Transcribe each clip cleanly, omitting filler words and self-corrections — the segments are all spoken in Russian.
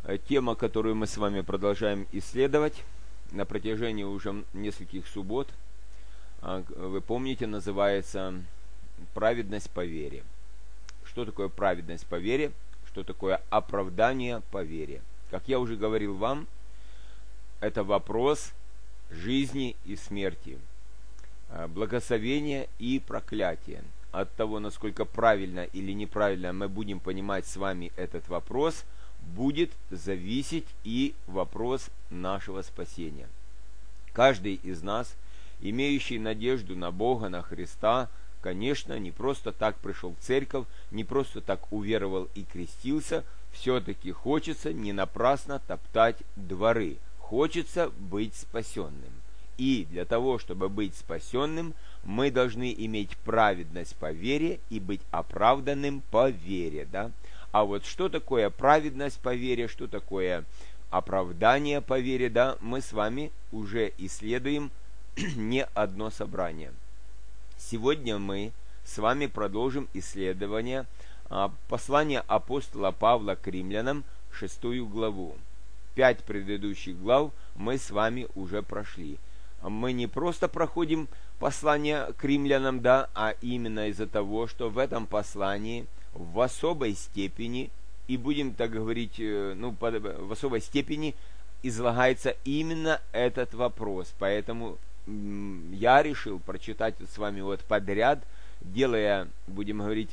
Тема, которую мы с вами продолжаем исследовать на протяжении уже нескольких суббот, вы помните, называется «Праведность по вере». Что такое праведность по вере? Что такое оправдание по вере? Как я уже говорил вам, это вопрос жизни и смерти, благословения и проклятия. От того, насколько правильно или неправильно мы будем понимать с вами этот вопрос, будет зависеть и вопрос нашего спасения. Каждый из нас, имеющий надежду на Бога, на Христа, конечно, не просто так пришел в церковь, не просто так уверовал и крестился, все-таки хочется не напрасно топтать дворы, хочется быть спасенным. И для того, чтобы быть спасенным, мы должны иметь праведность по вере и быть оправданным по вере, да? А вот что такое праведность по вере, что такое оправдание по вере, да, мы с вами уже исследуем не одно собрание. Сегодня мы с вами продолжим исследование послания апостола Павла к римлянам, 6 главу. 5 предыдущих глав мы с вами уже прошли. Мы не просто проходим послание к римлянам, да, а именно из-за того, что в этом послании в особой степени, и будем так говорить, в особой степени излагается именно этот вопрос. Поэтому я решил прочитать с вами вот подряд, делая, будем говорить,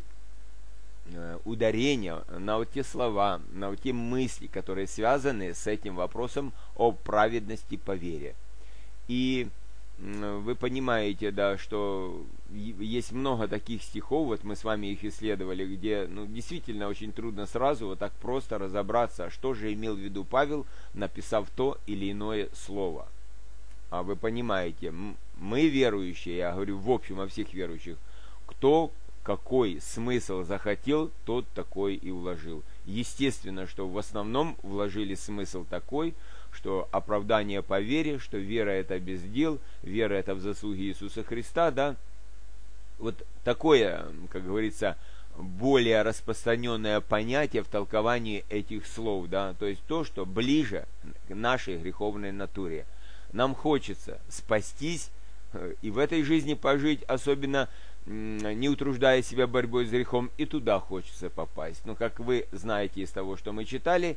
ударение на вот те слова, на вот те мысли, которые связаны с этим вопросом о праведности по вере. И вы понимаете, да, что есть много таких стихов, вот мы с вами их исследовали, где действительно очень трудно сразу вот так просто разобраться, что же имел в виду Павел, написав то или иное слово. А вы понимаете, мы верующие, я говорю в общем о всех верующих, кто какой смысл захотел, тот такой и вложил. Естественно, что в основном вложили смысл такой, что оправдание по вере, что вера это без дел, вера это в заслуги Иисуса Христа, да. Вот такое, как говорится, более распространенное понятие в толковании этих слов, да, то есть то, что ближе к нашей греховной натуре. Нам хочется спастись и в этой жизни пожить, особенно не утруждая себя борьбой с грехом, и туда хочется попасть. Но, как вы знаете из того, что мы читали,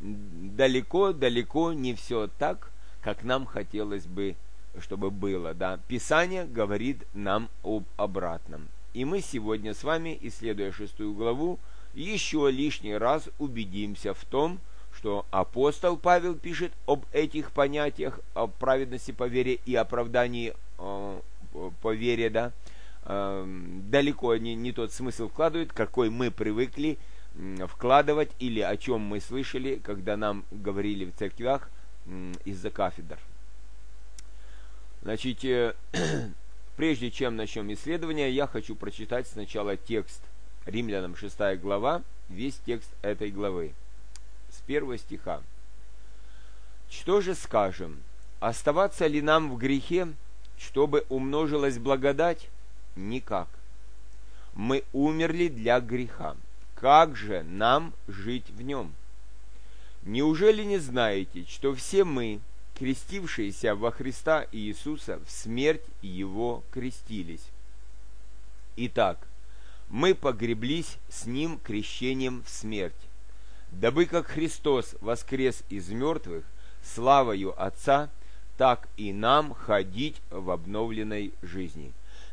далеко не все так, как нам хотелось бы, чтобы было. Да? Писание говорит нам об обратном. И мы сегодня с вами, исследуя 6 главу, еще лишний раз убедимся в том, что апостол Павел пишет об этих понятиях, о праведности по вере и оправдании по вере, да, далеко не тот смысл вкладывает, какой мы привыкли вкладывать или о чем мы слышали, когда нам говорили в церквях из-за кафедр. Значит, прежде чем начнем исследование, я хочу прочитать сначала текст Римлянам 6 глава, весь текст этой главы, с 1 стиха. «Что же скажем? Оставаться ли нам в грехе, чтобы умножилась благодать? Никак. Мы умерли для греха. Как же нам жить в нем? Неужели не знаете, что все мы, крестившиеся во Христа Иисуса, в смерть Его крестились? Итак, мы погреблись с Ним крещением в смерть, дабы как Христос воскрес из мертвых славою Отца, так и нам ходить в обновленной жизни.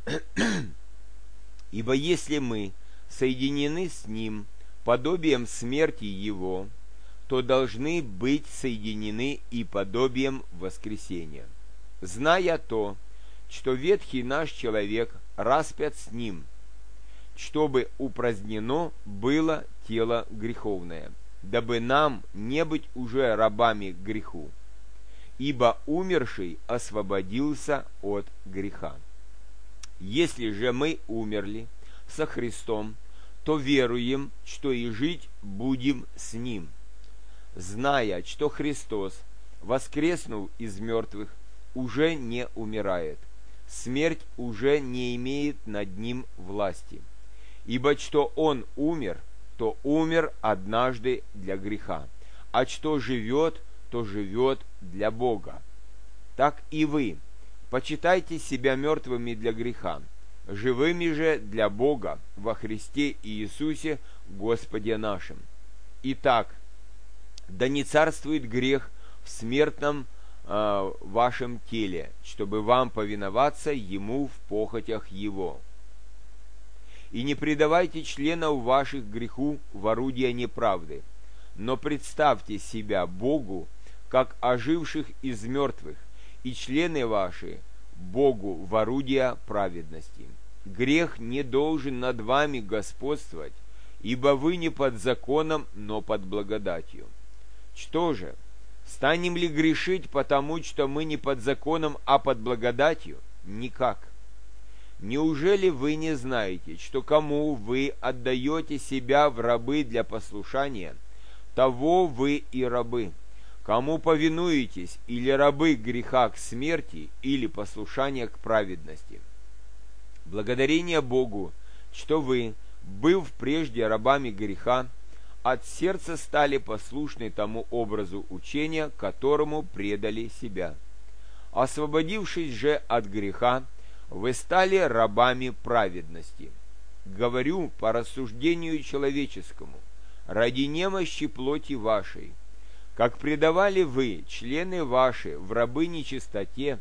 Ибо если мы соединены с Ним подобием смерти Его, то должны быть соединены и подобием воскресения, зная то, что ветхий наш человек распят с Ним, чтобы упразднено было тело греховное, дабы нам не быть уже рабами к греху, ибо умерший освободился от греха. Если же мы умерли со Христом, то веруем, что и жить будем с Ним, зная, что Христос, воскреснув из мертвых, уже не умирает, смерть уже не имеет над Ним власти. Ибо что Он умер, то умер однажды для греха, а что живет, то живет для Бога. Так и вы, почитайте себя мертвыми для греха, живыми же для Бога во Христе Иисусе Господе нашим. Итак, да не царствует грех в смертном вашем теле, чтобы вам повиноваться Ему в похотях Его. И не предавайте членов ваших греху в орудия неправды, но представьте себя Богу, как оживших из мертвых, и члены ваши Богу в орудия праведности. Грех не должен над вами господствовать, ибо вы не под законом, но под благодатью. Что же, станем ли грешить, потому что мы не под законом, а под благодатью? Никак. Неужели вы не знаете, что кому вы отдаете себя в рабы для послушания, того вы и рабы? Кому повинуетесь, или рабы греха к смерти, или послушания к праведности? Благодарение Богу, что вы, быв прежде рабами греха, от сердца стали послушны тому образу учения, которому предали себя. Освободившись же от греха, вы стали рабами праведности. Говорю по рассуждению человеческому, ради немощи плоти вашей, как предавали вы члены ваши в рабы нечистоте,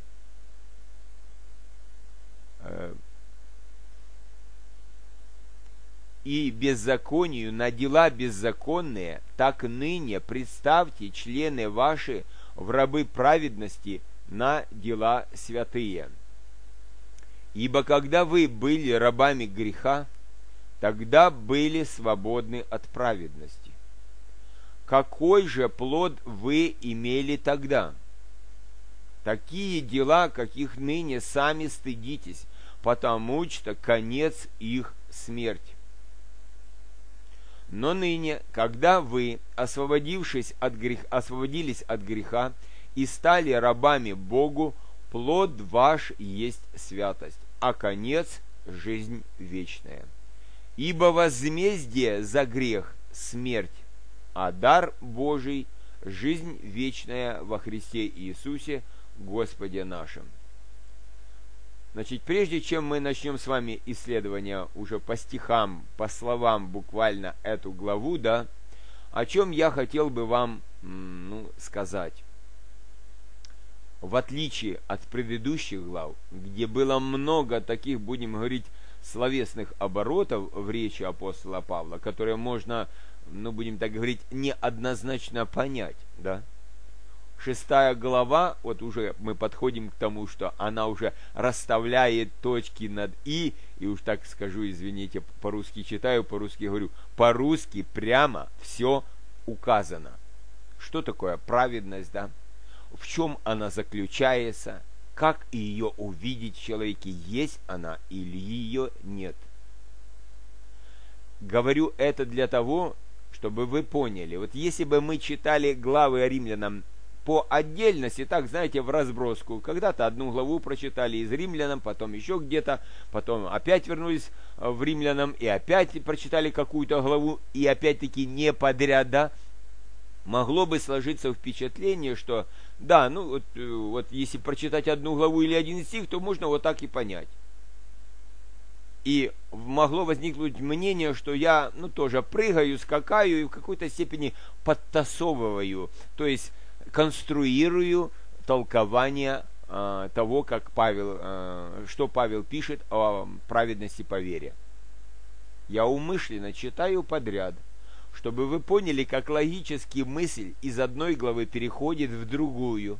и беззаконию на дела беззаконные, так ныне представьте члены ваши в рабы праведности на дела святые. Ибо когда вы были рабами греха, тогда были свободны от праведности. Какой же плод вы имели тогда? Такие дела, каких ныне сами стыдитесь, потому что конец их смерть. Но ныне, когда вы, освободились от греха и стали рабами Богу, плод ваш есть святость, а конец – жизнь вечная. Ибо возмездие за грех – смерть, а дар Божий – жизнь вечная во Христе Иисусе, Господе нашим. Значит, прежде чем мы начнем с вами исследование уже по стихам, по словам буквально эту главу, да, о чем я хотел бы вам сказать. В отличие от предыдущих глав, где было много таких, будем говорить, словесных оборотов в речи апостола Павла, которые можно, будем так говорить, неоднозначно понять, да. 6 глава, вот уже мы подходим к тому, что она уже расставляет точки над «и», и уж так скажу, извините, по-русски читаю, по-русски говорю, по-русски прямо все указано. Что такое праведность, да? В чем она заключается? Как ее увидеть в человеке? Есть она или ее нет? Говорю это для того, чтобы вы поняли. Вот если бы мы читали главы о римлянам по отдельности, так, знаете, в разброску. Когда-то одну главу прочитали из Римлянам, потом еще где-то, потом опять вернулись в Римлянам и опять прочитали какую-то главу, и опять-таки не подряд, да, могло бы сложиться впечатление, что, да, вот если прочитать одну главу или один стих, то можно вот так и понять. И могло возникнуть мнение, что я, тоже прыгаю, скакаю и в какой-то степени подтасовываю, то есть конструирую толкование того, как что Павел пишет о праведности по вере. Я умышленно читаю подряд, чтобы вы поняли, как логически мысль из одной главы переходит в другую.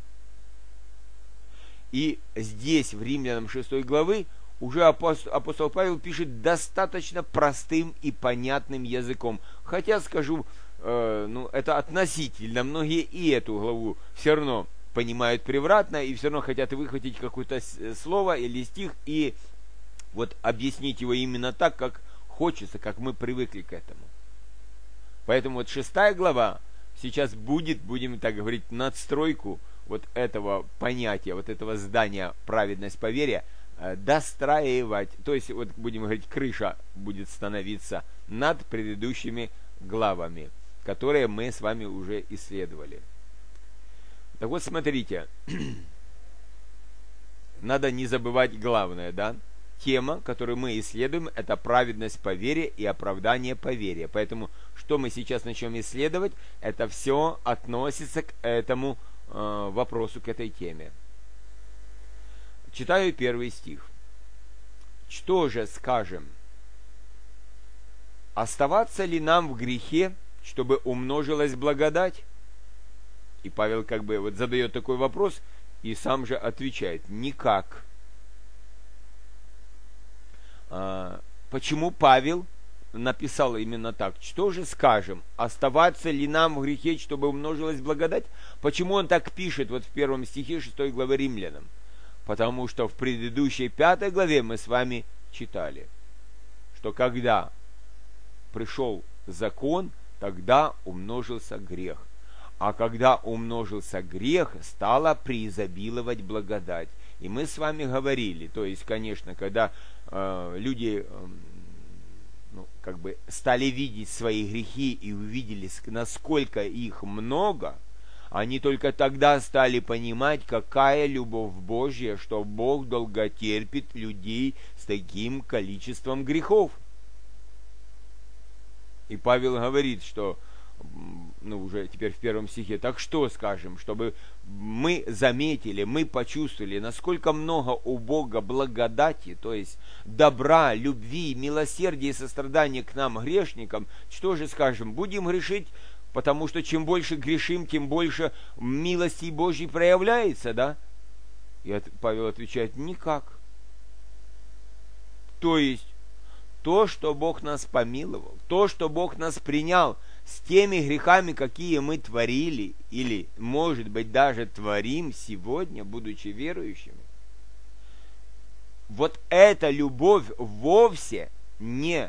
И здесь, в Римлянам 6 главы, уже апостол Павел пишет достаточно простым и понятным языком. Хотя, скажу, это относительно. Многие и эту главу все равно понимают превратно и все равно хотят выхватить какое-то слово или стих и вот объяснить его именно так, как хочется, как мы привыкли к этому. Поэтому вот 6 глава сейчас будем так говорить, надстройку вот этого понятия, вот этого здания праведность по вере достраивать. То есть, вот будем говорить, крыша будет становиться над предыдущими главами. которые мы с вами уже исследовали. Так вот, смотрите, надо не забывать главное, да? Тема, которую мы исследуем, это праведность по вере и оправдание по вере. Поэтому, что мы сейчас начнем исследовать, это все относится к этому вопросу, к этой теме. Читаю первый стих. Что же скажем? Оставаться ли нам в грехе, чтобы умножилась благодать? И Павел как бы вот задает такой вопрос и сам же отвечает: никак. Почему Павел написал именно так? Что же скажем? Оставаться ли нам в грехе, чтобы умножилась благодать? Почему он так пишет вот в первом стихе 6 главы Римлянам? Потому что в предыдущей 5 главе мы с вами читали, что когда пришел закон, тогда умножился грех. А когда умножился грех, стала преизобиловать благодать. И мы с вами говорили, то есть, конечно, когда люди стали видеть свои грехи и увидели, насколько их много, они только тогда стали понимать, какая любовь Божья, что Бог долготерпит людей с таким количеством грехов. И Павел говорит, что, уже теперь в первом стихе, так что скажем, чтобы мы заметили, мы почувствовали, насколько много у Бога благодати, то есть добра, любви, милосердия и сострадания к нам, грешникам, что же скажем, будем грешить, потому что чем больше грешим, тем больше милости Божьей проявляется, да? И Павел отвечает: никак. То есть, то, что Бог нас помиловал, то, что Бог нас принял с теми грехами, какие мы творили, или, может быть, даже творим сегодня, будучи верующими, вот эта любовь вовсе не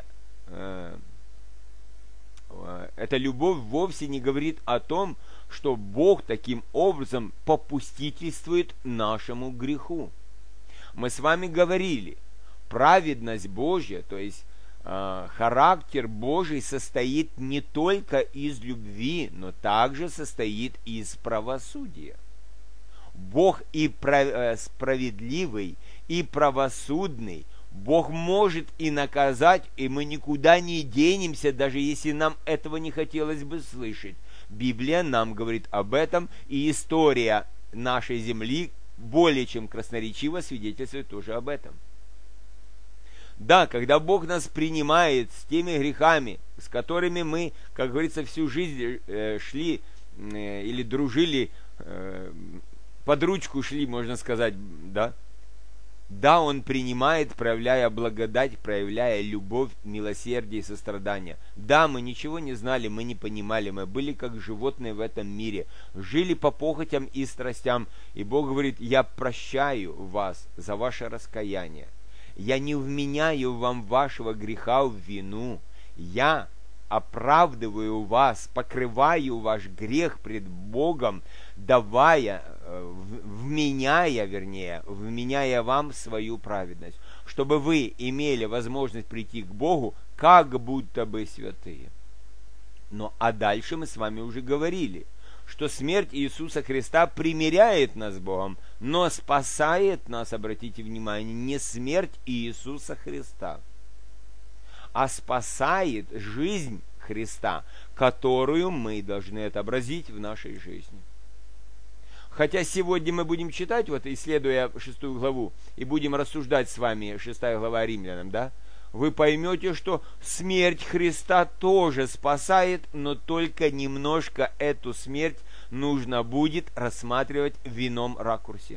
говорит о том, что Бог таким образом попустительствует нашему греху. Мы с вами говорили, праведность Божья, то есть характер Божий состоит не только из любви, но также состоит из правосудия. Бог и справедливый, и правосудный. Бог может и наказать, и мы никуда не денемся, даже если нам этого не хотелось бы слышать. Библия нам говорит об этом, и история нашей земли более чем красноречиво свидетельствует тоже об этом. Да, когда Бог нас принимает с теми грехами, с которыми мы, как говорится, всю жизнь шли или дружили, под ручку шли, можно сказать, да? Да, Он принимает, проявляя благодать, проявляя любовь, милосердие и сострадание. Да, мы ничего не знали, мы не понимали, мы были как животные в этом мире, жили по похотям и страстям, и Бог говорит: я прощаю вас за ваше раскаяние. Я не вменяю вам вашего греха в вину. Я оправдываю вас, покрываю ваш грех пред Богом, вменяя вам свою праведность, чтобы вы имели возможность прийти к Богу, как будто бы святые. А дальше мы с вами уже говорили, что смерть Иисуса Христа примиряет нас с Богом, но спасает нас, обратите внимание, не смерть Иисуса Христа, а спасает жизнь Христа, которую мы должны отобразить в нашей жизни. Хотя сегодня мы будем читать, исследуя 6 главу, и будем рассуждать с вами 6 глава Римлянам, да, вы поймете, что смерть Христа тоже спасает, но только немножко эту смерть нужно будет рассматривать в ином ракурсе.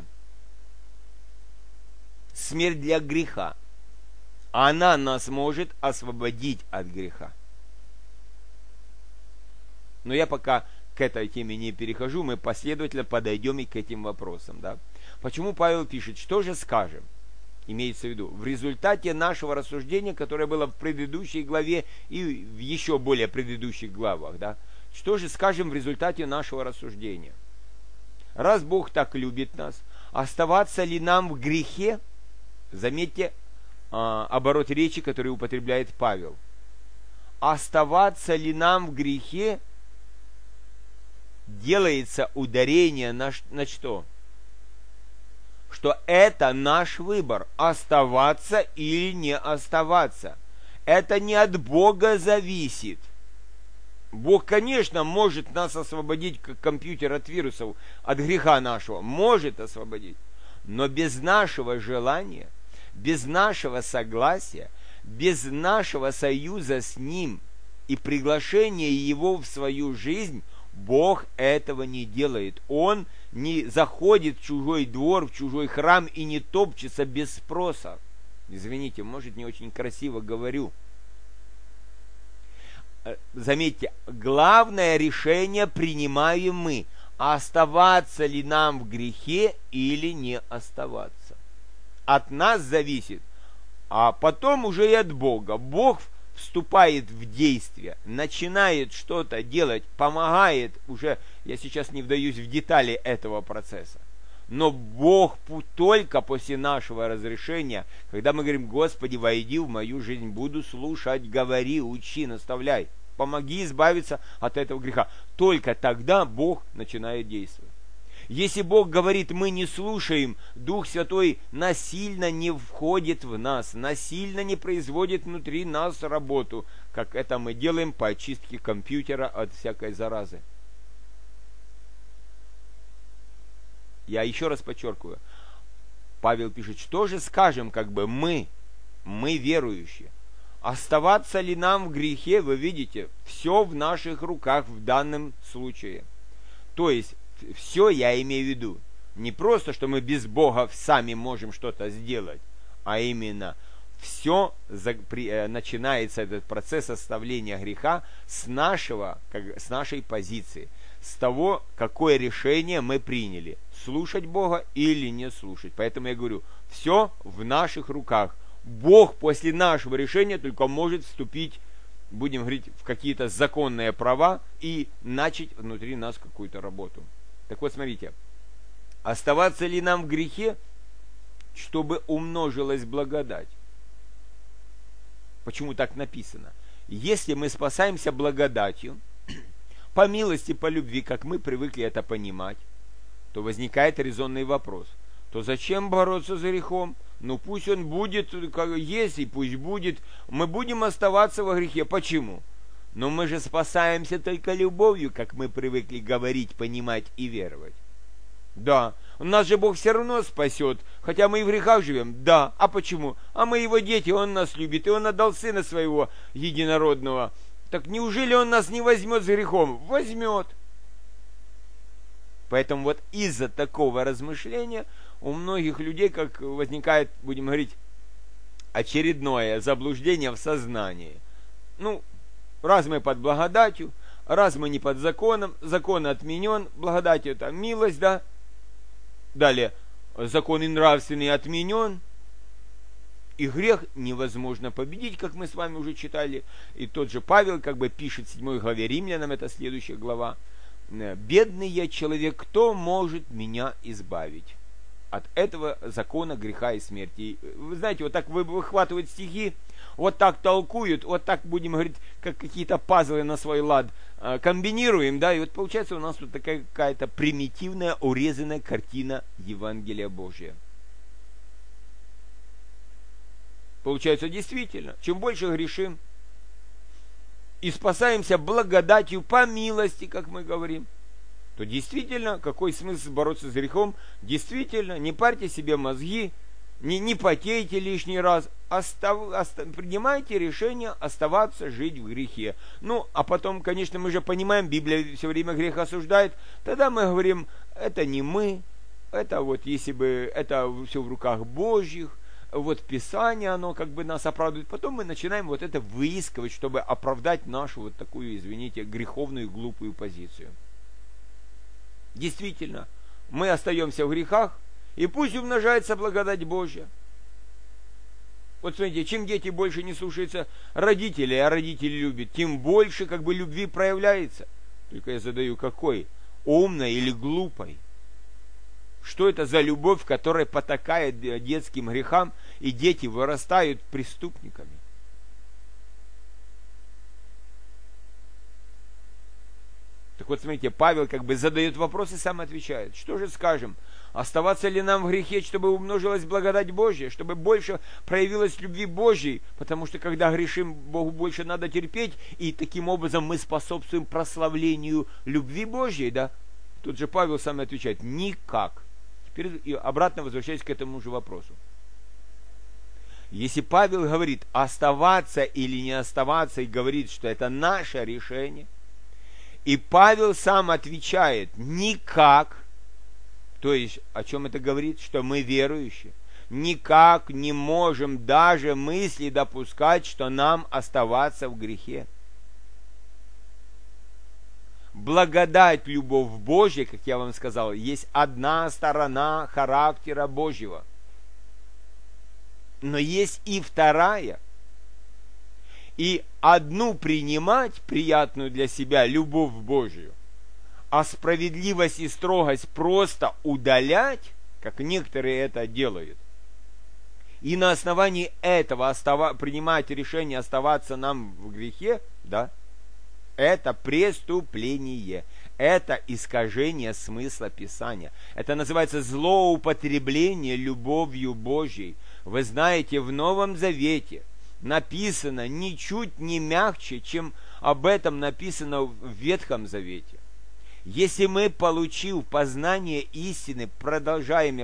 Смерть для греха. Она нас может освободить от греха. Но я пока к этой теме не перехожу, мы последовательно подойдем и к этим вопросам. Да? Почему Павел пишет: что же скажем? Имеется в виду, в результате нашего рассуждения, которое было в предыдущей главе и в еще более предыдущих главах, да? Что же скажем в результате нашего рассуждения? Раз Бог так любит нас, оставаться ли нам в грехе? Заметьте оборот речи, который употребляет Павел. Оставаться ли нам в грехе, делается ударение на что? Что это наш выбор, оставаться или не оставаться. Это не от Бога зависит. Бог, конечно, может нас освободить, как компьютер от вирусов, от греха нашего. Может освободить. Но без нашего желания, без нашего согласия, без нашего союза с Ним и приглашения Его в свою жизнь, Бог этого не делает. Он не заходит в чужой двор, в чужой храм и не топчется без спроса. Извините, может, не очень красиво говорю. Заметьте, главное решение принимаем мы. Оставаться ли нам в грехе или не оставаться. От нас зависит, а потом уже и от Бога. Бог вступает в действие, начинает что-то делать, помогает. Уже я сейчас не вдаюсь в детали этого процесса. Но Бог только после нашего разрешения, когда мы говорим: Господи, войди в мою жизнь, буду слушать, говори, учи, наставляй, помоги избавиться от этого греха. Только тогда Бог начинает действовать. Если Бог говорит, мы не слушаем, Дух Святой насильно не входит в нас, насильно не производит внутри нас работу, как это мы делаем по очистке компьютера от всякой заразы. Я еще раз подчеркиваю, Павел пишет, что же скажем, мы верующие. Оставаться ли нам в грехе, вы видите, все в наших руках в данном случае. То есть, все я имею в виду. Не просто, что мы без Бога сами можем что-то сделать, а именно все начинается этот процесс оставления греха с нашей позиции, с того, какое решение мы приняли, слушать Бога или не слушать. Поэтому я говорю, все в наших руках. Бог после нашего решения только может вступить, будем говорить, в какие-то законные права и начать внутри нас какую-то работу. Так вот, смотрите, оставаться ли нам в грехе, чтобы умножилась благодать? Почему так написано? Если мы спасаемся благодатью, по милости, по любви, как мы привыкли это понимать, то возникает резонный вопрос. То зачем бороться с грехом? Ну пусть он будет, как есть, и пусть будет. Мы будем оставаться во грехе. Почему? Но мы же спасаемся только любовью, как мы привыкли говорить, понимать и веровать. Да, нас же Бог все равно спасет, хотя мы и в грехах живем. Да, а почему? А мы его дети, Он нас любит, и Он отдал Сына Своего единородного. Так неужели Он нас не возьмет с грехом? Возьмет. Поэтому вот из-за такого размышления у многих людей как возникает, будем говорить, очередное заблуждение в сознании. Ну, раз мы под благодатью, раз мы не под законом, закон отменен, благодатью это милость, да? Далее, закон и нравственный отменен, и грех невозможно победить, как мы с вами уже читали. И тот же Павел пишет в 7 главе Римлянам, это следующая глава: «Бедный я человек, кто может меня избавить от этого закона греха и смерти?» Вы знаете, вот так выхватывают стихи, вот так толкуют, вот так, будем говорить, как какие-то пазлы на свой лад комбинируем, да, и вот получается у нас тут такая какая-то примитивная, урезанная картина Евангелия Божия. Получается, действительно, чем больше грешим и спасаемся благодатью по милости, как мы говорим, то действительно, какой смысл бороться с грехом? Действительно, не парьте себе мозги, не потейте лишний раз, принимайте решение оставаться жить в грехе. Ну, а потом, конечно, мы же понимаем, Библия все время грех осуждает, тогда мы говорим, это не мы, это вот если бы это все в руках Божьих, вот Писание, оно нас оправдывает. Потом мы начинаем вот это выискивать, чтобы оправдать нашу вот такую, извините, греховную, глупую позицию. Действительно, мы остаемся в грехах, и пусть умножается благодать Божья. Вот смотрите, чем дети больше не слушаются родителей, а родители любят, тем больше любви проявляется. Только я задаю, какой? Умной или глупой? Что это за любовь, которая потакает детским грехам, и дети вырастают преступниками? Так вот, смотрите, Павел как бы задает вопрос и сам отвечает. Что же скажем? Оставаться ли нам в грехе, чтобы умножилась благодать Божья, чтобы больше проявилась любви Божьей? Потому что когда грешим, Богу больше надо терпеть, и таким образом мы способствуем прославлению любви Божьей, да? Тут же Павел сам отвечает, никак. Теперь обратно возвращаясь к этому же вопросу. Если Павел говорит оставаться или не оставаться, и говорит, что это наше решение, и Павел сам отвечает никак, то есть о чем это говорит? Что мы верующие никак не можем даже мысли допускать, что нам оставаться в грехе. Благодать, любовь Божья, как я вам сказал, есть одна сторона характера Божьего. Но есть и вторая. И одну принимать, приятную для себя, любовь Божию, а справедливость и строгость просто удалять, как некоторые это делают, и на основании этого принимать решение оставаться нам в грехе, да, это преступление, это искажение смысла Писания. Это называется злоупотребление любовью Божьей. Вы знаете, в Новом Завете написано ничуть не мягче, чем об этом написано в Ветхом Завете. Если мы, получив познание истины, продолжаем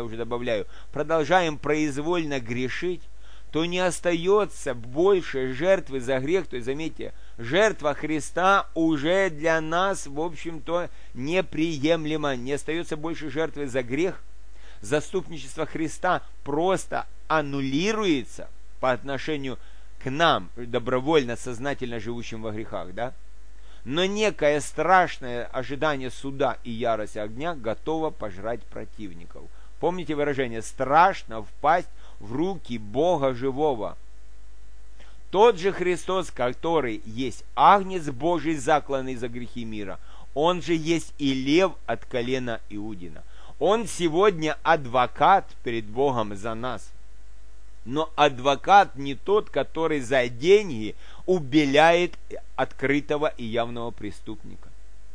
произвольно грешить, то не остается больше жертвы за грех. То есть, заметьте, жертва Христа уже для нас, в общем-то, неприемлема. Не остается больше жертвы за грех. Заступничество Христа просто аннулируется по отношению к нам, добровольно, сознательно живущим во грехах, да? Но некое страшное ожидание суда и ярость огня готово пожрать противников. Помните выражение «страшно впасть в руки Бога живого». Тот же Христос, который есть Агнец Божий, закланный за грехи мира, он же есть и лев от колена Иудина. Он сегодня адвокат перед Богом за нас. Но адвокат не тот, который за деньги убеляет открытого и явного преступника.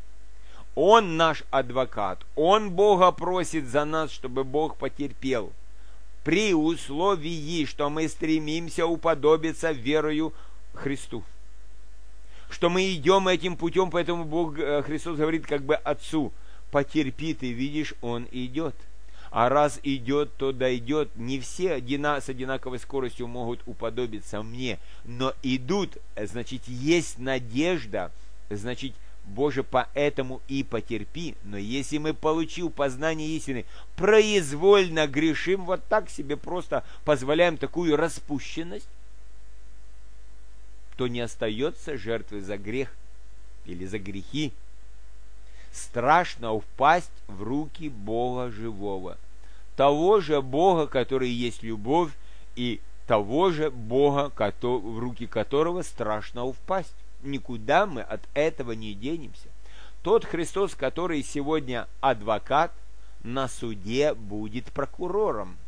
Он наш адвокат. Он Бога просит за нас, чтобы Бог потерпел. При условии, что мы стремимся уподобиться верою Христу. Что мы идем этим путем, поэтому Христос говорит как бы Отцу: потерпи, ты видишь, Он идет. А раз идет, то дойдет. Не все с одинаковой скоростью могут уподобиться мне, но идут, значит, есть надежда, значит, Боже, поэтому и потерпи. Но если мы, получив познание истины, произвольно грешим, вот так себе просто позволяем такую распущенность, то не остается жертвы за грех или за грехи. Страшно упасть в руки Бога живого, того же Бога, который есть любовь, и того же Бога, в руки которого страшно упасть. Никуда мы от этого не денемся. Тот Христос, который сегодня адвокат, на суде будет прокурором,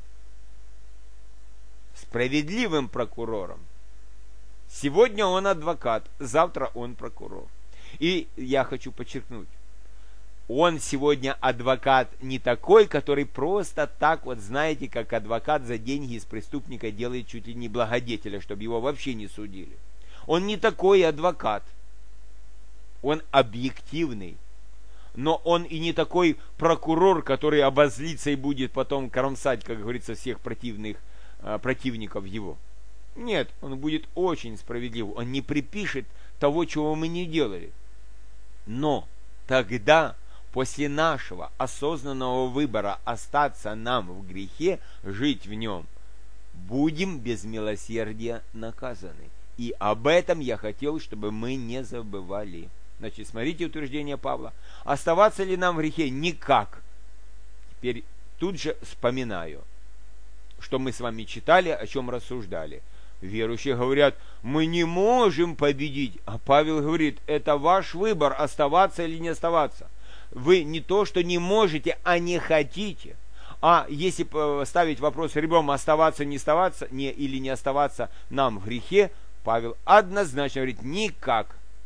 справедливым прокурором. Сегодня он адвокат, завтра он прокурор. И я хочу подчеркнуть, он сегодня адвокат не такой, который просто так, вот знаете, как адвокат за деньги из преступника делает чуть ли не благодетеля, чтобы его вообще не судили. Он не такой адвокат. Он объективный. Но он и не такой прокурор, который обозлится и будет потом кромсать, как говорится, всех противников его. Нет, он будет очень справедлив. Он не припишет того, чего мы не делали. Но тогда, после нашего осознанного выбора остаться нам в грехе, жить в нем, будем без милосердия наказаны. И об этом я хотел, чтобы мы не забывали. Значит, смотрите утверждение Павла. Оставаться ли нам в грехе? Никак. Теперь тут же вспоминаю, что мы с вами читали, о чем рассуждали. Верующие говорят: мы не можем победить. А Павел говорит: это ваш выбор, оставаться или не оставаться. Вы не то, что не можете, а не хотите. А если ставить вопрос ребром, оставаться, не оставаться, или не оставаться нам в грехе, Павел однозначно говорит: никак.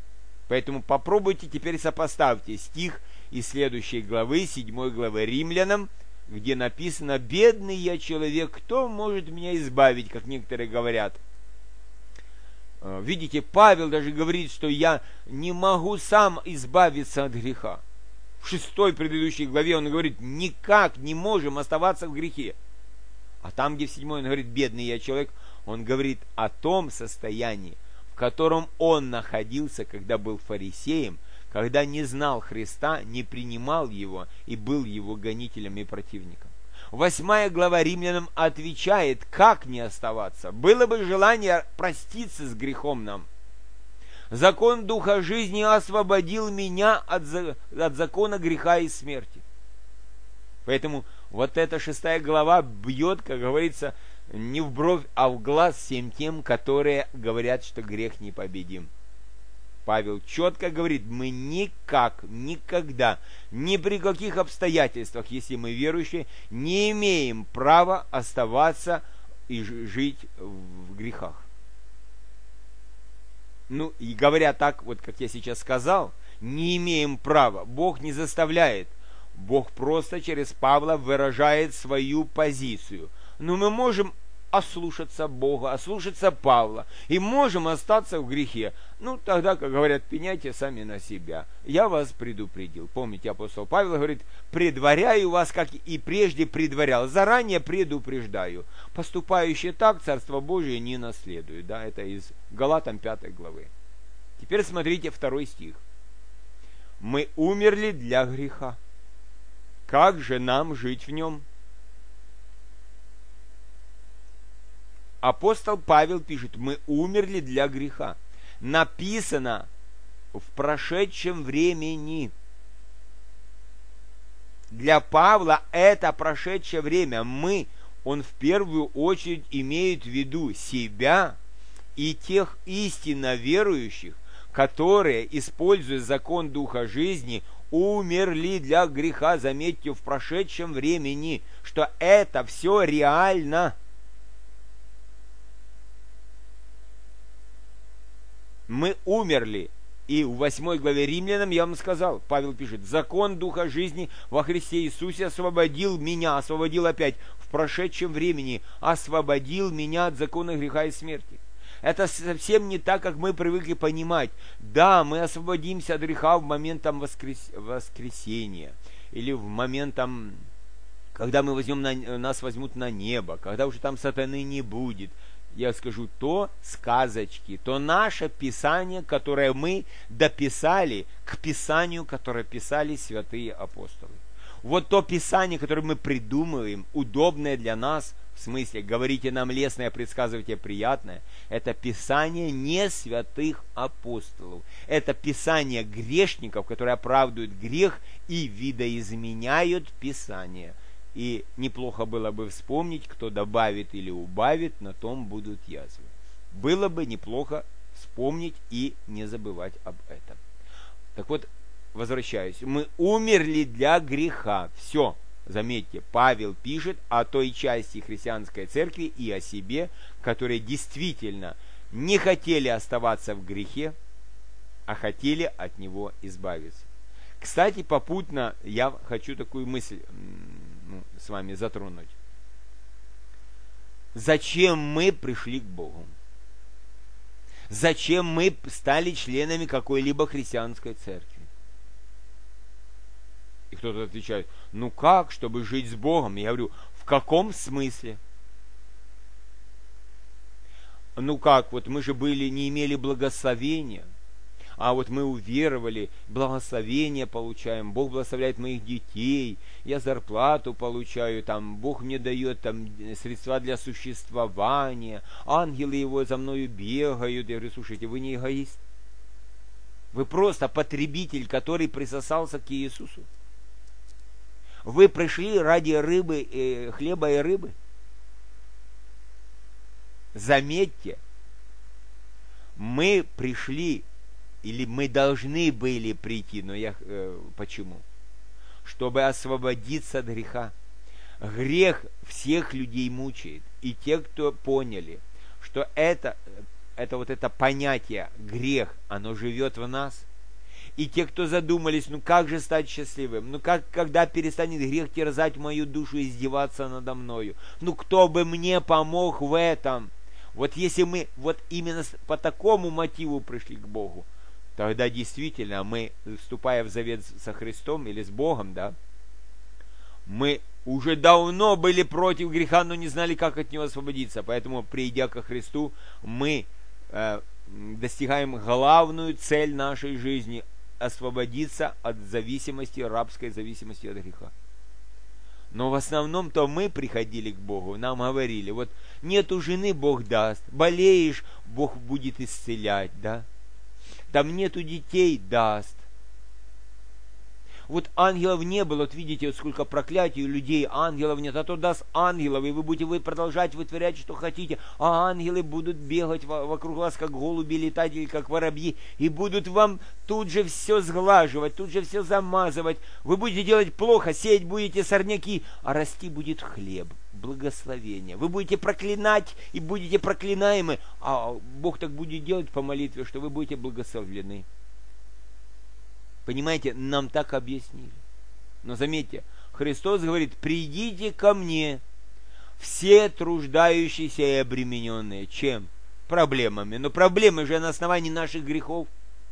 Поэтому попробуйте теперь сопоставьте стих из следующей главы, 7 главы Римлянам, где написано: «Бедный я человек, кто может меня избавить», как некоторые говорят. Видите, Павел даже говорит, что я не могу сам избавиться от греха. В 6 предыдущей главе он говорит: никак не можем оставаться в грехе. А там, где в 7 он говорит: бедный я человек, он говорит о том состоянии, в котором он находился, когда был фарисеем, когда не знал Христа, не принимал Его и был Его гонителем и противником. 8 глава Римлянам отвечает, как не оставаться. Было бы желание проститься с грехом нам. Закон Духа жизни освободил меня от закона греха и смерти. Поэтому вот эта 6 глава бьет, как говорится, не в бровь, а в глаз всем тем, которые говорят, что грех непобедим. Павел четко говорит: мы никак, никогда, ни при каких обстоятельствах, если мы верующие, не имеем права оставаться и жить в грехах. Ну, и говоря так, вот как я сейчас сказал, не имеем права. Бог не заставляет. Бог просто через Павла выражает свою позицию. Но мы можем ослушаться Бога, ослушаться Павла, и можем остаться в грехе. Ну, тогда, как говорят, пеняйте сами на себя. Я вас предупредил. Помните, апостол Павел говорит: предваряю вас, как и прежде предварял, заранее предупреждаю. Поступающие так Царство Божие не наследуют. Да, это из Галатам 5 главы. Теперь смотрите 2 стих. Мы умерли для греха. Как же нам жить в нем? Апостол Павел пишет: мы умерли для греха. Написано в прошедшем времени. Для Павла это прошедшее время. Он в первую очередь имеет в виду себя и тех истинно верующих, которые, используя закон Духа жизни, умерли для греха. Заметьте, в прошедшем времени, что это все реально. Мы умерли. И в 8 главе Римлянам я вам сказал, Павел пишет: закон Духа жизни во Христе Иисусе освободил меня, освободил опять в прошедшем времени, освободил меня от закона греха и смерти. Это совсем не так, как мы привыкли понимать. Да, мы освободимся от греха в момент воскресения, или в момент, когда нас возьмут на небо, когда уже там сатаны не будет. Я скажу, то сказочки, то наше Писание, которое мы дописали к Писанию, которое писали святые апостолы. Вот то Писание, которое мы придумываем, удобное для нас, в смысле, говорите нам лестное, предсказывайте приятное, это Писание не святых апостолов. Это Писание грешников, которые оправдывают грех и видоизменяют Писание. И неплохо было бы вспомнить, кто добавит или убавит, на том будут язвы. Было бы неплохо вспомнить и не забывать об этом. Так вот, возвращаюсь. Мы умерли для греха. Все. Заметьте, Павел пишет о той части христианской церкви и о себе, которые действительно не хотели оставаться в грехе, а хотели от него избавиться. Кстати, попутно я хочу такую мысль с вами затронуть. Зачем мы пришли к Богу? Зачем мы стали членами какой-либо христианской церкви? И кто-то отвечает: ну как, чтобы жить с Богом? Я говорю, в каком смысле? Ну как, вот мы же не имели благословения, а вот мы уверовали, благословение получаем, Бог благословляет моих детей, я зарплату получаю, Бог мне дает средства для существования, ангелы его за мною бегают. Я говорю, слушайте, вы не эгоист? Вы просто потребитель, который присосался к Иисусу. Вы пришли ради хлеба и рыбы. Заметьте, мы пришли, или мы должны были прийти, но почему? Чтобы освободиться от греха. Грех всех людей мучает. И те, кто поняли, что это понятие грех, оно живет в нас, И те, кто задумались, ну как же стать счастливым? Ну как, когда перестанет грех терзать мою душу и издеваться надо мною? Ну кто бы мне помог в этом? Вот если мы вот именно по такому мотиву пришли к Богу, тогда действительно мы, вступая в завет со Христом или с Богом, да, мы уже давно были против греха, но не знали, как от него освободиться. Поэтому, придя ко Христу, мы достигаем главную цель нашей жизни – освободиться от зависимости, рабской зависимости от греха. Но в основном-то мы приходили к Богу, нам говорили, вот нету жены, Бог даст, болеешь, Бог будет исцелять, да? Там нету детей, даст. Вот ангелов не было, вот видите, вот сколько проклятий у людей, ангелов нет, а то даст ангелов, и вы будете продолжать вытворять, что хотите, а ангелы будут бегать вокруг вас, как голуби, летать или как воробьи, и будут вам тут же все сглаживать, тут же все замазывать. Вы будете делать плохо, сеять будете сорняки, а расти будет хлеб, благословение. Вы будете проклинать и будете проклинаемы, а Бог так будет делать по молитве, что вы будете благословлены. Понимаете, нам так объяснили. Но заметьте, Христос говорит, придите ко мне, все труждающиеся и обремененные. Чем? Проблемами. Но проблемы же на основании наших грехов.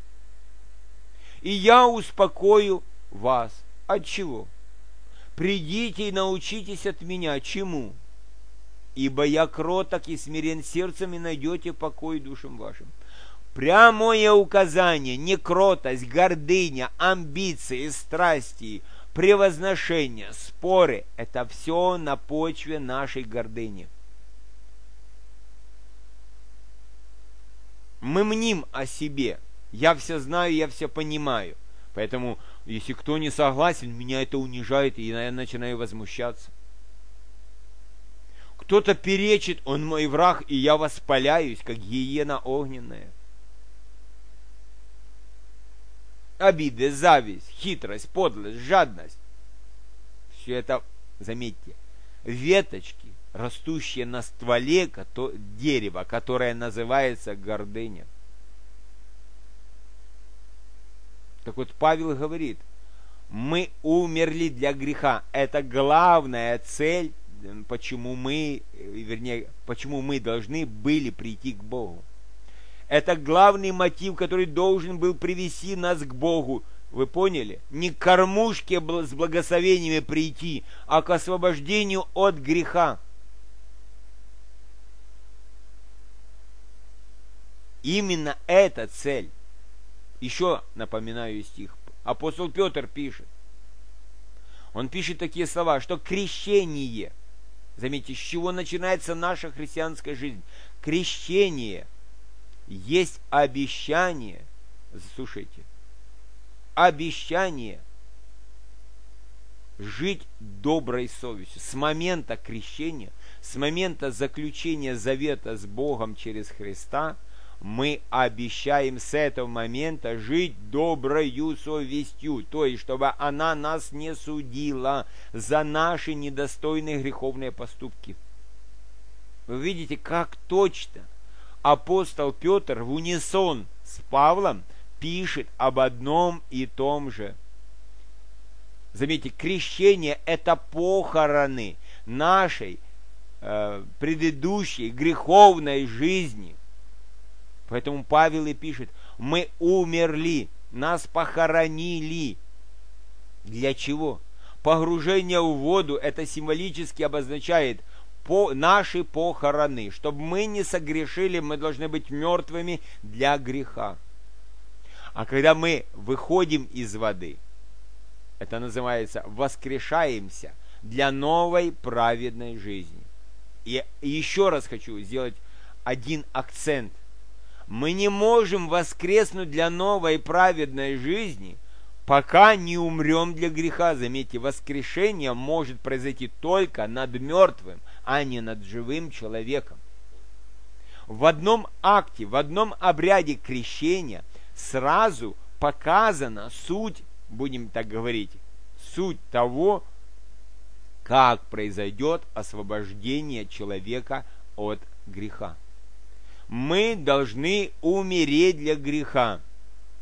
И я успокою вас. От чего? Придите и научитесь от меня. Чему? Ибо я кроток и смирен сердцем, и найдете покой душам вашим. Прямое указание, не кротость, гордыня, амбиции, страсти, превозношение, споры – это все на почве нашей гордыни. Мы мним о себе. Я все знаю, я все понимаю. Поэтому, если кто не согласен, меня это унижает, и я начинаю возмущаться. Кто-то перечит, он мой враг, и я воспаляюсь, как гиена огненная. Обиды, зависть, хитрость, подлость, жадность. Все это, заметьте, веточки, растущие на стволе дерева, которое называется гордыня. Так вот, Павел говорит, мы умерли для греха. Это главная цель, почему мы должны были прийти к Богу. Это главный мотив, который должен был привести нас к Богу. Вы поняли? Не к кормушке с благословениями прийти, а к освобождению от греха. Именно эта цель. Еще напоминаю стих. Апостол Петр пишет. Он пишет такие слова, что крещение, заметьте, с чего начинается наша христианская жизнь. Крещение есть обещание, слушайте, обещание жить доброй совестью. С момента крещения, с момента заключения завета с Богом через Христа, мы обещаем с этого момента жить доброю совестью, то есть, чтобы она нас не судила за наши недостойные греховные поступки. Вы видите, как точно апостол Петр в унисон с Павлом пишет об одном и том же. Заметьте, крещение – это похороны нашей предыдущей греховной жизни. Поэтому Павел и пишет, мы умерли, нас похоронили. Для чего? Погружение в воду – это символически обозначает наши похороны. Чтобы мы не согрешили, мы должны быть мертвыми для греха. А когда мы выходим из воды, это называется воскрешаемся для новой праведной жизни. И еще раз хочу сделать один акцент. Мы не можем воскреснуть для новой праведной жизни, пока не умрем для греха. Заметьте, воскрешение может произойти только над мертвым, а не над живым человеком. В одном акте, в одном обряде крещения сразу показана суть, будем так говорить, суть того, как произойдет освобождение человека от греха. Мы должны умереть для греха.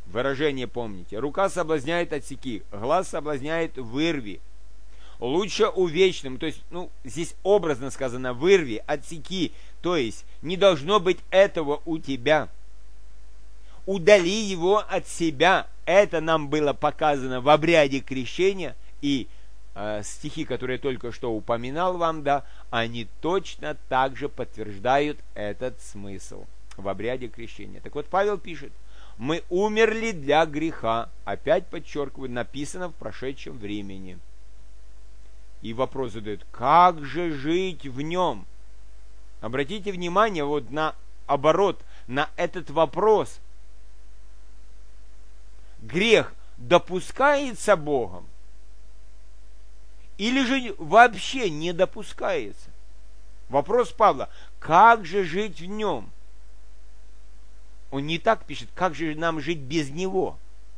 Выражение помните. Рука соблазняет, отсеки. Глаз соблазняет, вырви. Лучше увечным, то есть, здесь образно сказано, вырви, отсеки. То есть, не должно быть этого у тебя. Удали его от себя. Это нам было показано в обряде крещения. И стихи, которые я только что упоминал вам, да, они точно так же подтверждают этот смысл в обряде крещения. Так вот, Павел пишет, мы умерли для греха. Опять подчеркиваю, написано в прошедшем времени. И вопрос задают, как же жить в нем? Обратите внимание вот на оборот, на этот вопрос. Грех допускается Богом? Или же вообще не допускается? Вопрос Павла, как же жить в нем? Он не так пишет, как же нам жить без него?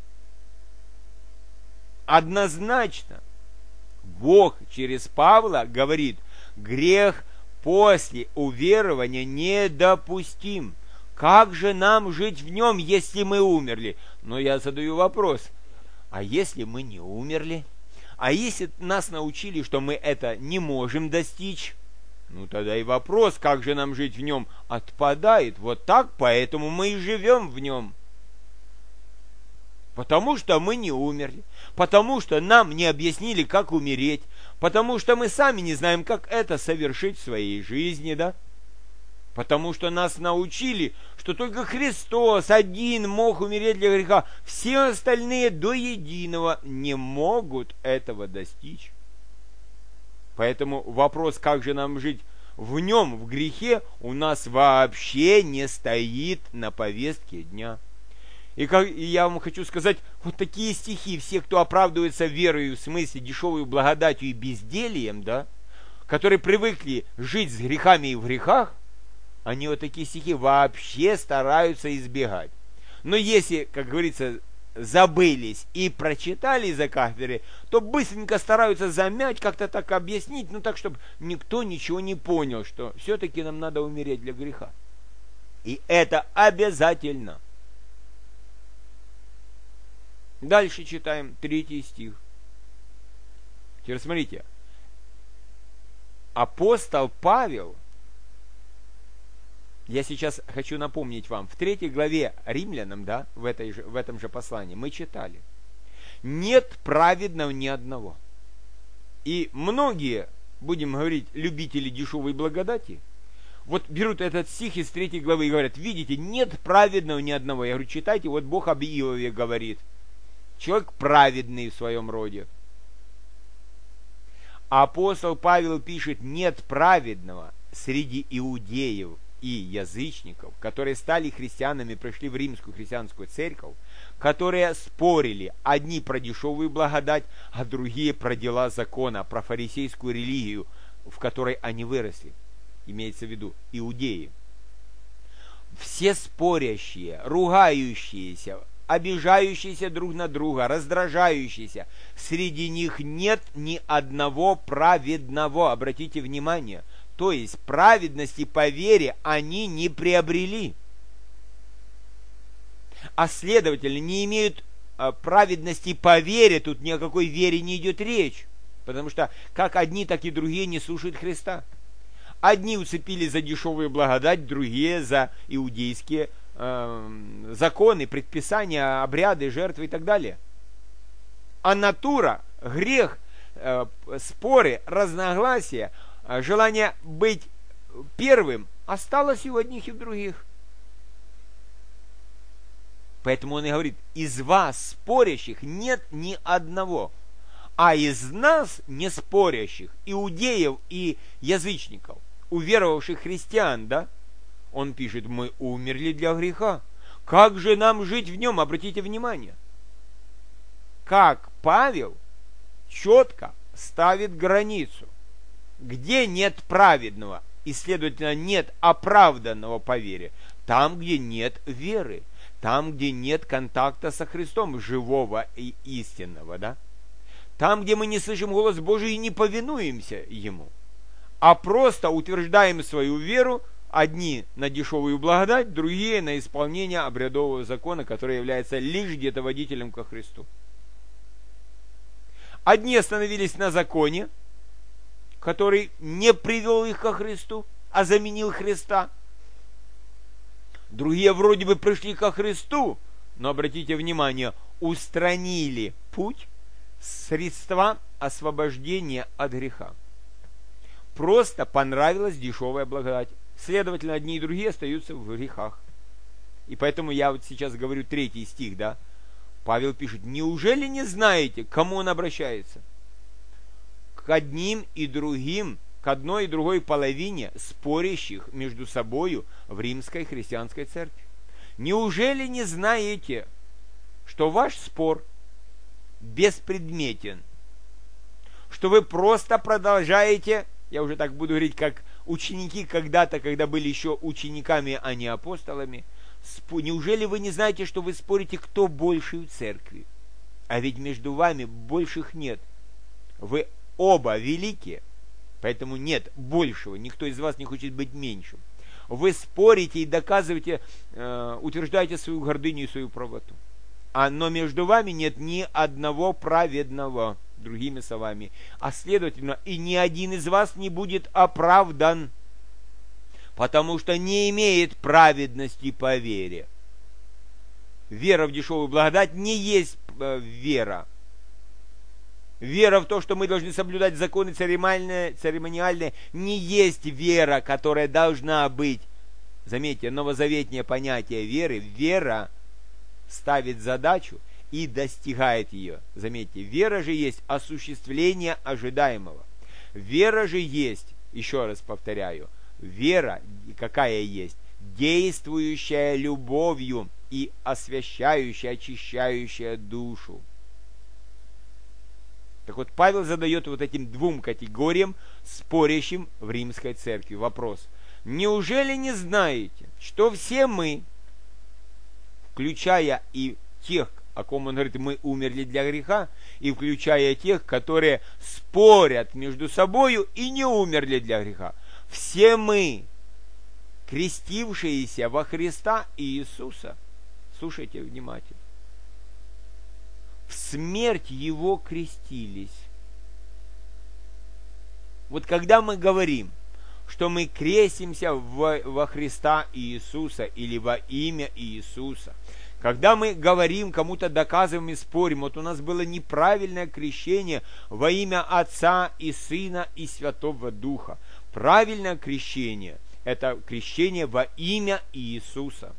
Однозначно, Бог через Павла говорит, грех после уверования недопустим. Как же нам жить в нем, если мы умерли? Но я задаю вопрос, а если мы не умерли? А если нас научили, что мы это не можем достичь? Тогда и вопрос, как же нам жить в нем, отпадает. Вот так, поэтому мы и живем в нем. Потому что мы не умерли, потому что нам не объяснили, как умереть, потому что мы сами не знаем, как это совершить в своей жизни, да? Потому что нас научили, что только Христос один мог умереть для греха, все остальные до единого не могут этого достичь. Поэтому вопрос, как же нам жить в нем, в грехе, у нас вообще не стоит на повестке дня. И я вам хочу сказать, вот такие стихи, все, кто оправдывается верою, в смысле дешевой благодатью и бездельем, да, которые привыкли жить с грехами и в грехах, они вот такие стихи вообще стараются избегать. Но если, как говорится, забылись и прочитали за кафедрой, то быстренько стараются замять, как-то так объяснить, так, чтобы никто ничего не понял, что все-таки нам надо умереть для греха. И это обязательно. Дальше читаем 3 стих. Теперь смотрите. Апостол Павел, я сейчас хочу напомнить вам, в 3 главе Римлянам, да, в этом же послании мы читали, нет праведного ни одного. И многие, будем говорить, любители дешевой благодати, вот берут этот стих из 3 главы и говорят, видите, нет праведного ни одного. Я говорю, читайте, вот Бог об Иове говорит. Человек праведный в своем роде. Апостол Павел пишет, нет праведного среди иудеев и язычников, которые стали христианами, пришли в римскую христианскую церковь, которые спорили, одни про дешевую благодать, а другие про дела закона, про фарисейскую религию, в которой они выросли. Имеется в виду иудеи. Все спорящие, ругающиеся, обижающиеся друг на друга, раздражающиеся, среди них нет ни одного праведного. Обратите внимание, то есть праведности по вере они не приобрели. А следовательно, не имеют праведности по вере, тут ни о какой вере не идет речь. Потому что как одни, так и другие не слушают Христа. Одни уцепились за дешевую благодать, другие за иудейские законы, предписания, обряды, жертвы и так далее. А натура, грех, споры, разногласия, желание быть первым осталось и у одних, и у других. Поэтому он и говорит, из вас спорящих нет ни одного, а из нас не спорящих, иудеев и язычников, уверовавших христиан, да? Он пишет, мы умерли для греха. Как же нам жить в нем? Обратите внимание. Как Павел четко ставит границу. Где нет праведного и, следовательно, нет оправданного по вере. Там, где нет веры. Там, где нет контакта со Христом, живого и истинного, да? Там, где мы не слышим голос Божий и не повинуемся Ему, а просто утверждаем свою веру, одни на дешевую благодать, другие на исполнение обрядового закона, который является лишь где-то водителем ко Христу. Одни остановились на законе, который не привел их ко Христу, а заменил Христа. Другие вроде бы пришли ко Христу, но, обратите внимание, устранили путь, средства освобождения от греха. Просто понравилась дешевая благодать. Следовательно, одни и другие остаются в грехах. И поэтому я вот сейчас говорю 3 стих, да? Павел пишет: неужели не знаете, к кому он обращается? К одним и другим, к одной и другой половине спорящих между собою в римской христианской церкви. Неужели не знаете, что ваш спор беспредметен? Что вы просто продолжаете, я уже так буду говорить, как ученики когда-то, когда были еще учениками, а не апостолами. Неужели вы не знаете, что вы спорите, кто больший в церкви? А ведь между вами больших нет. Вы оба великие, поэтому нет большего. Никто из вас не хочет быть меньшим. Вы спорите и доказываете, утверждаете свою гордыню и свою правоту. Но между вами нет ни одного праведного, другими словами. А следовательно, и ни один из вас не будет оправдан, потому что не имеет праведности по вере. Вера в дешевую благодать не есть вера. Вера в то, что мы должны соблюдать законы церемониальные, не есть вера, которая должна быть. Заметьте, новозаветнее понятие веры. Вера ставит задачу и достигает ее. Заметьте, вера же есть осуществление ожидаемого. Вера же есть, еще раз повторяю, вера, какая есть? Действующая любовью и освящающая, очищающая душу. Так вот, Павел задает вот этим 2 категориям, спорящим в римской церкви, вопрос: неужели не знаете, что все мы, включая и тех, о ком он говорит, мы умерли для греха, и включая тех, которые спорят между собою и не умерли для греха, все мы, крестившиеся во Христа Иисуса, слушайте внимательно, в смерть Его крестились. Вот когда мы говорим, что мы крестимся во Христа Иисуса или во имя Иисуса, когда мы говорим, кому-то доказываем и спорим, вот у нас было неправильное крещение во имя Отца и Сына и Святого Духа. Правильное крещение – это крещение во имя Иисуса.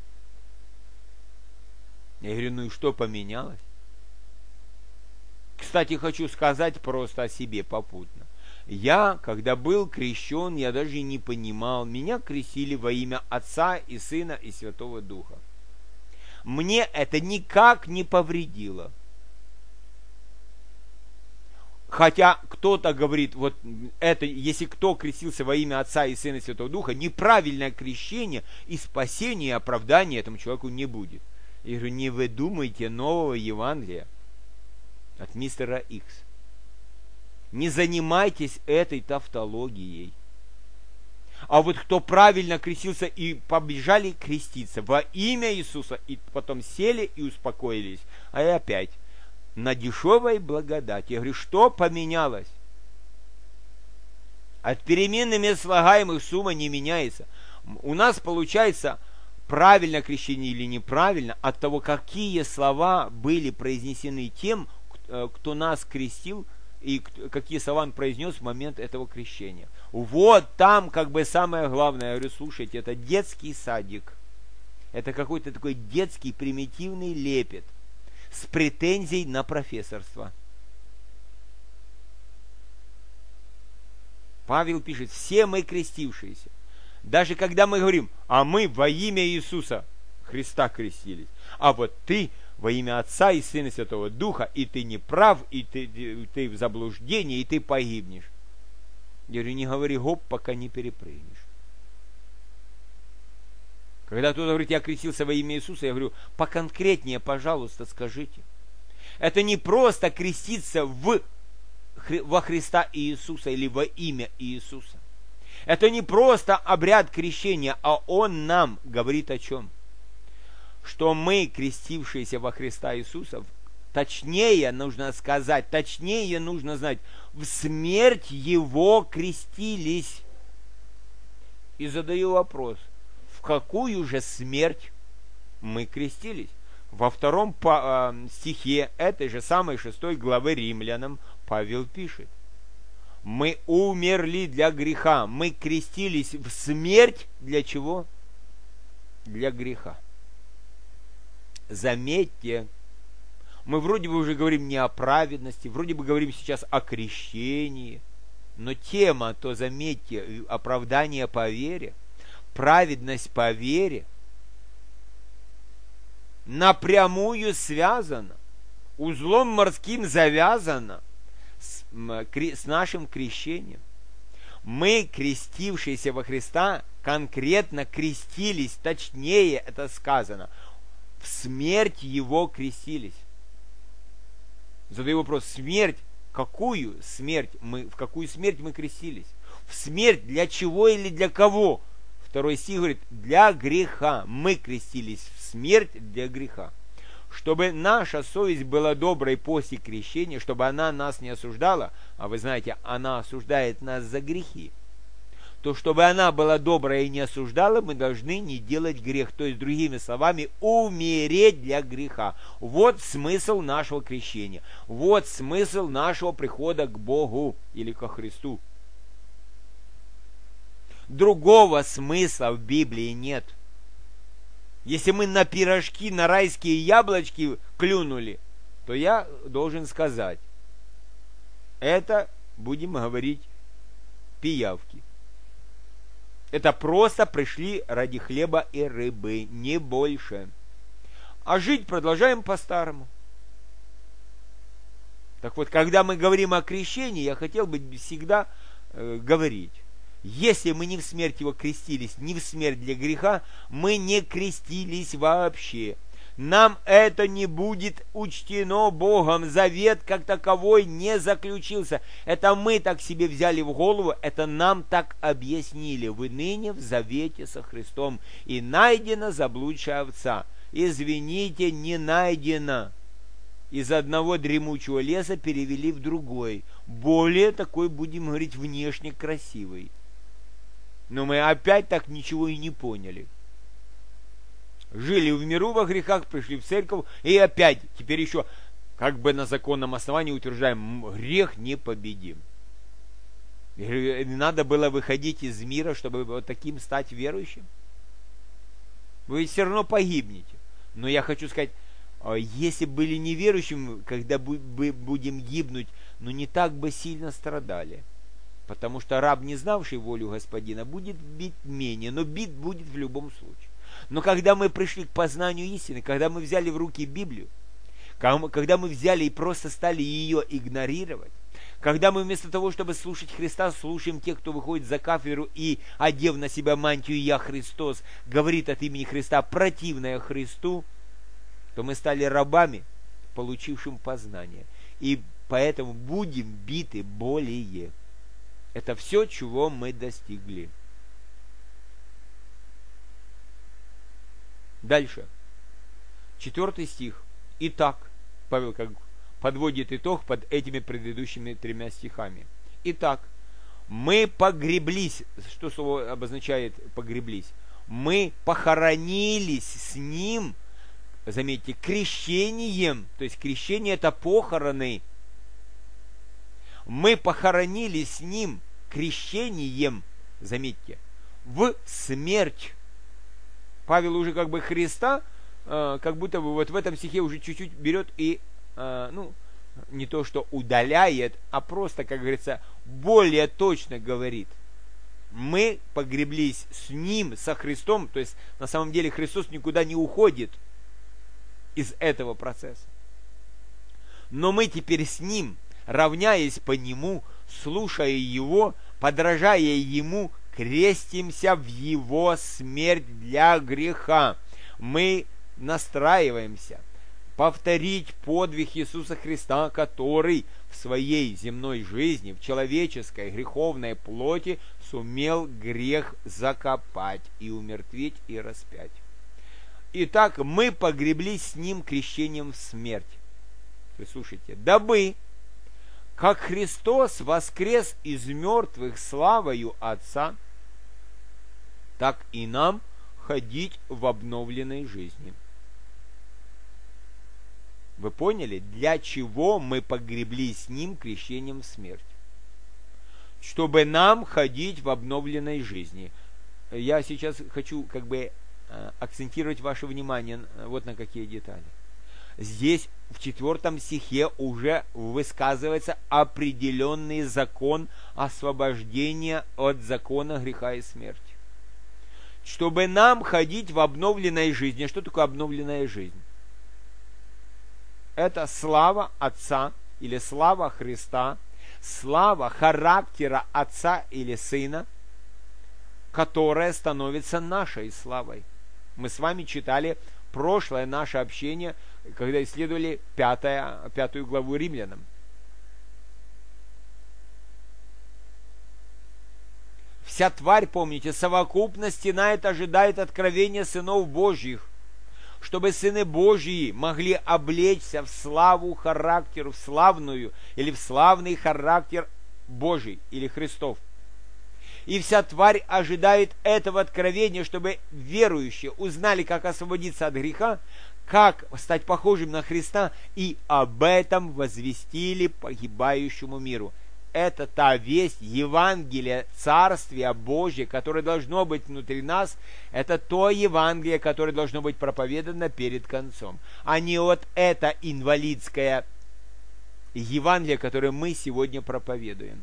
Я говорю, ну и что поменялось? Кстати, хочу сказать просто о себе попутно. Я, когда был крещен, я даже не понимал, меня крестили во имя Отца и Сына и Святого Духа. Мне это никак не повредило. Хотя кто-то говорит, вот это, если кто крестился во имя Отца и Сына и Святого Духа, неправильное крещение и спасение, и оправдание этому человеку не будет. Я говорю, не выдумайте нового Евангелия от мистера Икс. Не занимайтесь этой тавтологией. А вот кто правильно крестился и побежали креститься во имя Иисуса, и потом сели и успокоились, а и опять на дешевой благодати. Я говорю, что поменялось? От переменными слагаемых сумма не меняется. У нас получается правильно крещение или неправильно от того, какие слова были произнесены тем, кто нас крестил, и какие слова он произнес в момент этого крещения. Вот там как бы самое главное. Я говорю, слушайте, это детский садик. Это какой-то такой детский примитивный лепет с претензией на профессорство. Павел пишет, все мы крестившиеся. Даже когда мы говорим, а мы во имя Иисуса Христа крестились, а вот ты во имя Отца и Сына и Святого Духа, и ты не прав, и ты в заблуждении, и ты погибнешь. Я говорю, не говори гоп, пока не перепрыгнешь. Когда кто-то говорит, я крестился во имя Иисуса, я говорю, поконкретнее, пожалуйста, скажите. Это не просто креститься во Христа Иисуса или во имя Иисуса. Это не просто обряд крещения, а он нам говорит о чем? Что мы, крестившиеся во Христа Иисуса, точнее нужно сказать, точнее нужно знать, в смерть Его крестились. И задаю вопрос, в какую же смерть мы крестились? Во 2 стихе этой же самой 6 главы Римлянам Павел пишет: мы умерли для греха, мы крестились в смерть для чего? Для греха. Заметьте, мы вроде бы уже говорим не о праведности, вроде бы говорим сейчас о крещении, но тема, то заметьте, оправдание по вере, праведность по вере напрямую связана, узлом морским завязана с нашим крещением. Мы, крестившиеся во Христа, конкретно крестились, точнее это сказано, в смерть Его крестились. Задаю вопрос, смерть, в какую смерть мы крестились? В смерть для чего или для кого? 2 стих говорит, для греха. Мы крестились в смерть для греха. Чтобы наша совесть была доброй после крещения, чтобы она нас не осуждала, а вы знаете, она осуждает нас за грехи, то чтобы она была добрая и не осуждала, мы должны не делать грех. То есть, другими словами, умереть для греха. Вот смысл нашего крещения. Вот смысл нашего прихода к Богу или ко Христу. Другого смысла в Библии нет. Если мы на пирожки, на райские яблочки клюнули, то я должен сказать, это, будем говорить, пиявки. Это просто пришли ради хлеба и рыбы, не больше. А жить продолжаем по-старому. Так вот, когда мы говорим о крещении, я хотел бы всегда говорить, если мы не в смерть Его крестились, не в смерть для греха, мы не крестились вообще. Нам это не будет учтено Богом. Завет как таковой не заключился. Это мы так себе взяли в голову, это нам так объяснили. Вы ныне в завете со Христом, и найдена заблудшая овца. Извините, не найдена. Из одного дремучего леса перевели в другой. Более такой, будем говорить, внешне красивый. Но мы опять так ничего и не поняли. Жили в миру во грехах, пришли в церковь, и опять, теперь еще, как бы на законном основании утверждаем, грех непобедим. И надо было выходить из мира, чтобы вот таким стать верующим. Вы все равно погибнете. Но я хочу сказать, если были неверующими, когда будем гибнуть, но не так бы сильно страдали. Потому что раб, не знавший волю Господина, будет бит менее, но бит будет в любом случае. Но когда мы пришли к познанию истины, когда мы взяли в руки Библию, когда мы взяли и просто стали ее игнорировать, когда мы вместо того, чтобы слушать Христа, слушаем тех, кто выходит за кафедру и, одев на себя мантию «Я Христос», говорит от имени Христа, противное Христу, то мы стали рабами, получившим познание. И поэтому будем биты более. Это все, чего мы достигли. Дальше. 4 стих. Итак, Павел как подводит итог под этими предыдущими 3 стихами. Итак, мы погреблись. Что слово обозначает погреблись? Мы похоронились с Ним, заметьте, крещением. То есть крещение — это похороны. Мы похоронились с Ним крещением, заметьте, в смерть. Павел уже как бы Христа, как будто бы вот в этом стихе уже чуть-чуть берет и, не то что удаляет, а просто, как говорится, более точно говорит. Мы погреблись с Ним, со Христом, то есть на самом деле Христос никуда не уходит из этого процесса. Но мы теперь с Ним, равняясь по Нему, слушая Его, подражая Ему, крестимся в Его смерть для греха. Мы настраиваемся повторить подвиг Иисуса Христа, который в своей земной жизни, в человеческой греховной плоти сумел грех закопать и умертвить и распять. Итак, мы погреблись с ним крещением в смерть. Слушайте, дабы, как Христос воскрес из мертвых славою Отца, так и нам ходить в обновленной жизни. Вы поняли, для чего мы погреблись с ним крещением в смерть? Чтобы нам ходить в обновленной жизни. Я сейчас хочу акцентировать ваше внимание вот на какие детали. Здесь в 4 стихе уже высказывается определенный закон освобождения от закона греха и смерти. Чтобы нам ходить в обновленной жизни. Что такое обновленная жизнь? Это слава Отца или слава Христа, слава характера Отца или Сына, которая становится нашей славой. Мы с вами читали прошлое наше общение, когда исследовали 5 главу Римлянам. Вся тварь, помните, совокупно стенает, ожидает откровения сынов Божьих, чтобы сыны Божьи могли облечься в славу характеру, в славную или в славный характер Божий или Христов. И вся тварь ожидает этого откровения, чтобы верующие узнали, как освободиться от греха, как стать похожим на Христа, и об этом возвестили погибающему миру. Это та весть, Евангелие Царствия Божьего, которое должно быть внутри нас. Это то Евангелие, которое должно быть проповедано перед концом. А не вот это инвалидское Евангелие, которое мы сегодня проповедуем.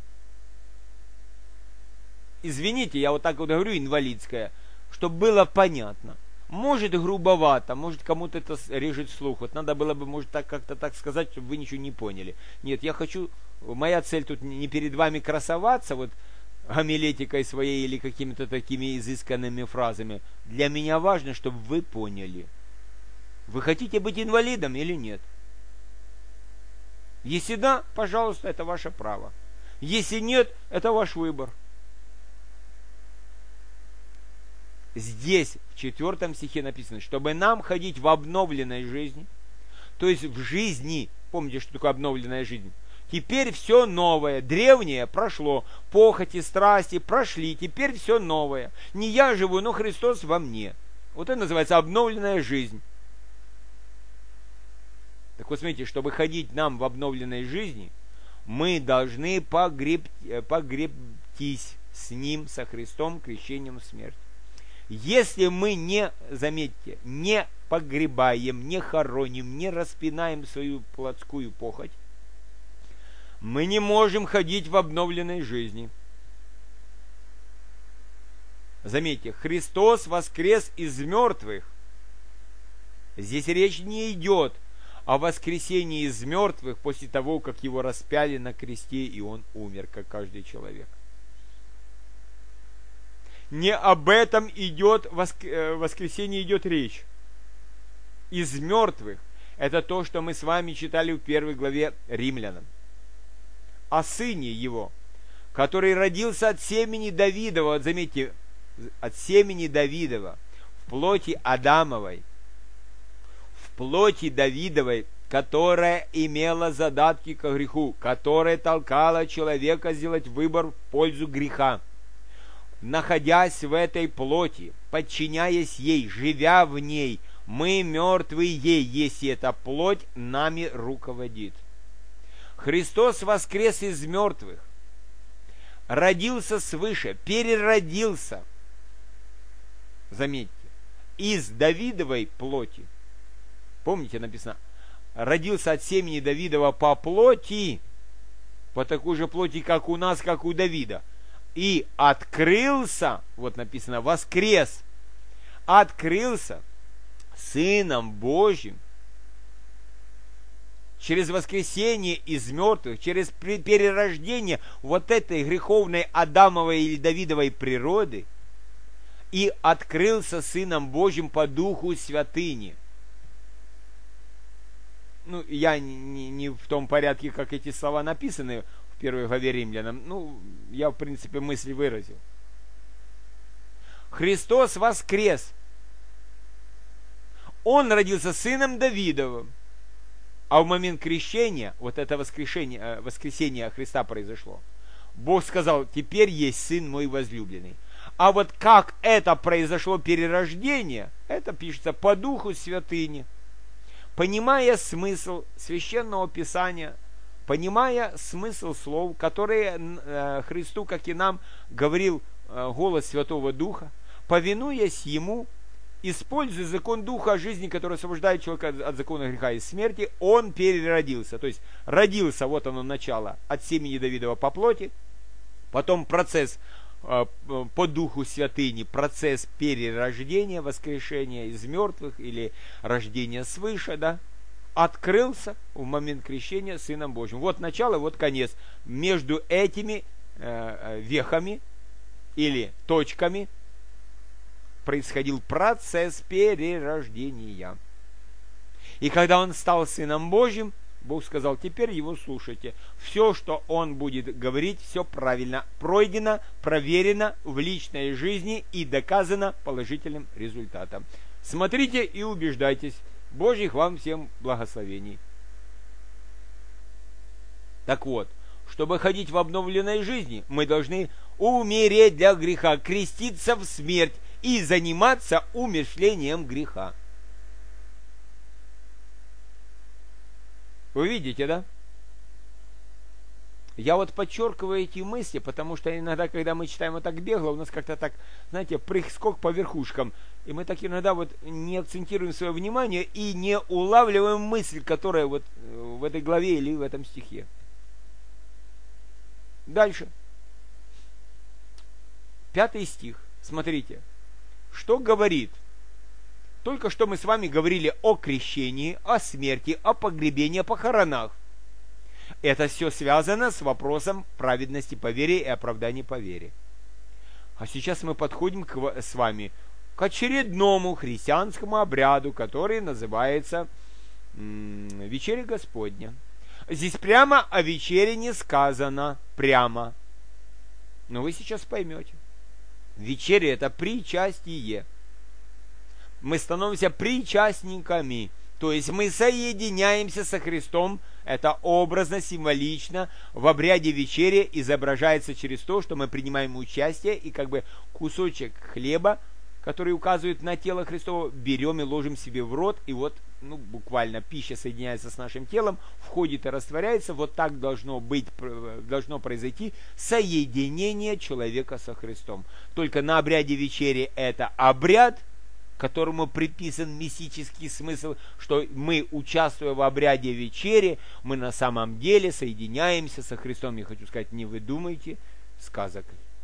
Извините, я вот так вот говорю инвалидское, чтобы было понятно. Может грубовато, может кому-то это режет слух. Вот надо было бы, может, как-то так сказать, чтобы вы ничего не поняли. Нет, я хочу... Моя цель тут не перед вами красоваться, вот гомилетикой своей или какими-то такими изысканными фразами. Для меня важно, чтобы вы поняли. Вы хотите быть инвалидом или нет? Если да, пожалуйста, это ваше право. Если нет, это ваш выбор. Здесь, в 4 стихе написано, чтобы нам ходить в обновленной жизни, то есть в жизни, помните, что такое обновленная жизнь? Теперь все новое, древнее прошло, похоти, страсти прошли, теперь все новое. Не я живу, но Христос во мне. Вот это называется обновленная жизнь. Так вот, смотрите, чтобы ходить нам в обновленной жизни, мы должны погребтись с Ним, со Христом, крещением в смерть. Если мы не, заметьте, не погребаем, не хороним, не распинаем свою плотскую похоть, мы не можем ходить в обновленной жизни. Заметьте, Христос воскрес из мертвых. Здесь речь не идет о воскресении из мертвых после того, как его распяли на кресте, и он умер, как каждый человек. Не об этом идет воскресение, идет речь. Из мертвых. Это то, что мы с вами читали в 1 главе Римлянам. О сыне его, который родился от семени Давидова, вот заметьте, от семени Давидова, в плоти Адамовой, в плоти Давидовой, которая имела задатки ко греху, которая толкала человека сделать выбор в пользу греха. Находясь в этой плоти, подчиняясь ей, живя в ней, мы мертвы ей, если эта плоть нами руководит. Христос воскрес из мертвых, родился свыше, переродился, заметьте, из Давидовой плоти. Помните, написано, родился от семени Давидова по плоти, по такой же плоти, как у нас, как у Давида. И открылся, вот написано, воскрес, открылся Сыном Божьим, через воскресение из мертвых, через перерождение вот этой греховной Адамовой или Давидовой природы, и открылся Сыном Божьим по Духу Святыни. ну, я не в том порядке, как эти слова написаны в первой главе Римлянам, ну, я, в принципе, мысль выразил. Христос воскрес. Он родился сыном Давидовым. А в момент крещения, вот это воскресение Христа произошло, Бог сказал: теперь есть сын мой возлюбленный. А вот как это произошло перерождение, это пишется по духу святыни. Понимая смысл священного писания, понимая смысл слов, которые Христу, как и нам, говорил голос Святого Духа, повинуясь Ему, используя закон Духа жизни, который освобождает человека от закона греха и смерти, он переродился. То есть родился, вот оно начало, от семени Давидова по плоти, потом процесс по Духу святыни, процесс перерождения, воскрешения из мертвых или рождения свыше, да, открылся в момент крещения Сыном Божьим. Вот начало, вот конец. Между этими вехами или точками происходил процесс перерождения. И когда он стал Сыном Божьим, Бог сказал: теперь его слушайте. Все, что он будет говорить, все правильно, пройдено, проверено в личной жизни и доказано положительным результатом. Смотрите и убеждайтесь. Божьих вам всем благословений. Так вот, чтобы ходить в обновленной жизни, мы должны умереть для греха, креститься в смерть и заниматься умерщвлением греха. Вы видите, да? Я вот подчеркиваю эти мысли, потому что иногда, когда мы читаем вот так бегло, у нас как-то так, знаете, прыг-скок по верхушкам. И мы так иногда вот не акцентируем свое внимание и не улавливаем мысль, которая вот в этой главе или в этом стихе. Дальше. 5 стих. Смотрите. Что говорит? Только что мы с вами говорили о крещении, о смерти, о погребении, о похоронах. Это все связано с вопросом праведности по вере и оправдания по вере. А сейчас мы подходим с вами к очередному христианскому обряду, который называется Вечеря Господня. Здесь прямо о вечере не сказано прямо. Но вы сейчас поймете. Вечеря — это причастие. Мы становимся причастниками. То есть мы соединяемся со Христом. Это образно, символично. В обряде вечери изображается через то, что мы принимаем участие и как бы кусочек хлеба, который указывает на тело Христово, берем и ложим себе в рот. И вот, буквально пища соединяется с нашим телом, входит и растворяется. Вот так должно произойти соединение человека со Христом. Только на обряде вечери это обряд, которому приписан мистический смысл, что мы, участвуя в обряде вечери, мы на самом деле соединяемся со Христом. Я хочу сказать, не выдумайте сказок.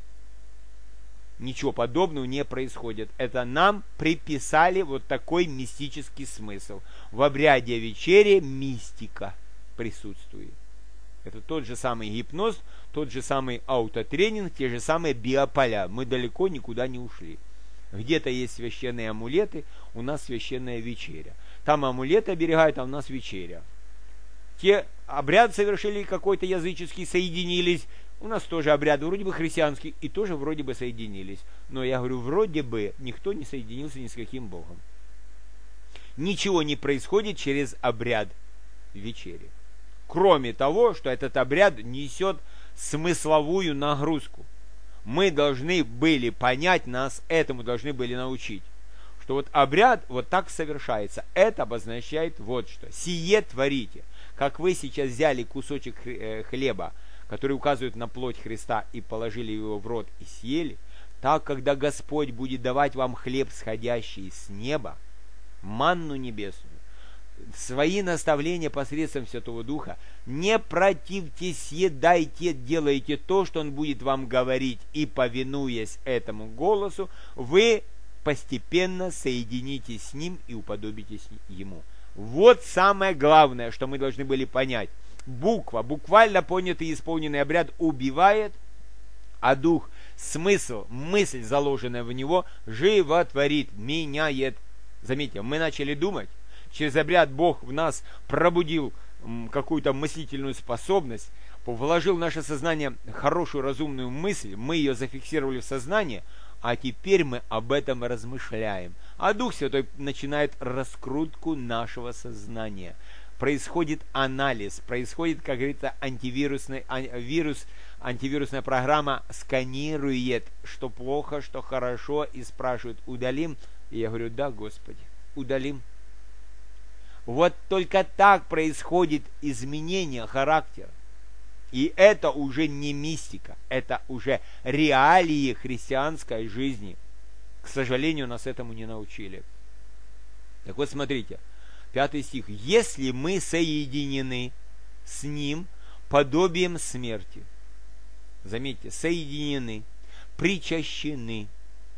Ничего подобного не происходит. Это нам приписали вот такой мистический смысл. В обряде вечери мистика присутствует. Это тот же самый гипноз, тот же самый аутотренинг, те же самые биополя. Мы далеко никуда не ушли. Где-то есть священные амулеты, у нас священная вечеря. Там амулеты оберегают, а у нас вечеря. Те обряд совершили какой-то языческий, соединились. У нас тоже обряды вроде бы христианские и тоже вроде бы соединились. Но я говорю, вроде бы никто не соединился ни с каким Богом. Ничего не происходит через обряд вечери. Кроме того, что этот обряд несет смысловую нагрузку. Мы должны были понять, нас этому должны были научить, что вот обряд вот так совершается. Это обозначает вот что. Сие творите. Как вы сейчас взяли кусочек хлеба, который указывает на плоть Христа, и положили его в рот и съели, так, когда Господь будет давать вам хлеб, сходящий с неба, манну небесную, свои наставления посредством Святого Духа, не противьтесь, съедайте, делайте то, что Он будет вам говорить, и, повинуясь этому голосу, вы постепенно соединитесь с Ним и уподобитесь Ему. Вот самое главное, что мы должны были понять. Буква, буквально понятый и исполненный обряд убивает, а Дух, смысл, мысль, заложенная в него, животворит, меняет. Заметьте, мы начали думать. через обряд Бог в нас пробудил какую-то мыслительную способность, вложил в наше сознание хорошую разумную мысль, мы ее зафиксировали в сознании, а теперь мы об этом размышляем. А Дух Святой начинает раскрутку нашего сознания. Происходит анализ, происходит, как говорится, антивирусная программа сканирует, что плохо, что хорошо, и спрашивает, удалим? И я говорю, да, Господи, удалим. Вот только так происходит изменение характера. И это уже не мистика, это уже реалии христианской жизни. К сожалению, нас этому не научили. Так вот, смотрите, 5 стих. «Если мы соединены с Ним подобием смерти». Заметьте, соединены, причащены,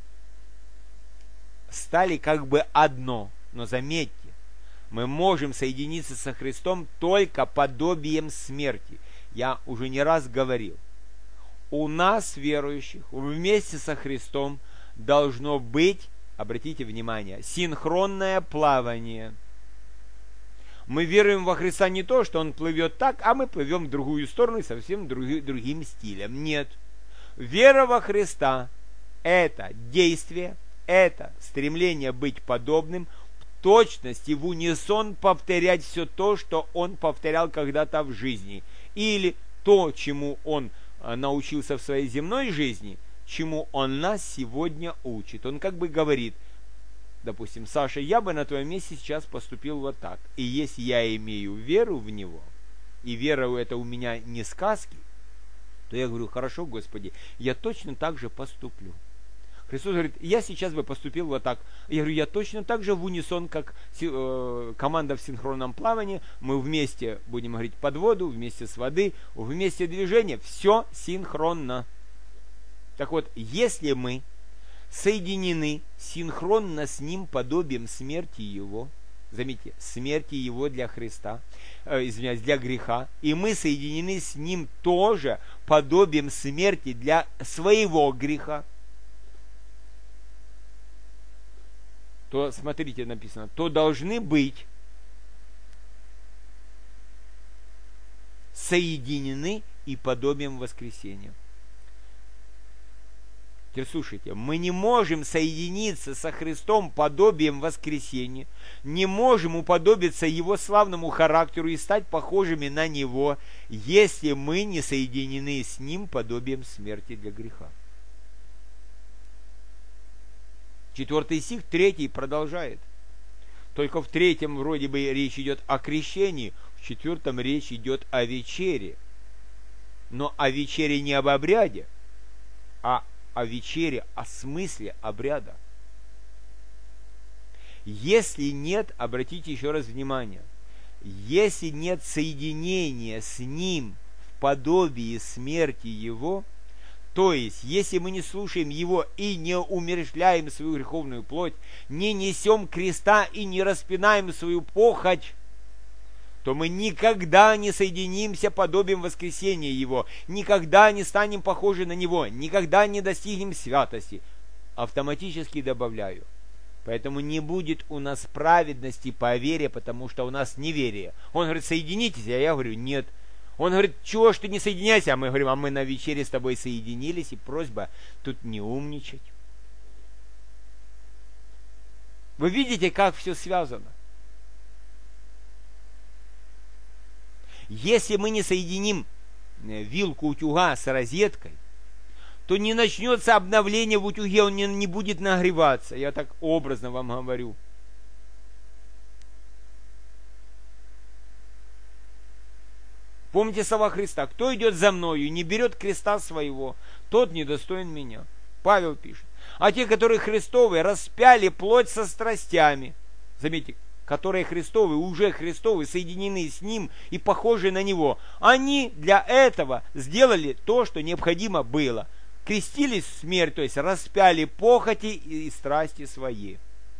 стали как бы одно. Но заметьте, мы можем соединиться со Христом только подобием смерти. Я уже не раз говорил, у нас, верующих, вместе со Христом должно быть, обратите внимание, синхронное плавание. Мы веруем во Христа не то, что Он плывет так, а мы плывем в другую сторону и совсем другим стилем. Нет. Вера во Христа – это действие, это стремление быть подобным, в точности, в унисон повторять все то, что Он повторял когда-то в жизни. Или то, чему Он научился в своей земной жизни, чему Он нас сегодня учит. Он как бы говорит, допустим, Саша, я бы на твоем месте сейчас поступил вот так. И если я имею веру в Него, и вера это у меня не сказки, то я говорю, хорошо, Господи, я точно так же поступлю. Христос говорит, я сейчас бы поступил вот так. Я говорю, я точно так же в унисон, как команда в синхронном плавании. Мы вместе, будем говорить, под воду, вместе с воды, вместе движения. Все синхронно. Так вот, если мы соединены синхронно с Ним подобием смерти Его, заметьте, смерти Его для Христа, для греха, и мы соединены с Ним тоже подобием смерти для своего греха, то, смотрите, написано, то должны быть соединены и подобием воскресения. Теперь слушайте, мы не можем соединиться со Христом подобием воскресения, не можем уподобиться Его славному характеру и стать похожими на Него, если мы не соединены с Ним подобием смерти для греха. 4 стих, 3 продолжает. Только в 3 вроде бы речь идет о крещении, в 4 речь идет о вечере. Но о вечере не об обряде, а о вечере, о смысле обряда. Если нет, обратите еще раз внимание, если нет соединения с Ним в подобии смерти Его, то есть, если мы не слушаем Его и не умерщвляем свою греховную плоть, не несем креста и не распинаем свою похоть, то мы никогда не соединимся подобием воскресения Его, никогда не станем похожи на Него, никогда не достигнем святости. Автоматически добавляю. Поэтому не будет у нас праведности по вере, потому что у нас неверие. Он говорит, соединитесь, а я говорю, нет. Он говорит, чего ж ты не соединяйся? А мы говорим, а мы на вечере с тобой соединились, и просьба тут не умничать. Вы видите, как все связано? Если мы не соединим вилку утюга с розеткой, то не начнется обновление в утюге, он не будет нагреваться. Я так образно вам говорю. Помните слова Христа: кто идет за мною и не берет креста своего, тот недостоин меня. Павел пишет. А те, которые Христовые, распяли плоть со страстями. Заметьте, которые Христовые, уже Христовые, соединены с Ним и похожи на Него. Они для этого сделали то, что необходимо было. Крестились в смерть, то есть распяли похоти и страсти свои.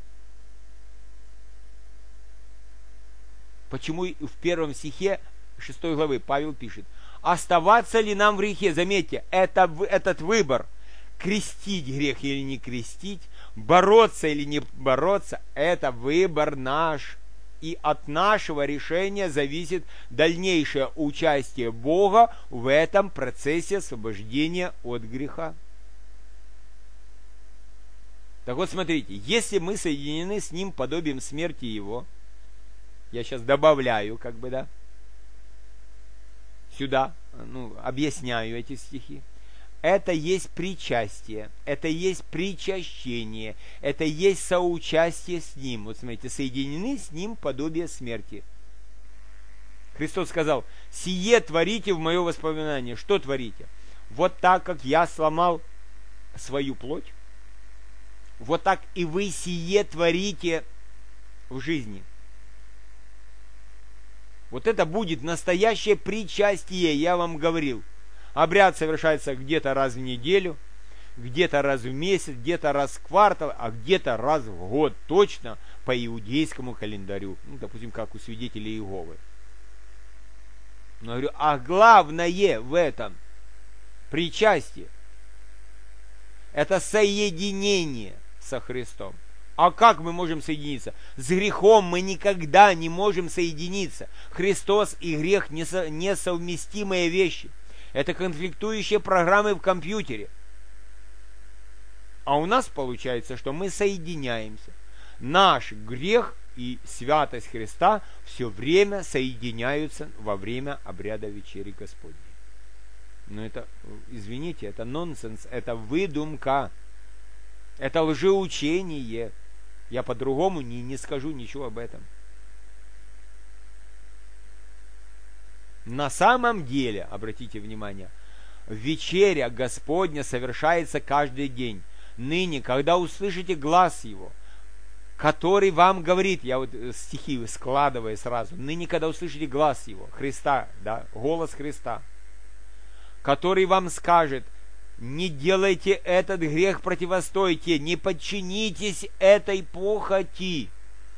Почему в 1 стихе 6 главы Павел пишет: оставаться ли нам в грехе? Заметьте, этот выбор, крестить грех или не крестить, бороться или не бороться, это выбор наш. и от нашего решения зависит дальнейшее участие Бога в этом процессе освобождения от греха. Так вот, смотрите, если мы соединены с Ним подобием смерти Его, я сейчас добавляю, сюда, объясняю эти стихи, это есть причастие, это есть причащение, это есть соучастие с Ним. Вот смотрите, соединены с Ним подобие смерти. Христос сказал: «Сие творите в мое воспоминание». Что творите? Вот так, как я сломал свою плоть, вот так и вы сие творите в жизни. Вот это будет настоящее причастие, я вам говорил. Обряд совершается где-то раз в неделю, где-то раз в месяц, где-то раз в квартал, а где-то раз в год, точно по иудейскому календарю. Допустим, как у свидетелей Иеговы. Но говорю, а главное в этом причастие – это соединение со Христом. А как мы можем соединиться? С грехом мы никогда не можем соединиться. Христос и грех несовместимые вещи. Это конфликтующие программы в компьютере. А у нас получается, что мы соединяемся. Наш грех и святость Христа все время соединяются во время обряда вечери Господней. Но это, извините, это нонсенс, это выдумка, это лжеучение. Я по-другому не скажу ничего об этом. На самом деле, обратите внимание, вечеря Господня совершается каждый день. Ныне, когда услышите глас Его, который вам говорит, я вот стихи складываю сразу, ныне, когда услышите глас Его, Христа, да, голос Христа, который вам скажет: не делайте этот грех, противостойте, не подчинитесь этой похоти,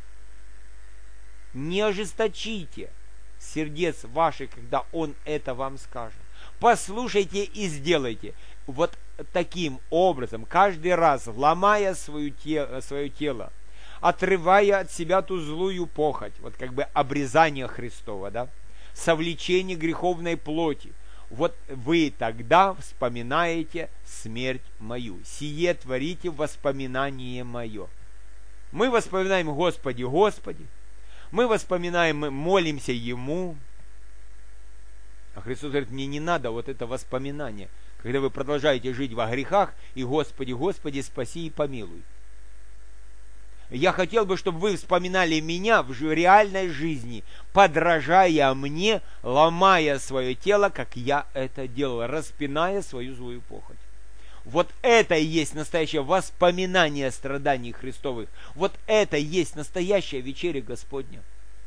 не ожесточите сердец ваших, когда Он это вам скажет. Послушайте и сделайте. Вот таким образом, каждый раз ломая свое тело, отрывая от себя ту злую похоть, вот обрезание Христова, да, совлечение греховной плоти, вот вы тогда вспоминаете смерть мою. Сие творите в воспоминание мое. Мы вспоминаем: Господи, Господи. Мы вспоминаем, мы молимся Ему. А Христос говорит: мне не надо вот это воспоминание, когда вы продолжаете жить во грехах, и Господи, Господи, спаси и помилуй. Я хотел бы, чтобы вы вспоминали меня в реальной жизни, подражая мне, ломая свое тело, как я это делал, распиная свою злую похоть. Вот это и есть настоящее воспоминание страданий Христовых. Вот это и есть настоящая вечеря Господня.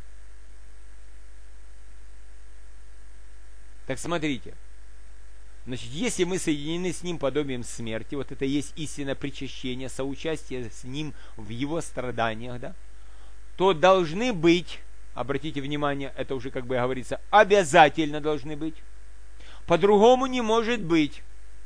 Так смотрите. Значит, если мы соединены с Ним подобием смерти, вот это и есть истинное причащение, соучастие с Ним в Его страданиях, да, то должны быть, обратите внимание, это уже говорится, обязательно должны быть. По-другому не может быть.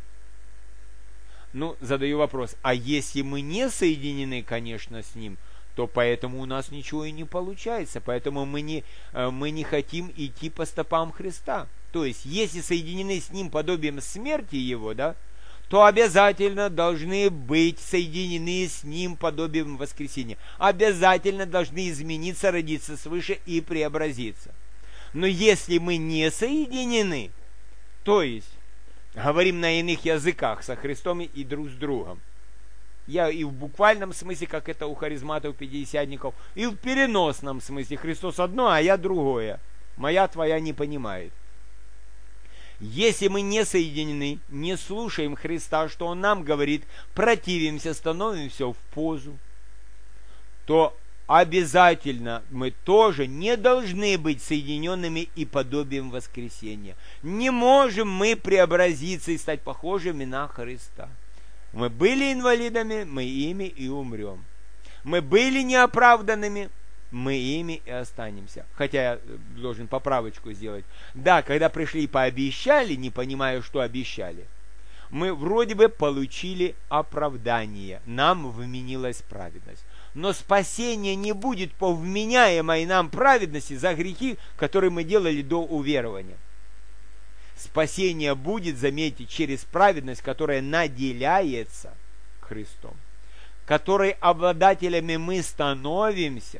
Задаю вопрос, а если мы не соединены, конечно, с Ним, то поэтому у нас ничего и не получается, поэтому мы не хотим идти по стопам Христа. То есть, если соединены с Ним подобием смерти Его, да, то обязательно должны быть соединены с Ним подобием воскресения. Обязательно должны измениться, родиться свыше и преобразиться. Но если мы не соединены, то есть, говорим на иных языках со Христом и друг с другом, я и в буквальном смысле, как это у харизматов, пятидесятников, и в переносном смысле: Христос одно, а я другое. Моя твоя не понимает. Если мы не соединены, не слушаем Христа, что Он нам говорит, противимся, становимся в позу, то обязательно мы тоже не должны быть соединенными и подобием воскресения. Не можем мы преобразиться и стать похожими на Христа. Мы были инвалидами, мы ими и умрем. Мы были неоправданными, мы ими и останемся. Хотя я должен поправочку сделать. Да, когда пришли и пообещали, не понимая, что обещали, мы вроде бы получили оправдание. Нам вменилась праведность. но спасение не будет по вменяемой нам праведности за грехи, которые мы делали до уверования. Спасение будет, заметьте, через праведность, которая наделяется Христом, которой обладателями мы становимся.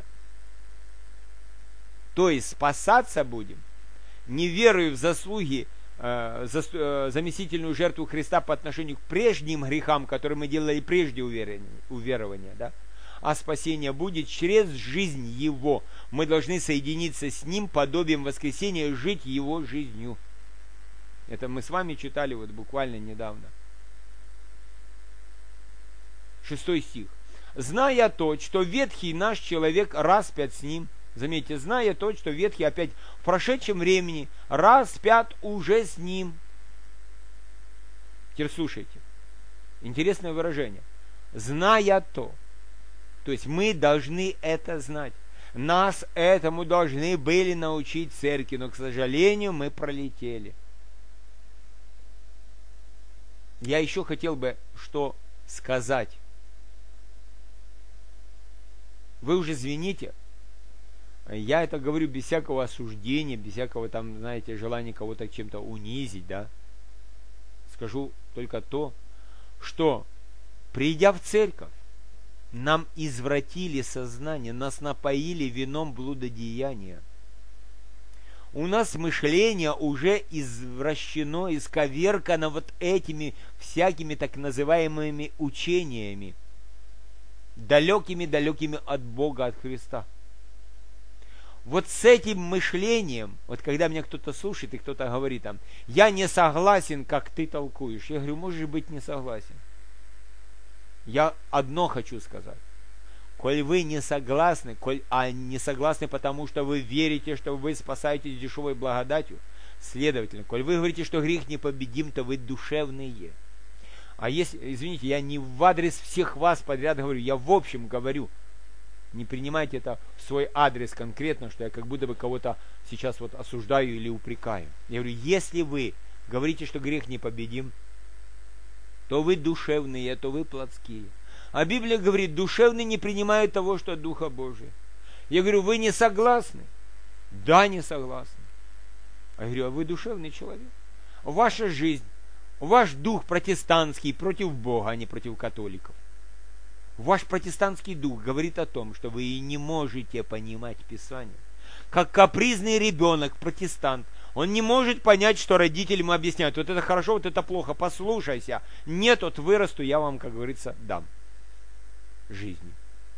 То есть спасаться будем не верою в заслуги, заместительную жертву Христа по отношению к прежним грехам, которые мы делали прежде уверования, да? А спасение будет через жизнь Его. Мы должны соединиться с Ним подобием воскресения, жить Его жизнью. Это мы с вами читали вот буквально недавно. 6 стих. «Зная то, что ветхий наш человек распят с Ним». Заметьте, зная то, что ветхий опять в прошедшем времени распят уже с Ним. Теперь слушайте. Интересное выражение. Зная то. То есть мы должны это знать. Нас этому должны были научить церкви, но, к сожалению, мы пролетели. Я еще хотел бы что сказать. Вы уже извините, я это говорю без всякого осуждения, без всякого там, знаете, желания кого-то чем-то унизить, да. Скажу только то, что, придя в церковь, нам извратили сознание, нас напоили вином блудодеяния. У нас мышление уже извращено, исковеркано вот этими всякими так называемыми учениями, далекими от Бога, от Христа. Вот с этим мышлением, вот когда меня кто-то слушает и кто-то говорит там, я не согласен, как ты толкуешь. Я говорю, можешь быть не согласен. Я одно хочу сказать. Коль вы не согласны, не согласны потому, что вы верите, что вы спасаетесь дешевой благодатью, следовательно, коль вы говорите, что грех непобедим, то вы душевные. А если, извините, я не в адрес всех вас подряд говорю, я в общем говорю. Не принимайте это в свой адрес конкретно, что я как будто бы кого-то сейчас вот осуждаю или упрекаю. Я говорю, если вы говорите, что грех непобедим, то вы душевные, то вы плотские. А Библия говорит, душевные не принимают того, что от Духа Божия. Я говорю, вы не согласны? Да, не согласны. Я говорю, а вы душевный человек. Ваша жизнь, ваш дух протестантский против Бога, а не против католиков. Ваш протестантский дух говорит о том, что вы и не можете понимать Писание. Как капризный ребенок, протестант, он не может понять, что родители ему объясняют. Вот это хорошо, вот это плохо, послушайся. Нет, вот вырасту, я вам, как говорится, дам жизни.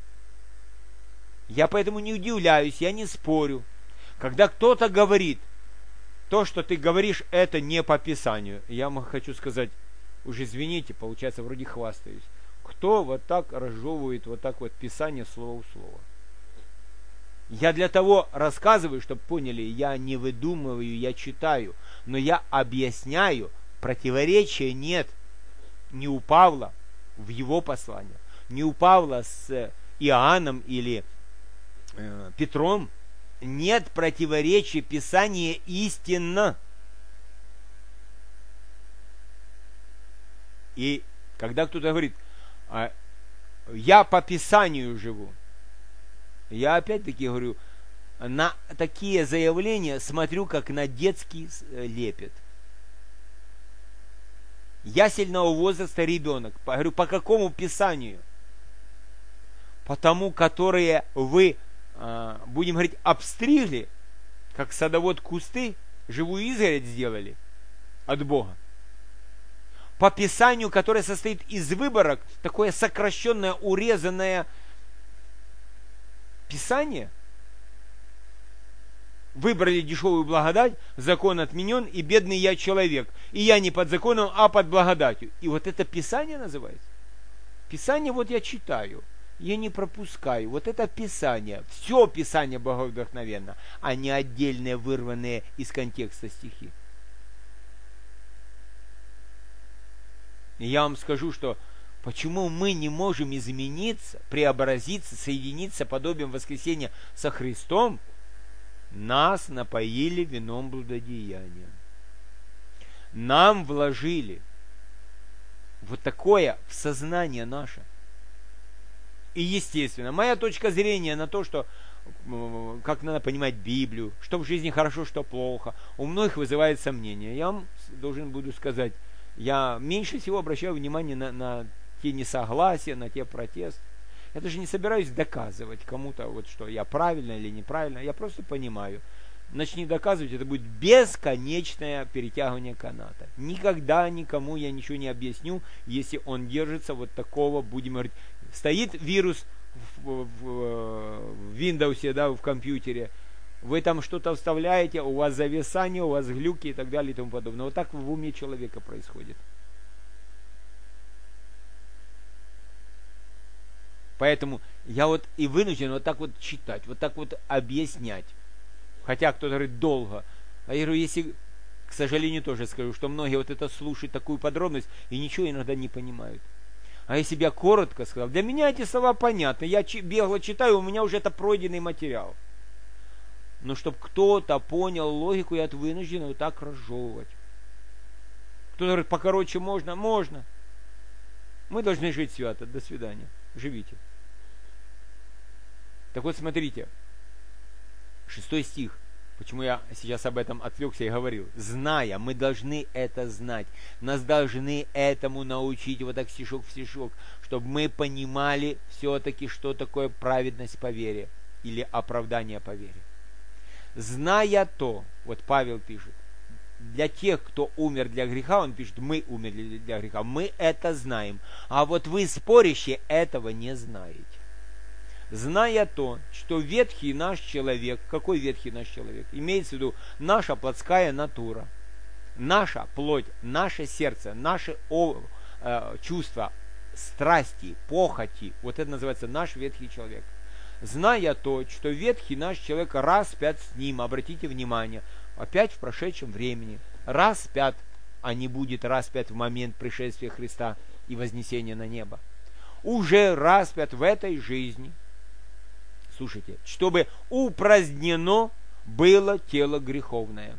Я поэтому не удивляюсь, я не спорю. Когда кто-то говорит, то, что ты говоришь, это не по Писанию. Я вам хочу сказать, уж извините, получается, вроде хвастаюсь. Кто вот так разжевывает вот так вот Писание слово в слово? Я для того рассказываю, чтобы поняли, я не выдумываю, я читаю, но я объясняю, противоречия нет ни у Павла в его послании, ни у Павла с Иоанном или Петром, нет противоречия, Писание истинно. И когда кто-то говорит, я по Писанию живу, я опять-таки говорю, на такие заявления смотрю, как на детский лепет. Я сильного возраста ребенок. Говорю, по какому Писанию? По тому, которое вы, будем говорить, обстригли, как садовод кусты, живую изгородь сделали от Бога. По Писанию, которое состоит из выборок, такое сокращенное, урезанное Писание. Выбрали дешевую благодать, закон отменен, и бедный я человек. И я не под законом, а под благодатью. И вот это Писание называется. Писание вот я читаю, я не пропускаю. Вот это Писание. Все Писание боговдохновенно, а не отдельные, вырванные из контекста стихи. И я вам скажу, что почему мы не можем измениться, преобразиться, соединиться подобием воскресения со Христом, нас напоили вином блудодеяния. Нам вложили вот такое в сознание наше. И естественно, моя точка зрения на то, что как надо понимать Библию, что в жизни хорошо, что плохо, у многих вызывает сомнения. Я вам должен буду сказать, я меньше всего обращаю внимание на те несогласия, на те протесты. Я даже не собираюсь доказывать кому-то, вот, что я правильно или неправильно. Я просто понимаю. Начни доказывать, это будет бесконечное перетягивание каната. Никогда никому я ничего не объясню, если он держится вот такого, будем говорить, стоит вирус в Windows, да, в компьютере, вы там что-то вставляете, у вас зависание, у вас глюки и так далее и тому подобное. Вот так в уме человека происходит. Поэтому я вот и вынужден вот так вот читать, вот так вот объяснять. Хотя кто-то говорит долго. А я говорю, если, к сожалению, тоже скажу, что многие вот это слушают, такую подробность, и ничего иногда не понимают. А если бы я коротко сказал, для меня эти слова понятны, я бегло читаю, у меня уже это пройденный материал. Но чтобы кто-то понял логику, я вынужден вот так разжевывать. Кто-то говорит, покороче можно? Можно. Мы должны жить свято. До свидания. Живите. Так вот, смотрите. 6 стих. Почему я сейчас об этом отвлекся и говорил. Зная, мы должны это знать. Нас должны этому научить, вот так стишок в стишок, чтобы мы понимали все-таки, что такое праведность по вере или оправдание по вере. Зная то, вот Павел пишет, для тех, кто умер для греха, он пишет, мы умерли для греха, мы это знаем. А вот вы, спорящие, этого не знаете. Зная то, что ветхий наш человек, какой ветхий наш человек? Имеется в виду наша плотская натура, наша плоть, наше сердце, наши чувства, страсти, похоти, вот это называется наш ветхий человек. Зная то, что ветхий наш человек распят с ним, обратите внимание, опять в прошедшем времени, распят, а не будет распят в момент пришествия Христа и вознесения на небо, уже распят в этой жизни. Слушайте, чтобы упразднено было тело греховное.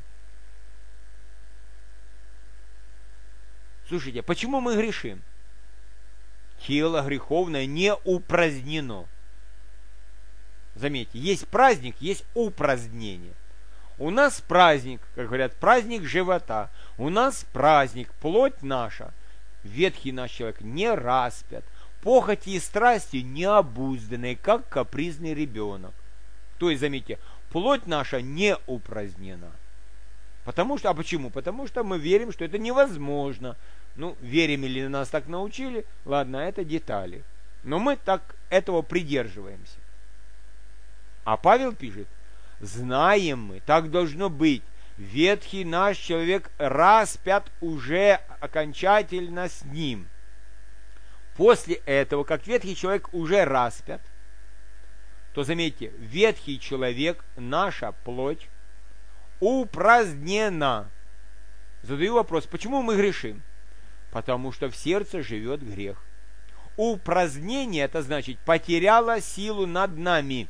Слушайте, почему мы грешим? Тело греховное не упразднено. Заметьте, есть праздник, есть упразднение. У нас праздник, как говорят, праздник живота. У нас праздник, плоть наша, ветхий наш человек не распят. Похоти и страсти необузданные, как капризный ребенок. То есть, заметьте, плоть наша не упразднена. Потому что, а почему? Потому что мы верим, что это невозможно. Ну, верим или нас так научили, ладно, это детали. Но мы так этого придерживаемся. А Павел пишет, знаем мы, так должно быть, ветхий наш человек распят уже окончательно с ним. После этого, как ветхий человек уже распят, то заметьте, ветхий человек, наша плоть, упразднена. Задаю вопрос, почему мы грешим? Потому что в сердце живет грех. Упразднение, это значит, потеряло силу над нами.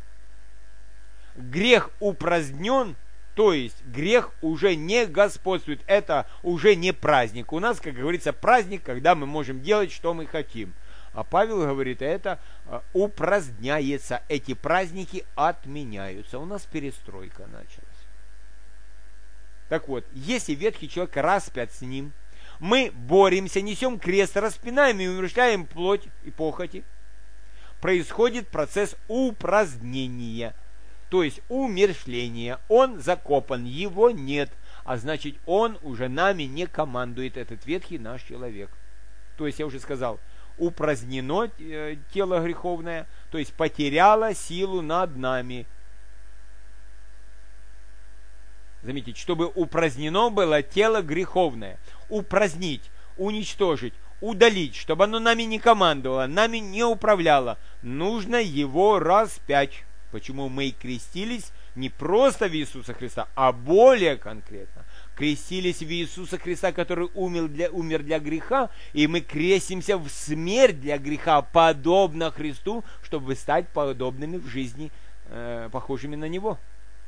Грех упразднен, то есть грех уже не господствует, это уже не праздник. У нас, как говорится, праздник, когда мы можем делать, что мы хотим. А Павел говорит, это упраздняется, эти праздники отменяются. У нас перестройка началась. Так вот, если ветхий человек распят с ним, мы боремся, несем крест, распинаем и умерщвляем плоть и похоти, происходит процесс упразднения. То есть умерщвление, он закопан, его нет, а значит он уже нами не командует, этот ветхий наш человек. То есть я уже сказал, упразднено тело греховное, то есть потеряло силу над нами. Заметьте, чтобы упразднено было тело греховное, упразднить, уничтожить, удалить, чтобы оно нами не командовало, нами не управляло, нужно его распять. Почему мы и крестились не просто в Иисуса Христа, а более конкретно. Крестились в Иисуса Христа, который умер для греха, и мы крестимся в смерть для греха, подобно Христу, чтобы стать подобными в жизни, похожими на Него.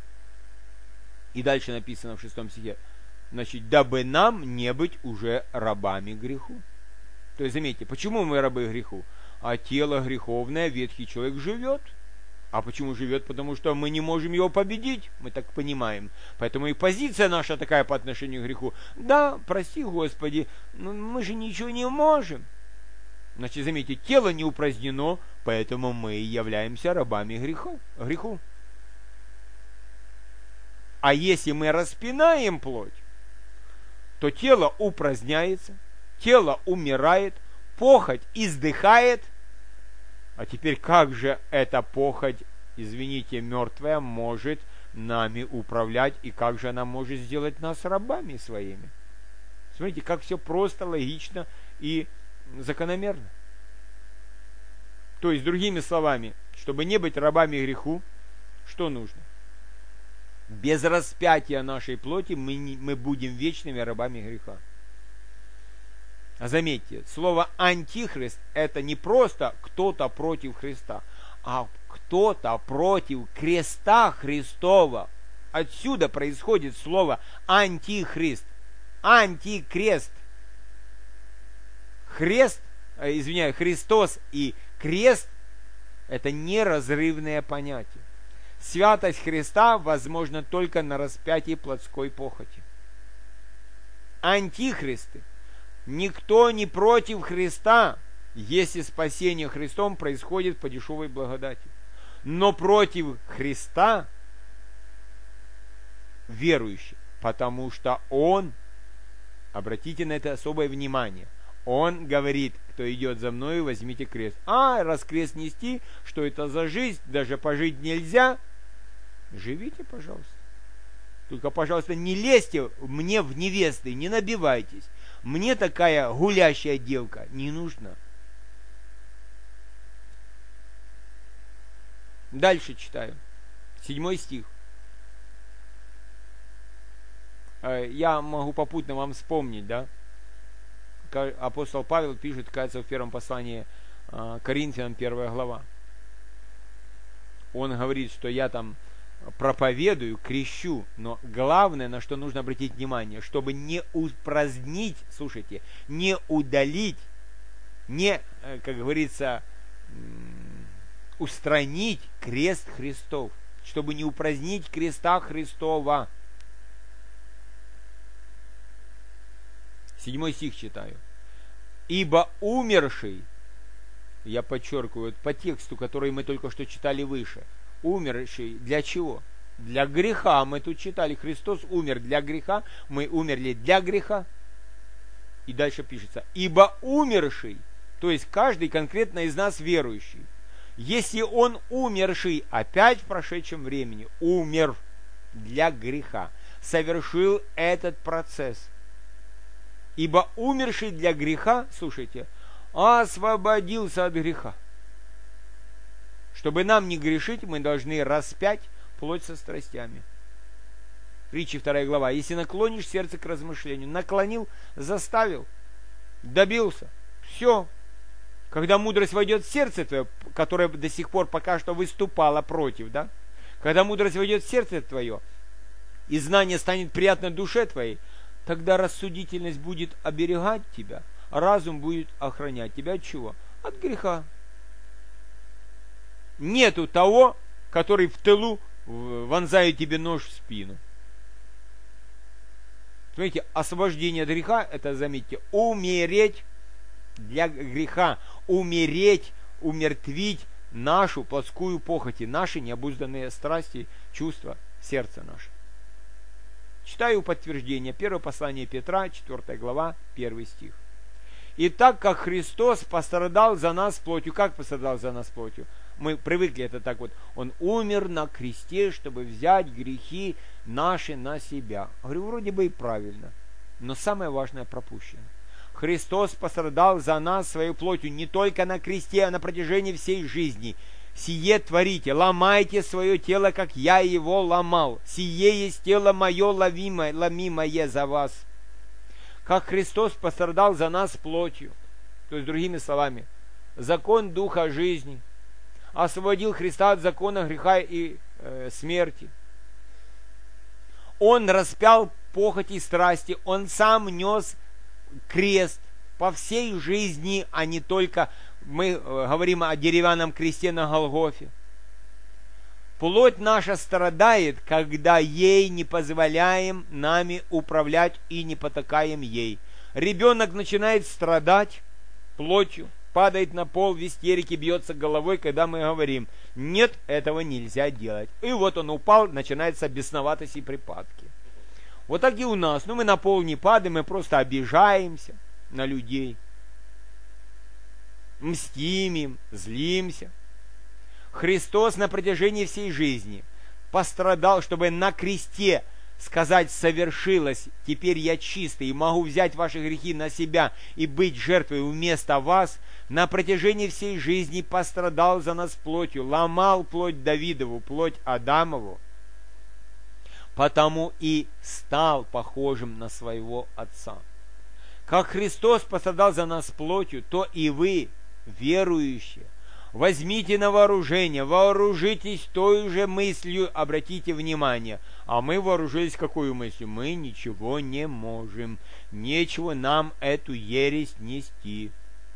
И дальше написано в 6 стихе, значит, дабы нам не быть уже рабами греху. То есть, заметьте, почему мы рабы греху? а тело греховное, ветхий человек живет. А почему живет? Потому что мы не можем его победить, мы так понимаем. Поэтому и позиция наша такая по отношению к греху. Да, прости, Господи, но мы же ничего не можем. Значит, заметьте, тело не упразднено, поэтому мы являемся рабами греху. А если мы распинаем плоть, то тело упраздняется, тело умирает, похоть издыхает. А теперь как же эта похоть, извините, мертвая, может нами управлять, и как же она может сделать нас рабами своими? Смотрите, как все просто, логично и закономерно. То есть, другими словами, чтобы не быть рабами греху, что нужно? Без распятия нашей плоти мы будем вечными рабами греха. А заметьте, слово «антихрист» – это не просто кто-то против Христа, а кто-то против креста Христова. Отсюда происходит слово «антихрист», «антикрест». Христос и крест – это неразрывное понятие. Святость Христа возможна только на распятии плотской похоти. Антихристы. Никто не против Христа, если спасение Христом происходит по дешевой благодати. Но против Христа верующий, потому что Он, обратите на это особое внимание, Он говорит, кто идет за мною, возьмите крест. Раз крест нести, что это за жизнь, даже пожить нельзя, живите, пожалуйста. Только, пожалуйста, не лезьте мне в невесты, не набивайтесь. Мне такая гулящая девка не нужна. Дальше читаю. 7 стих. Я могу попутно вам вспомнить, да? Апостол Павел пишет, кажется, в первом послании Коринфянам, 1 глава. Он говорит, что я там проповедую, крещу, но главное, на что нужно обратить внимание, чтобы не упразднить, слушайте, не удалить, не, как говорится, устранить крест Христов, чтобы не упразднить креста Христова. 7 стих читаю. Ибо умерший, я подчеркиваю, по тексту, который мы только что читали выше, умерший для чего? Для греха. Мы тут читали, Христос умер для греха, мы умерли для греха. И дальше пишется, ибо умерший, то есть каждый конкретно из нас верующий, если он умерший, опять в прошедшем времени, умер для греха, совершил этот процесс. Ибо умерший для греха, слушайте, освободился от греха. Чтобы нам не грешить, мы должны распять плоть со страстями. Притча 2 глава. Если наклонишь сердце к размышлению, наклонил, заставил, добился. Все. Когда мудрость войдет в сердце твое, которое до сих пор пока что выступало против, да? Когда мудрость войдет в сердце твое, и знание станет приятно душе твоей, тогда рассудительность будет оберегать тебя, а разум будет охранять тебя от чего? От греха. Нету того, который в тылу вонзает тебе нож в спину. Смотрите, освобождение от греха, это, заметьте, умереть для греха, умереть, умертвить нашу плотскую похоть, наши необузданные страсти, чувства, сердце наше. Читаю подтверждение. Первое послание Петра, 4 глава, 1 стих. И так как Христос пострадал за нас плотью, как пострадал за нас плотью? Мы привыкли это так вот. Он умер на кресте, чтобы взять грехи наши на себя. Говорю, вроде бы и правильно. Но самое важное пропущено. Христос пострадал за нас своей плотью не только на кресте, а на протяжении всей жизни. Сие творите, ломайте свое тело, как я его ломал. Сие есть тело мое ломимое за вас. Как Христос пострадал за нас плотью. То есть, другими словами, закон Духа жизни освободил Христа от закона греха и смерти. Он распял похоти и страсти, Он сам нес крест по всей жизни, а не только мы говорим о деревянном кресте на Голгофе. Плоть наша страдает, когда ей не позволяем нами управлять и не потакаем ей. Ребенок начинает страдать плотью, падает на пол в истерике, бьется головой, когда мы говорим: нет, этого нельзя делать. И вот он упал, начинается бесноватость и припадки. Вот так и у нас. Мы на пол не падаем, мы просто обижаемся на людей. Мстим им, злимся. Христос на протяжении всей жизни пострадал, чтобы на кресте сказать: совершилось, теперь я чистый и могу взять ваши грехи на себя и быть жертвой вместо вас. На протяжении всей жизни пострадал за нас плотью, ломал плоть Давидову, плоть Адамову, потому и стал похожим на своего Отца. Как Христос пострадал за нас плотью, то и вы, верующие, возьмите на вооружение, вооружитесь той же мыслью, обратите внимание. А мы вооружились какой мыслью? Мы ничего не можем, нечего нам эту ересь нести.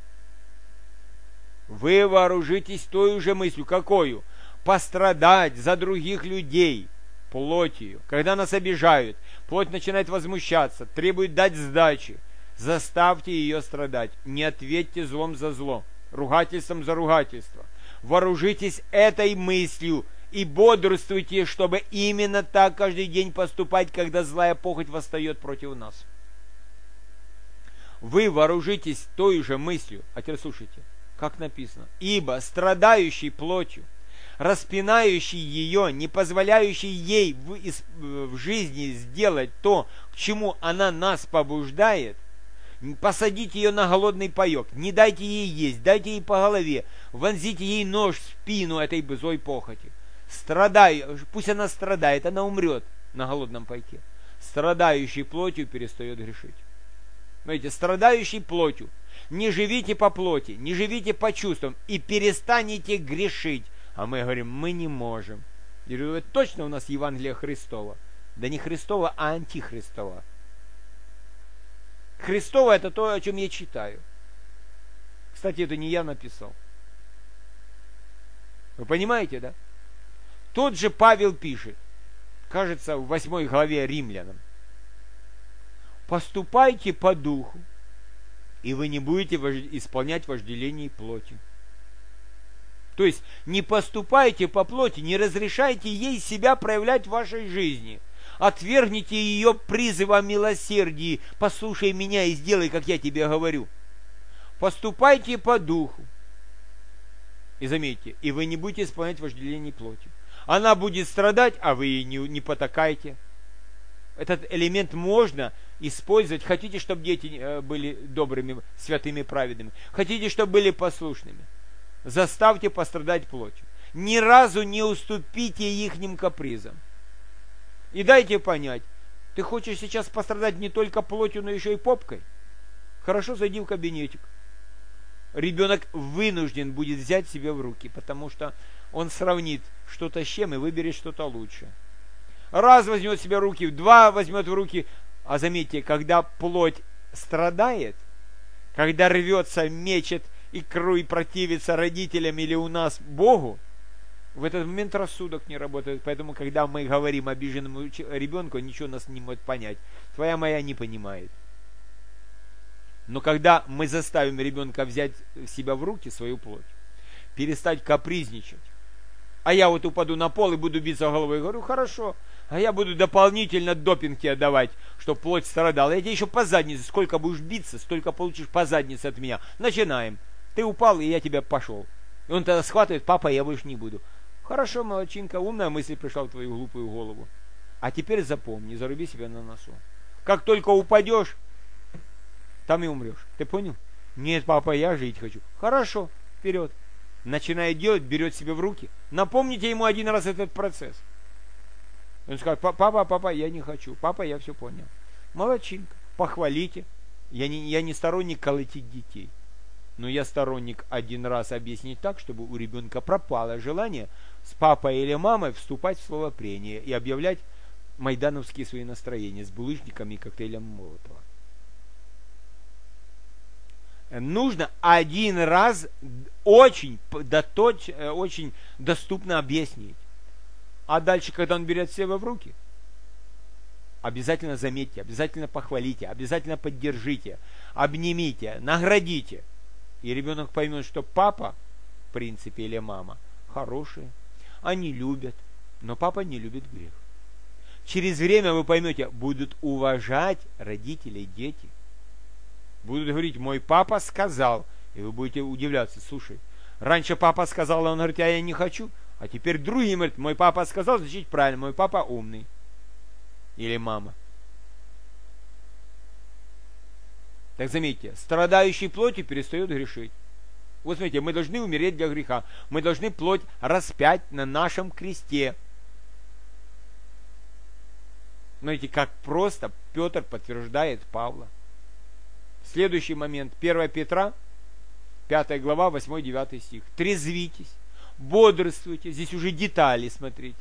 Вы вооружитесь той же мыслью, какую? Пострадать за других людей плотью. Когда нас обижают, плоть начинает возмущаться, требует дать сдачи. Заставьте ее страдать, не ответьте злом за зло, ругательством за ругательство. Вооружитесь этой мыслью и бодрствуйте, чтобы именно так каждый день поступать, когда злая похоть восстает против нас. Вы вооружитесь той же мыслью, а теперь слушайте, как написано: ибо страдающий плотью, распинающий ее, не позволяющий ей в жизни сделать то, к чему она нас побуждает, посадите ее на голодный паек, не дайте ей есть, дайте ей по голове, вонзите ей нож в спину этой злой похоти. Пусть она страдает, она умрет на голодном пайке. Страдающий плотью перестает грешить. Смотрите, страдающий плотью. Не живите по плоти, не живите по чувствам и перестанете грешить. А мы говорим: мы не можем. Я говорю: точно у нас Евангелие Христова? Да не Христова, а антихристова. Христово — это то, о чем я читаю. Кстати, это не я написал. Вы понимаете, да? Тот же Павел пишет, кажется, в 8 главе Римлянам: поступайте по духу, и вы не будете исполнять вожделение плоти. То есть не поступайте по плоти, не разрешайте ей себя проявлять в вашей жизни. Отвергните ее призыв о милосердии. Послушай меня и сделай, как я тебе говорю. Поступайте по духу. И заметьте, и вы не будете исполнять вожделение плоти. Она будет страдать, а вы ей не потакайте. Этот элемент можно использовать. Хотите, чтобы дети были добрыми, святыми, праведными? Хотите, чтобы были послушными? Заставьте пострадать плотью. Ни разу не уступите ихним капризам. И дайте понять: ты хочешь сейчас пострадать не только плотью, но еще и попкой? Хорошо, зайди в кабинетик. Ребенок вынужден будет взять себя в руки, потому что он сравнит что-то с чем и выберет что-то лучше. Раз возьмет себя в руки, два возьмет в руки. А заметьте, когда плоть страдает, когда рвется, мечет икру и противится родителям или у нас Богу, в этот момент рассудок не работает. Поэтому, когда мы говорим обиженному ребенку, ничего нас не может понять. Твоя моя не понимает. Но когда мы заставим ребенка взять себя в руки, свою плоть, перестать капризничать, а я вот упаду на пол и буду биться головой, говорю: хорошо, а я буду дополнительно допинг тебе давать, чтобы плоть страдала. Я тебе еще по заднице, сколько будешь биться, столько получишь по заднице от меня. Начинаем. Ты упал, и я тебя пошел. И он тогда схватывает: папа, я больше не буду. Хорошо, молодчинка, умная мысль пришла в твою глупую голову. А теперь запомни, заруби себя на носу. Как только упадешь, там и умрешь. Ты понял? Нет, папа, я жить хочу. Хорошо, вперед. Начинает делать, берет себя в руки. Напомните ему один раз этот процесс. Он скажет: папа, я не хочу. Папа, я все понял. Молодчинка, похвалите. Я не сторонник колотить детей. Но я сторонник один раз объяснить так, чтобы у ребенка пропало желание с папой или мамой вступать в словопрение и объявлять майдановские свои настроения с булыжниками и коктейлем Молотова. нужно один раз очень доступно объяснить. А дальше, когда он берет себя в руки, обязательно заметьте, обязательно похвалите, обязательно поддержите, обнимите, наградите. И ребенок поймет, что папа, в принципе, или мама, хорошие, они любят, но папа не любит грех. Через время вы поймете, будут уважать родителей дети. Будут говорить, мой папа сказал, и вы будете удивляться, слушай, раньше папа сказал, он говорит, а я не хочу, а теперь другим говорит, мой папа сказал, значит правильно, мой папа умный. Или мама. Так заметьте, страдающий плотью перестает грешить. Вот смотрите, мы должны умереть для греха. Мы должны плоть распять на нашем кресте. Смотрите, как просто Петр подтверждает Павла. Следующий момент. 1 Петра, 5 глава, 8-9 стих. Трезвитесь, бодрствуйте. Здесь уже детали, смотрите.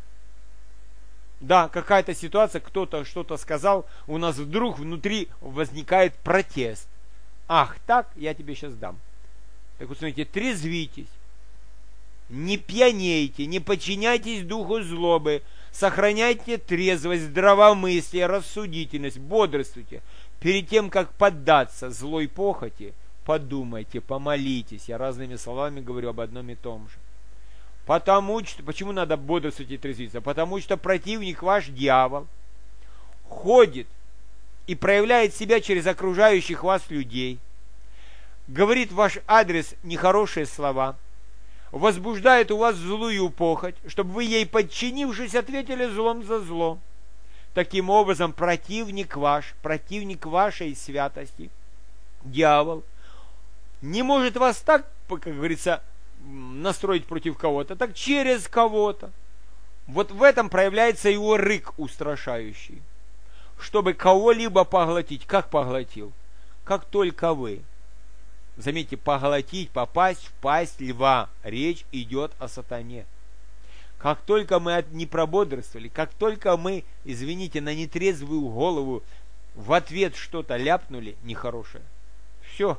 Да, какая-то ситуация, кто-то что-то сказал, у нас вдруг внутри возникает протест. Ах, так, я тебе сейчас дам. Так вот, смотрите, трезвитесь, не пьянейте, не подчиняйтесь духу злобы, сохраняйте трезвость, здравомыслие, рассудительность, бодрствуйте. Перед тем, как поддаться злой похоти, подумайте, помолитесь. Я разными словами говорю об одном и том же. Почему надо бодрствовать и трезвиться? Потому что противник ваш, дьявол, ходит и проявляет себя через окружающих вас людей, говорит в ваш адрес нехорошие слова, возбуждает у вас злую похоть, чтобы вы ей, подчинившись, ответили злом за зло. Таким образом, противник вашей святости, дьявол, не может вас так, как говорится, настроить против кого-то, так через кого-то. Вот в этом проявляется его рык устрашающий. Чтобы кого-либо поглотить. Как поглотил? Как только вы. Заметьте, поглотить, попасть в пасть льва. Речь идет о сатане. Как только мы не прободрствовали, как только мы, извините, на нетрезвую голову в ответ что-то ляпнули нехорошее, все.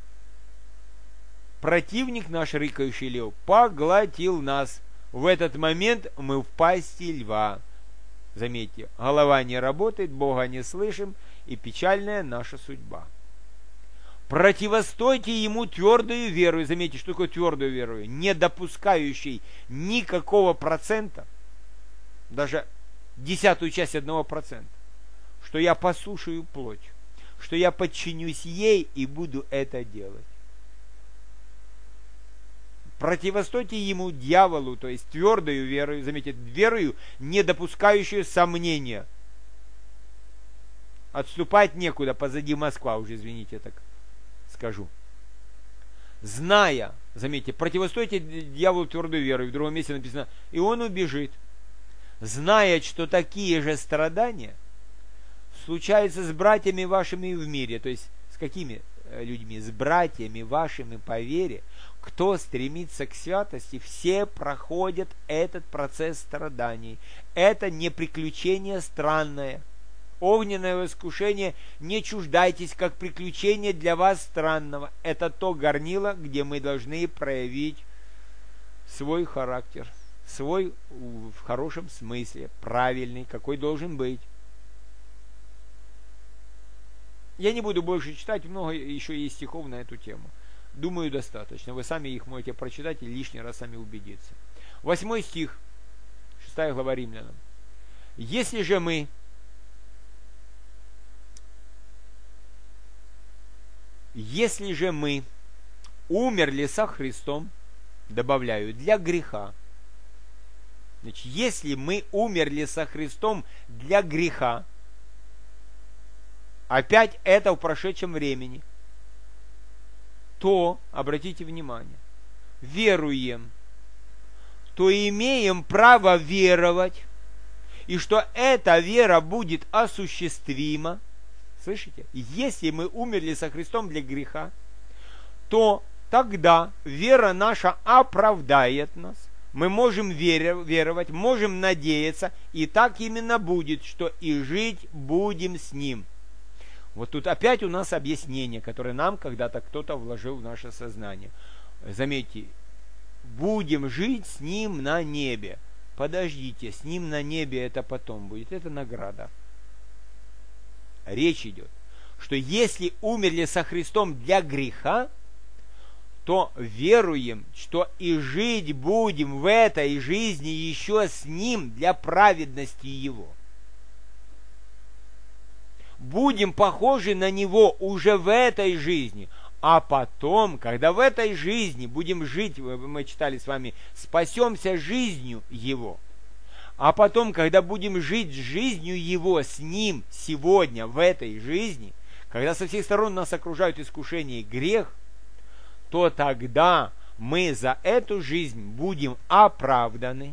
Противник наш, рыкающий лев, поглотил нас. В этот момент мы в пасти льва. Заметьте, голова не работает, Бога не слышим, и печальная наша судьба. Противостойте ему твердую веру. Заметьте, что такое твердую веру? Не допускающей никакого процента, даже 10-ую часть 1%, что я послушаю плоть, что я подчинюсь ей и буду это делать. Противостойте ему, дьяволу, то есть твердою верою, заметьте, верою, не допускающую сомнения. Отступать некуда, позади Москва уже, извините, так скажу. Зная, заметьте, противостойте дьяволу твердой верой, в другом месте написано, и он убежит. Зная, что такие же страдания случаются с братьями вашими в мире, то есть с какими людьми? С братьями вашими по вере, кто стремится к святости, все проходят этот процесс страданий. Это не приключение странное. Огненное искушение не чуждайтесь, как приключение для вас странного. Это то горнило, где мы должны проявить свой характер, свой в хорошем смысле, правильный, какой должен быть. Я не буду больше читать, много еще есть стихов на эту тему. Думаю, достаточно. Вы сами их можете прочитать и лишний раз сами убедиться. 8 стих, 6 глава Римлянам. Если же мы умерли со Христом, добавляю, для греха. Значит, если мы умерли со Христом для греха, опять это в прошедшем времени, то, обратите внимание, веруем, то имеем право веровать, и что эта вера будет осуществима. Слышите? Если мы умерли со Христом для греха, то тогда вера наша оправдает нас. Мы можем веровать, можем надеяться, и так именно будет, что и жить будем с Ним. Вот тут опять у нас объяснение, которое нам когда-то кто-то вложил в наше сознание. Заметьте, будем жить с Ним на небе. Подождите, с Ним на небе это потом будет, это награда. Речь идет, что если умерли со Христом для греха, то веруем, что и жить будем в этой жизни еще с Ним для праведности Его. Будем похожи на Него уже в этой жизни, а потом, когда в этой жизни будем жить, мы читали с вами, спасемся жизнью Его. А потом, когда будем жить жизнью Его с Ним сегодня, в этой жизни, когда со всех сторон нас окружают искушения и грех, то тогда мы за эту жизнь будем оправданы.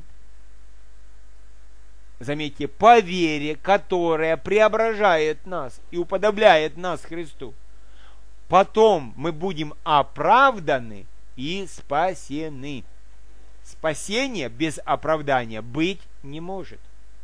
Заметьте, по вере, которая преображает нас и уподобляет нас Христу. Потом мы будем оправданы и спасены. Спасение без оправдания быть не может.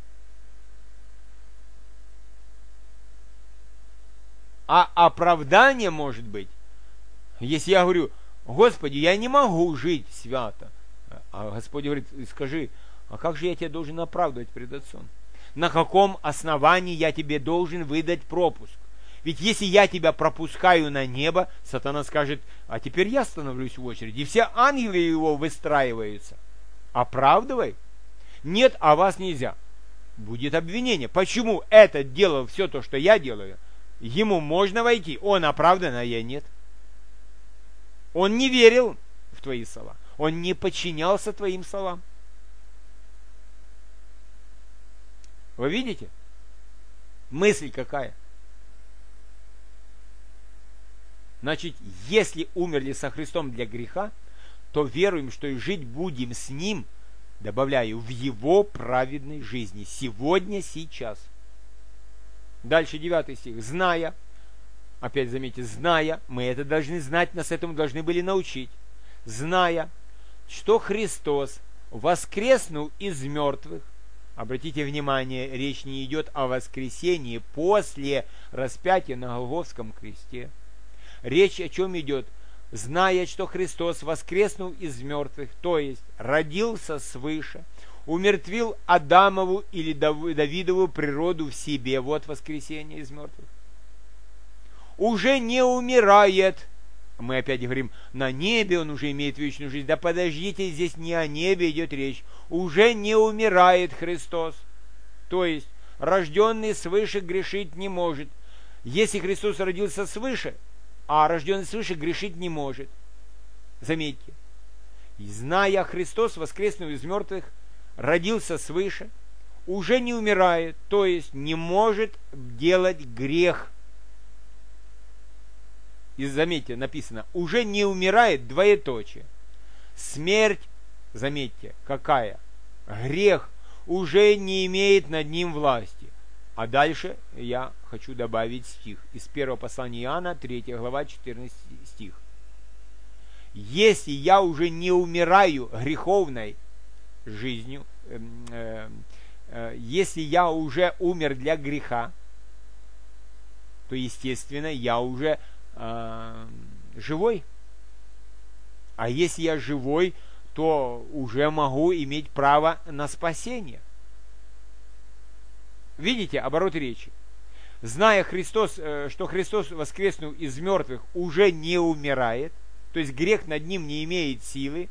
А оправдание может быть, если я говорю: Господи, я не могу жить свято. А Господь говорит: скажи, а как же я тебя должен оправдывать пред Отцом? На каком основании я тебе должен выдать пропуск? Ведь если я тебя пропускаю на небо, сатана скажет: а теперь я становлюсь в очереди. И все ангелы его выстраиваются. Оправдывай. Нет, а вас нельзя. Будет обвинение. Почему этот делал все то, что я делаю? Ему можно войти. Он оправдан, а я нет. Он не верил в твои слова. Он не подчинялся твоим словам. Вы видите? Мысль какая? Значит, если умерли со Христом для греха, то веруем, что и жить будем с Ним, добавляю, в Его праведной жизни. Сегодня, сейчас. Дальше 9 стих. Зная, опять заметьте, зная, мы это должны знать, нас этому должны были научить. Зная, что Христос воскреснул из мертвых. Обратите внимание, речь не идет о воскресении после распятия на Голгофском кресте. Речь о чем идет? Зная, что Христос воскреснул из мертвых, то есть родился свыше, умертвил Адамову или Давидову природу в себе, вот воскресение из мертвых, уже не умирает. Мы опять говорим, на небе он уже имеет вечную жизнь. Да подождите, здесь не о небе идет речь. Уже не умирает Христос. То есть, рожденный свыше грешить не может. Если Христос родился свыше, а рожденный свыше грешить не может. Заметьте. Зная Христос, воскреснул из мертвых, родился свыше, уже не умирает, то есть не может делать грех. И заметьте, написано, уже не умирает, двоеточие. Смерть, заметьте, какая? Грех уже не имеет над ним власти. А дальше я хочу добавить стих из 1 послания Иоанна, 3 глава, 14 стих. Если я уже не умираю греховной жизнью, если я уже умер для греха, то, естественно, я уже живой. А если я живой, то уже могу иметь право на спасение. Видите, оборот речи. Зная Христос, что Христос воскреснул из мертвых, уже не умирает, то есть грех над ним не имеет силы.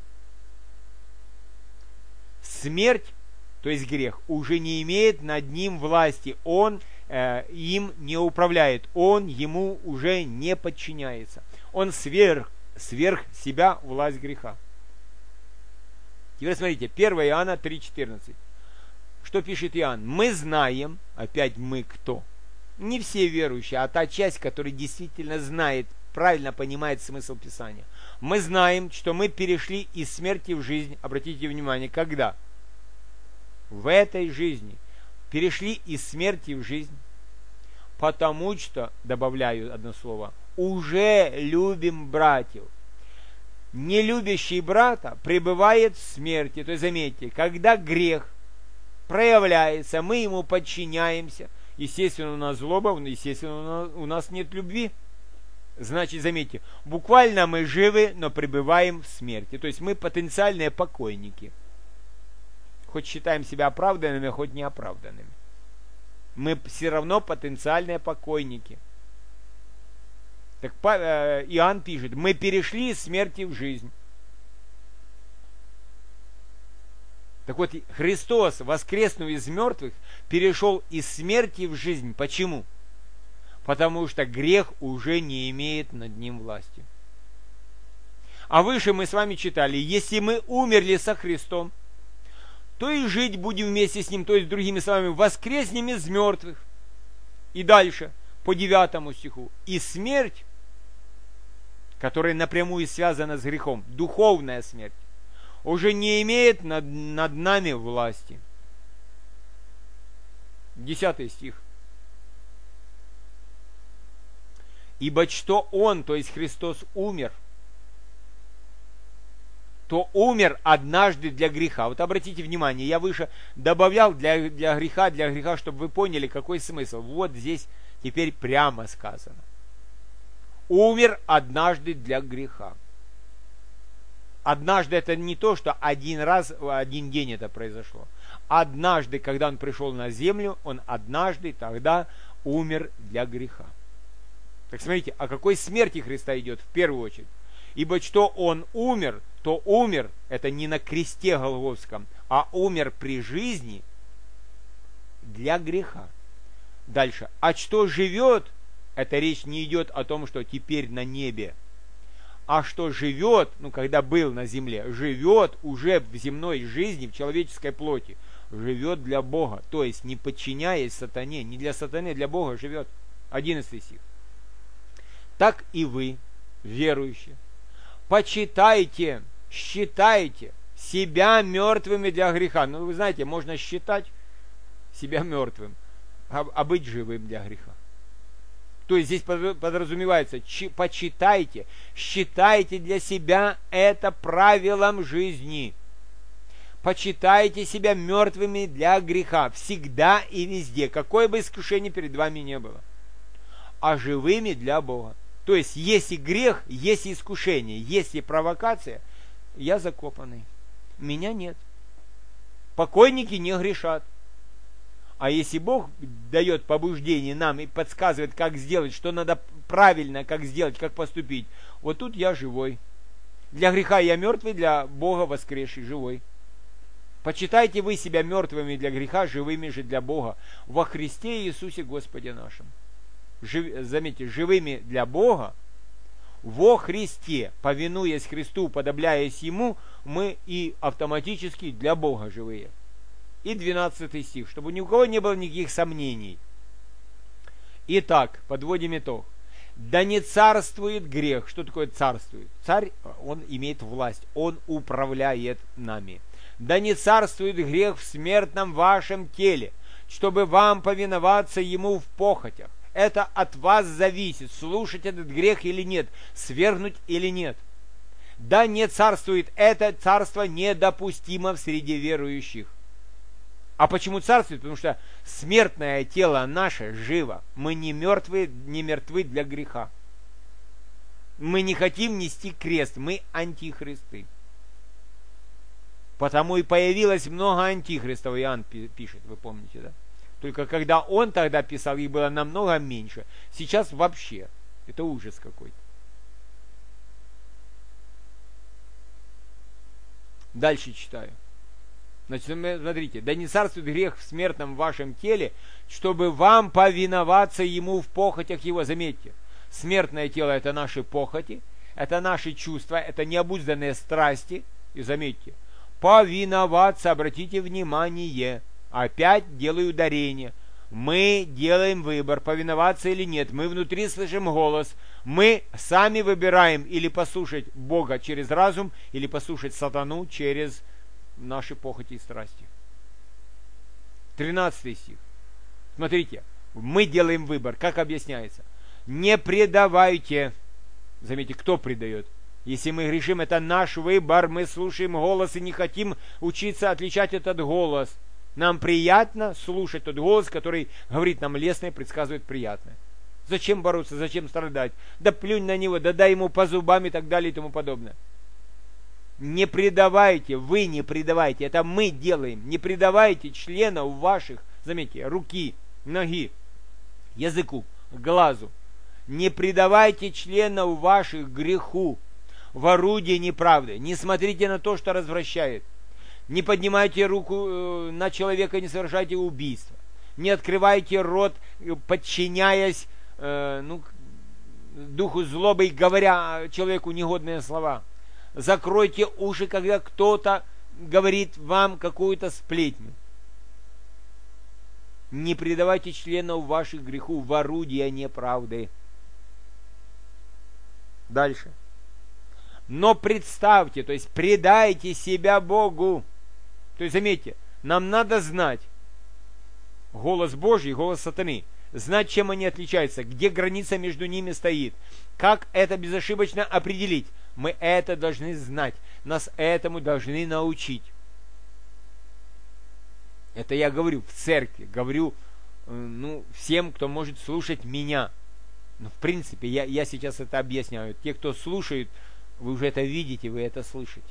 Смерть, то есть грех, уже не имеет над ним власти. Он им не управляет, он ему уже не подчиняется. Он сверх себя власть греха. Теперь смотрите, 1 Иоанна 3,14. Что пишет Иоанн? Мы знаем, опять мы кто? Не все верующие, а та часть, которая действительно знает, правильно понимает смысл Писания. Мы знаем, что мы перешли из смерти в жизнь. Обратите внимание, когда? В этой жизни. Перешли из смерти в жизнь. Потому что, добавляю одно слово, уже любим братьев. Не любящий брата пребывает в смерти. То есть, заметьте, когда грех проявляется, мы ему подчиняемся, естественно, у нас злоба, естественно, у нас нет любви. Значит, заметьте, буквально мы живы, но пребываем в смерти. То есть мы потенциальные покойники. Хоть считаем себя оправданными, хоть неоправданными. Мы все равно потенциальные покойники. Так Иоанн пишет, мы перешли из смерти в жизнь. Так вот, Христос, воскреснув из мертвых, перешел из смерти в жизнь. Почему? Потому что грех уже не имеет над ним власти. А выше мы с вами читали, если мы умерли со Христом, то и жить будем вместе с Ним, то есть, другими словами, воскреснем из мертвых. И дальше, по 9 стиху. И смерть, которая напрямую связана с грехом, духовная смерть, уже не имеет над нами власти. 10 стих. Ибо что Он, то есть Христос, умер, то умер однажды для греха. Вот обратите внимание, я выше добавлял для греха, чтобы вы поняли, какой смысл. Вот здесь теперь прямо сказано. Умер однажды для греха. Однажды это не то, что один раз, один день это произошло. Однажды, когда Он пришел на землю, Он однажды тогда умер для греха. Так смотрите, о какой смерти Христа идет в первую очередь. Ибо что Он умер, то умер, это не на кресте Голгофском, а умер при жизни для греха. Дальше. А что живет, это речь не идет о том, что теперь на небе. А что живет, когда был на земле, живет уже в земной жизни, в человеческой плоти, живет для Бога. То есть не подчиняясь сатане, не для сатаны, для Бога живет. 11 стих. Так и вы, верующие, почитайте, считайте себя мертвыми для греха. Вы знаете, можно считать себя мертвым, а быть живым для греха. То есть здесь подразумевается, почитайте, считайте для себя это правилом жизни. Почитайте себя мертвыми для греха всегда и везде, какое бы искушение перед вами не было, а живыми для Бога. То есть, если грех, если искушение, если провокация, я закопанный. Меня нет. Покойники не грешат. А если Бог дает побуждение нам и подсказывает, как сделать, что надо правильно, как сделать, как поступить, вот тут я живой. Для греха я мертвый, для Бога воскресший, живой. Почитайте вы себя мертвыми для греха, живыми же для Бога, во Христе Иисусе Господе нашем. Заметьте, живыми для Бога, во Христе, повинуясь Христу, уподобляясь Ему, мы и автоматически для Бога живые. И 12 стих, чтобы ни у кого не было никаких сомнений. Итак, подводим итог. Да не царствует грех. Что такое царствует? Царь, он имеет власть, он управляет нами. Да не царствует грех в смертном вашем теле, чтобы вам повиноваться ему в похотях. Это от вас зависит, слушать этот грех или нет, свергнуть или нет. Да не царствует, это царство недопустимо в среде верующих. А почему царствует? Потому что смертное тело наше живо. Мы не мертвы для греха. Мы не хотим нести крест, мы антихристы. Потому и появилось много антихристов, Иоанн пишет, вы помните, да? Только когда он тогда писал, их было намного меньше. Сейчас вообще. Это ужас какой-то. Дальше читаю. Значит, смотрите. Да не царствует грех в смертном вашем теле, чтобы вам повиноваться ему в похотях его. Заметьте, смертное тело — это наши похоти, это наши чувства, это необузданные страсти. И заметьте, повиноваться, обратите внимание, опять делаю ударение. Мы делаем выбор, повиноваться или нет. Мы внутри слышим голос. Мы сами выбираем или послушать Бога через разум, или послушать сатану через наши похоти и страсти. 13 стих. Смотрите, мы делаем выбор. Как объясняется? Не предавайте. Заметьте, кто предает? Если мы грешим, это наш выбор. Мы слушаем голос и не хотим учиться отличать этот голос. Нам приятно слушать тот голос, который говорит нам лестное, предсказывает приятное. Зачем бороться, зачем страдать? Да плюнь на него, да дай ему по зубам и так далее и тому подобное. Не предавайте, вы не предавайте, это мы делаем. Не предавайте членов ваших, заметьте, руки, ноги, языку, глазу. Не предавайте членов ваших греху в орудие неправды. Не смотрите на то, что развращает. Не поднимайте руку на человека, не совершайте убийство. Не открывайте рот, подчиняясь духу злобы, говоря человеку негодные слова. Закройте уши, когда кто-то говорит вам какую-то сплетню. Не предавайте членов ваших греху в орудие неправды. Дальше. Но представьте, то есть предайте себя Богу. То есть, заметьте, нам надо знать голос Божий и голос сатаны. Знать, чем они отличаются, где граница между ними стоит. Как это безошибочно определить. Мы это должны знать. Нас этому должны научить. Это я говорю в церкви. Говорю всем, кто может слушать меня. Но в принципе, я сейчас это объясняю. Те, кто слушают, вы уже это видите, вы это слышите.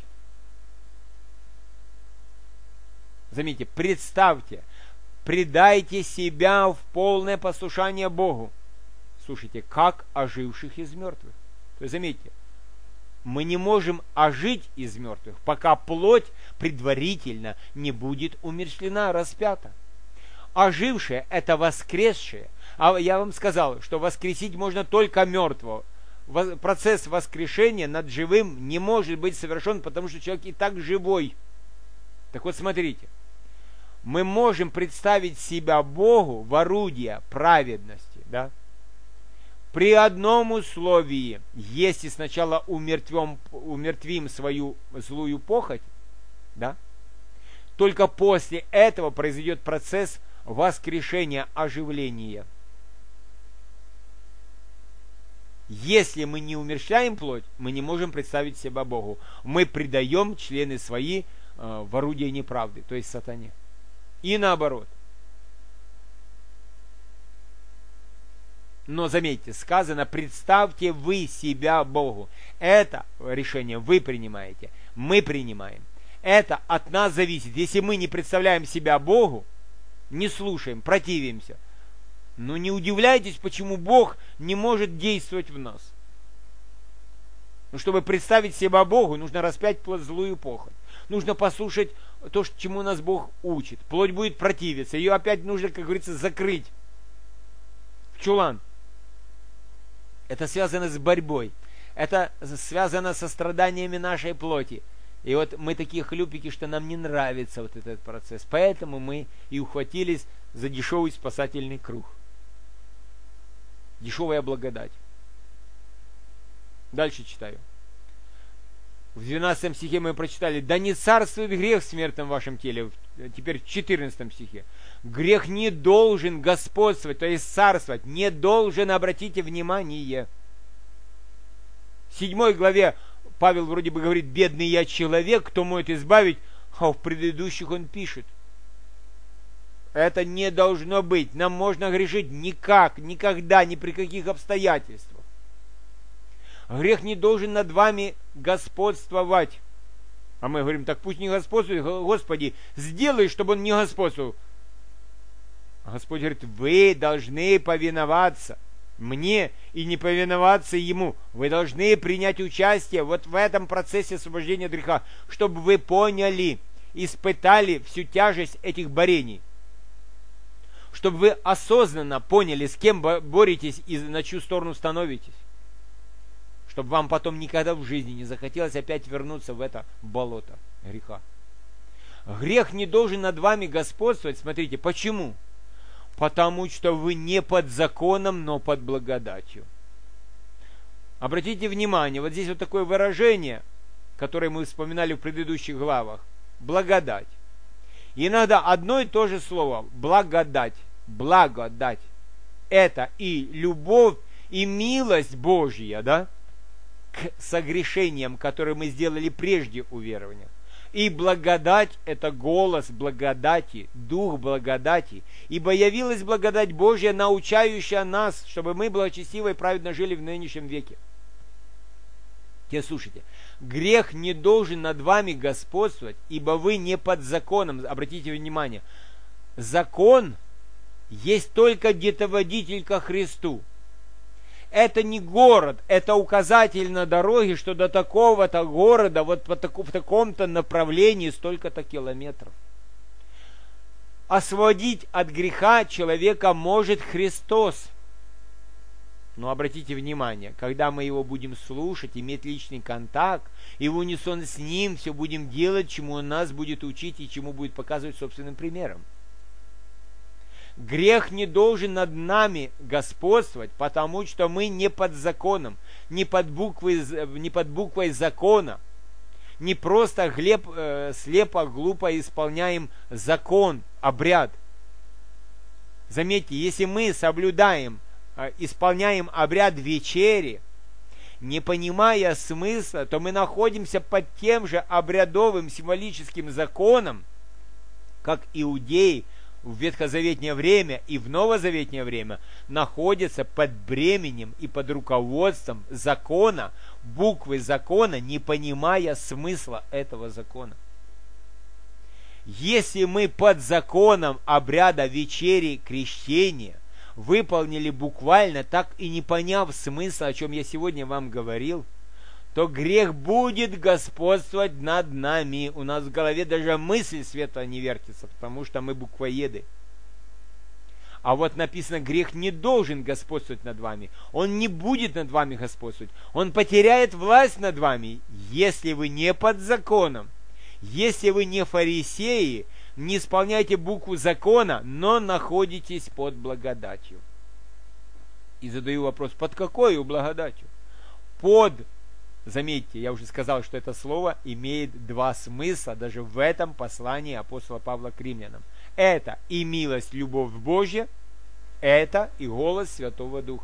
Заметьте, представьте, предайте себя в полное послушание Богу. Слушайте, как оживших из мертвых. То есть, заметьте, мы не можем ожить из мертвых, пока плоть предварительно не будет умерщвлена, распята. Ожившее – это воскресшее. А я вам сказал, что воскресить можно только мертвого. Процесс воскрешения над живым не может быть совершен, потому что человек и так живой. Так вот, смотрите. Мы можем представить себя Богу в орудие праведности, да? При одном условии, если сначала умертвим свою злую похоть, да, только после этого произойдет процесс воскрешения, оживления. Если мы не умерщвляем плоть, мы не можем представить себя Богу. Мы предаем члены свои в орудие неправды, то есть сатане. И наоборот. Но заметьте, сказано, представьте вы себя Богу. Это решение вы принимаете, мы принимаем. Это от нас зависит. Если мы не представляем себя Богу, не слушаем, противимся, но не удивляйтесь, почему Бог не может действовать в нас. Но чтобы представить себя Богу, нужно распять плоть злую похоть. Нужно послушать то, чему нас Бог учит. Плоть будет противиться. Ее опять нужно, как говорится, закрыть в чулан. Это связано с борьбой. Это связано со страданиями нашей плоти. И вот мы такие хлюпики, что нам не нравится вот этот процесс. Поэтому мы и ухватились за дешевый спасательный круг. Дешевая благодать. Дальше читаю. В 12 стихе мы прочитали: «Да не царствует грех в смертном вашем теле». Теперь в 14 стихе. Грех не должен господствовать, то есть царствовать, не должен, обратите внимание. В 7 главе Павел вроде бы говорит: «Бедный я человек, кто может избавить?», а в предыдущих он пишет: это не должно быть. Нам можно грешить никак, никогда, ни при каких обстоятельствах. Грех не должен над вами господствовать. А мы говорим: так пусть не господствует. Господи, сделай, чтобы он не господствовал. А Господь говорит: вы должны повиноваться мне и не повиноваться ему. Вы должны принять участие вот в этом процессе освобождения от греха, чтобы вы поняли, испытали всю тяжесть этих борений. Чтобы вы осознанно поняли, с кем боретесь и на чью сторону становитесь. Чтобы вам потом никогда в жизни не захотелось опять вернуться в это болото греха. Грех не должен над вами господствовать. Смотрите, почему? Потому что вы не под законом, но под благодатью. Обратите внимание, вот здесь вот такое выражение, которое мы вспоминали в предыдущих главах. Благодать. Иногда одно и то же слово. Благодать. Благодать. Это и любовь, и милость Божья, да? К согрешениям, которые мы сделали прежде уверования. И благодать – это голос благодати, дух благодати. Ибо явилась благодать Божья, научающая нас, чтобы мы благочестиво и праведно жили в нынешнем веке. Теперь слушайте. Грех не должен над вами господствовать, ибо вы не под законом. Обратите внимание. Закон есть только детоводитель ко Христу. Это не город, это указатель на дороге, что до такого-то города, вот в таком-то направлении столько-то километров. Освободить от греха человека может Христос. Но обратите внимание, когда мы его будем слушать, иметь личный контакт, и в унисон с ним все будем делать, чему он нас будет учить и чему будет показывать собственным примером. Грех не должен над нами господствовать, потому что мы не под законом, не под буквой закона, не просто слепо, глупо исполняем закон, обряд. Заметьте, если мы исполняем обряд вечери, не понимая смысла, то мы находимся под тем же обрядовым символическим законом, как иудеи в ветхозаветнее время и в новозаветнее время находятся под бременем и под руководством закона, буквы закона, не понимая смысла этого закона. Если мы под законом обряда вечери крещения выполнили буквально, так и не поняв смысла, о чем я сегодня вам говорил, то грех будет господствовать над нами. У нас в голове даже мысль света не вертится, потому что мы буквоеды. А вот написано, грех не должен господствовать над вами. Он не будет над вами господствовать. Он потеряет власть над вами, если вы не под законом. Если вы не фарисеи, не исполняете букву закона, но находитесь под благодатью. И задаю вопрос, под какой благодатью? Заметьте, я уже сказал, что это слово имеет два смысла, даже в этом послании апостола Павла к римлянам. Это и милость, любовь Божья, это и голос Святого Духа.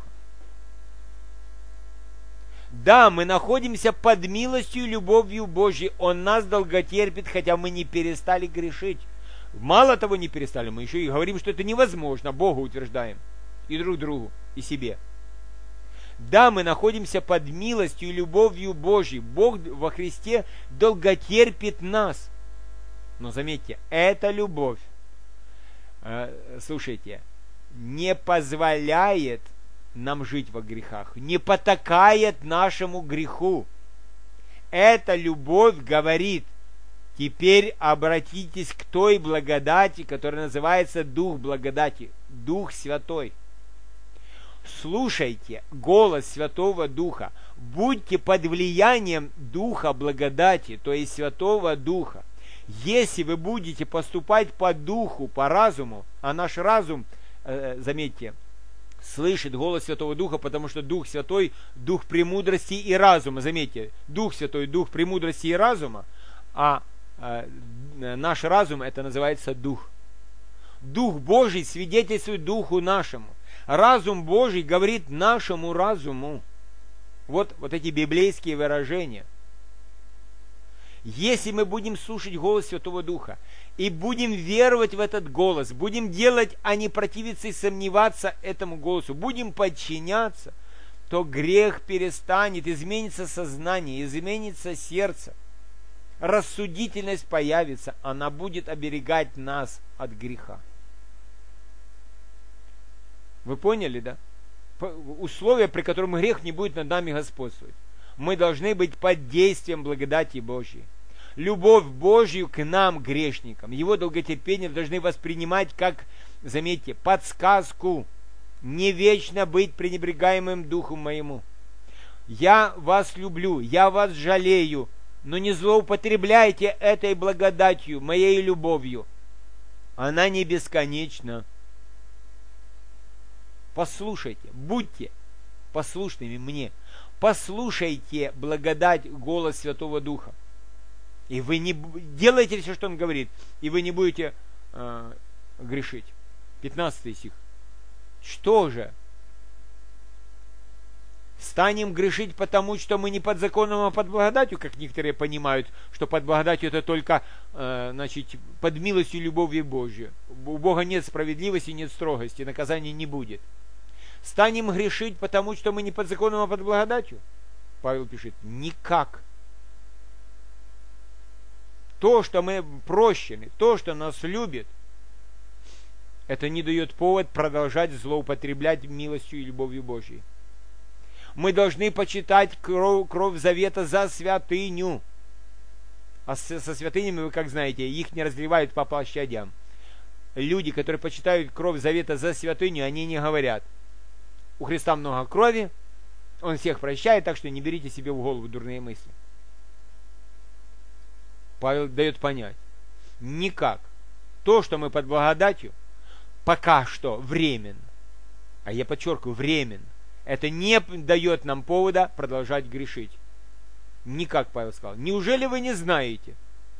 Да, мы находимся под милостью и любовью Божьей. Он нас долготерпит, хотя мы не перестали грешить. Мало того, не перестали, мы еще и говорим, что это невозможно. Богу утверждаем. И друг другу, и себе. Да, мы находимся под милостью и любовью Божьей. Бог во Христе долготерпит нас. Но заметьте, эта любовь, слушайте, не позволяет нам жить во грехах, не потакает нашему греху. Эта любовь говорит, теперь обратитесь к той благодати, которая называется Дух благодати, Дух Святой. Слушайте голос Святого Духа, будьте под влиянием Духа благодати, то есть Святого Духа. Если вы будете поступать по Духу, по разуму, а наш разум, заметьте, слышит голос Святого Духа, потому что Дух Святой – Дух премудрости и разума. Заметьте, Дух Святой – Дух премудрости и разума, а наш разум – это называется Дух. Дух Божий свидетельствует Духу нашему. Разум Божий говорит нашему разуму. Вот эти библейские выражения. Если мы будем слушать голос Святого Духа и будем веровать в этот голос, будем делать, а не противиться и сомневаться этому голосу, будем подчиняться, то грех перестанет, изменится сознание, изменится сердце. Рассудительность появится, она будет оберегать нас от греха. Вы поняли, да? Условия, при котором грех не будет над нами господствовать. Мы должны быть под действием благодати Божьей. Любовь Божью к нам, грешникам, Его долготерпение должны воспринимать как, заметьте, подсказку, не вечно быть пренебрегаемым духу моему. Я вас люблю, я вас жалею, но не злоупотребляйте этой благодатью, моей любовью. Она не бесконечна. Послушайте, будьте послушными мне. Послушайте благодать, голос Святого Духа. И вы не делаете все, что Он говорит, и вы не будете грешить. 15 стих. Что же? Станем грешить потому, что мы не под законом, а под благодатью, как некоторые понимают, что под благодатью это только под милостью и любовью Божью. У Бога нет справедливости, нет строгости, наказания не будет. Станем грешить потому, что мы не под законом, а под благодатью? Павел пишет, никак. То, что мы прощены, то, что нас любит, это не дает повод продолжать злоупотреблять милостью и любовью Божьей. Мы должны почитать кровь завета за святыню. А со святынями, вы как знаете, их не разливают по площадям. Люди, которые почитают кровь завета за святыню, они не говорят: у Христа много крови, Он всех прощает, так что не берите себе в голову дурные мысли. Павел дает понять, никак. То, что мы под благодатью, пока что временно, а я подчеркиваю, временно, это не дает нам повода продолжать грешить. Никак, Павел сказал. Неужели вы не знаете,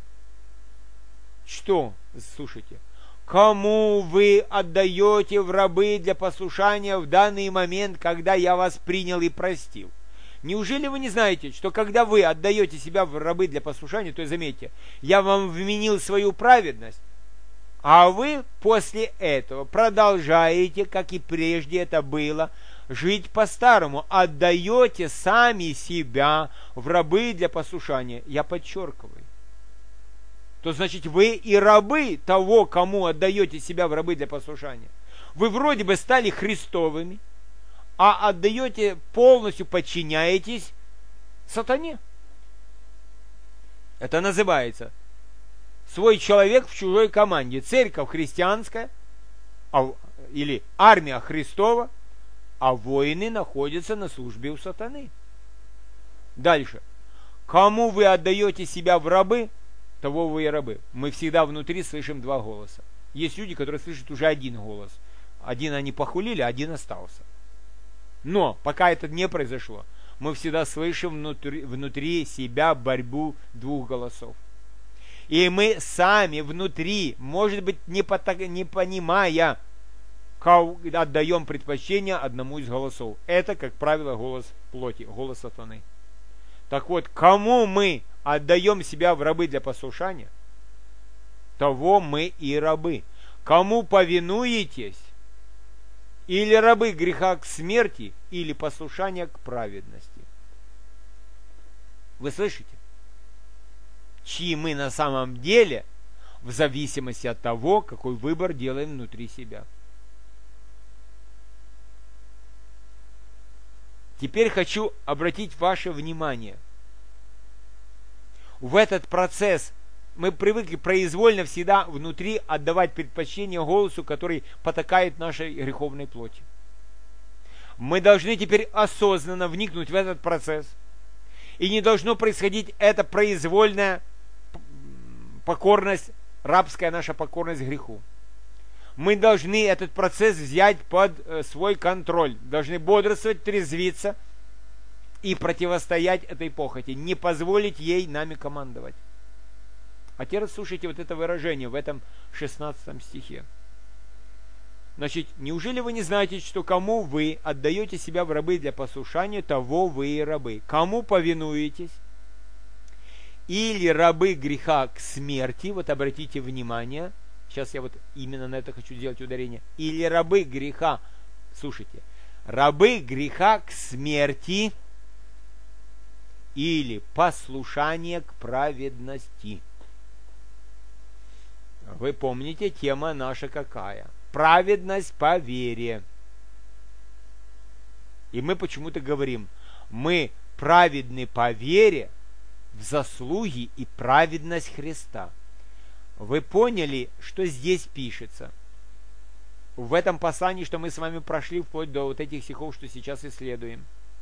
что, слушайте, кому вы отдаете в рабы для послушания в данный момент, когда я вас принял и простил? Неужели вы не знаете, что когда вы отдаете себя в рабы для послушания, то заметьте, я вам вменил свою праведность, а вы после этого продолжаете, как и прежде это было, жить по-старому, отдаете сами себя в рабы для послушания. Я подчеркиваю. То значит, вы и рабы того, кому отдаете себя в рабы для послушания. Вы вроде бы стали Христовыми, а отдаете, полностью подчиняетесь сатане. Это называется свой человек в чужой команде. Церковь христианская или армия Христова, а воины находятся на службе у сатаны. Дальше. Кому вы отдаете себя в рабы, того вы и рабы. Мы всегда внутри слышим два голоса. Есть люди, которые слышат уже один голос. Один они похулили, один остался. Но пока это не произошло, мы всегда слышим внутри себя борьбу двух голосов. И мы сами внутри, может быть, не понимая, отдаем предпочтение одному из голосов. Это, как правило, голос плоти, голос сатаны. Так вот, кому мы отдаем себя в рабы для послушания, того мы и рабы. Кому повинуетесь, или рабы греха к смерти, или послушания к праведности. Вы слышите? Чьи мы на самом деле, в зависимости от того, какой выбор делаем внутри себя. Теперь хочу обратить ваше внимание. В этот процесс мы привыкли произвольно всегда внутри отдавать предпочтение голосу, который потакает нашей греховной плоти. Мы должны теперь осознанно вникнуть в этот процесс. И не должно происходить эта произвольная покорность, рабская наша покорность греху. Мы должны этот процесс взять под свой контроль. Должны бодрствовать, трезвиться и противостоять этой похоти. Не позволить ей нами командовать. А теперь слушайте вот это выражение в этом 16 стихе. Значит, неужели вы не знаете, что кому вы отдаете себя в рабы для послушания, того вы и рабы? Кому повинуетесь? Или рабы греха к смерти, вот обратите внимание, сейчас я вот именно на это хочу сделать ударение. Или рабы греха, слушайте, рабы греха к смерти, или послушание к праведности. Вы помните, тема наша какая? Праведность по вере. И мы почему-то говорим, мы праведны по вере в заслуги и праведность Христа. Вы поняли, что здесь пишется? В этом послании, что мы с вами прошли вплоть до вот этих стихов, что сейчас исследуем.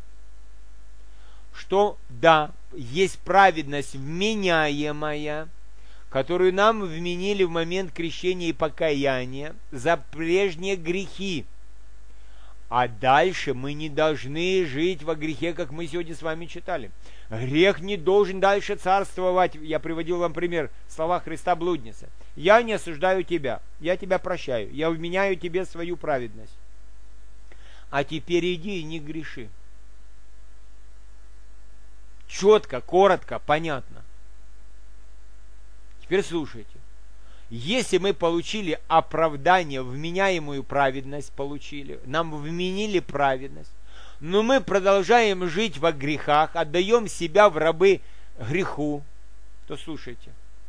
Что, да, есть праведность вменяемая, которую нам вменили в момент крещения и покаяния за прежние грехи. А дальше мы не должны жить во грехе, как мы сегодня с вами читали. Грех не должен дальше царствовать. Я приводил вам пример, слова Христа блудницы. Я не осуждаю тебя, я тебя прощаю, я вменяю тебе свою праведность. А теперь иди и не греши. четко, коротко, понятно. Теперь слушайте. Если мы получили оправдание, вменяемую праведность получили, нам вменили праведность, но мы продолжаем жить во грехах, отдаем себя в рабы греху, то слушайте,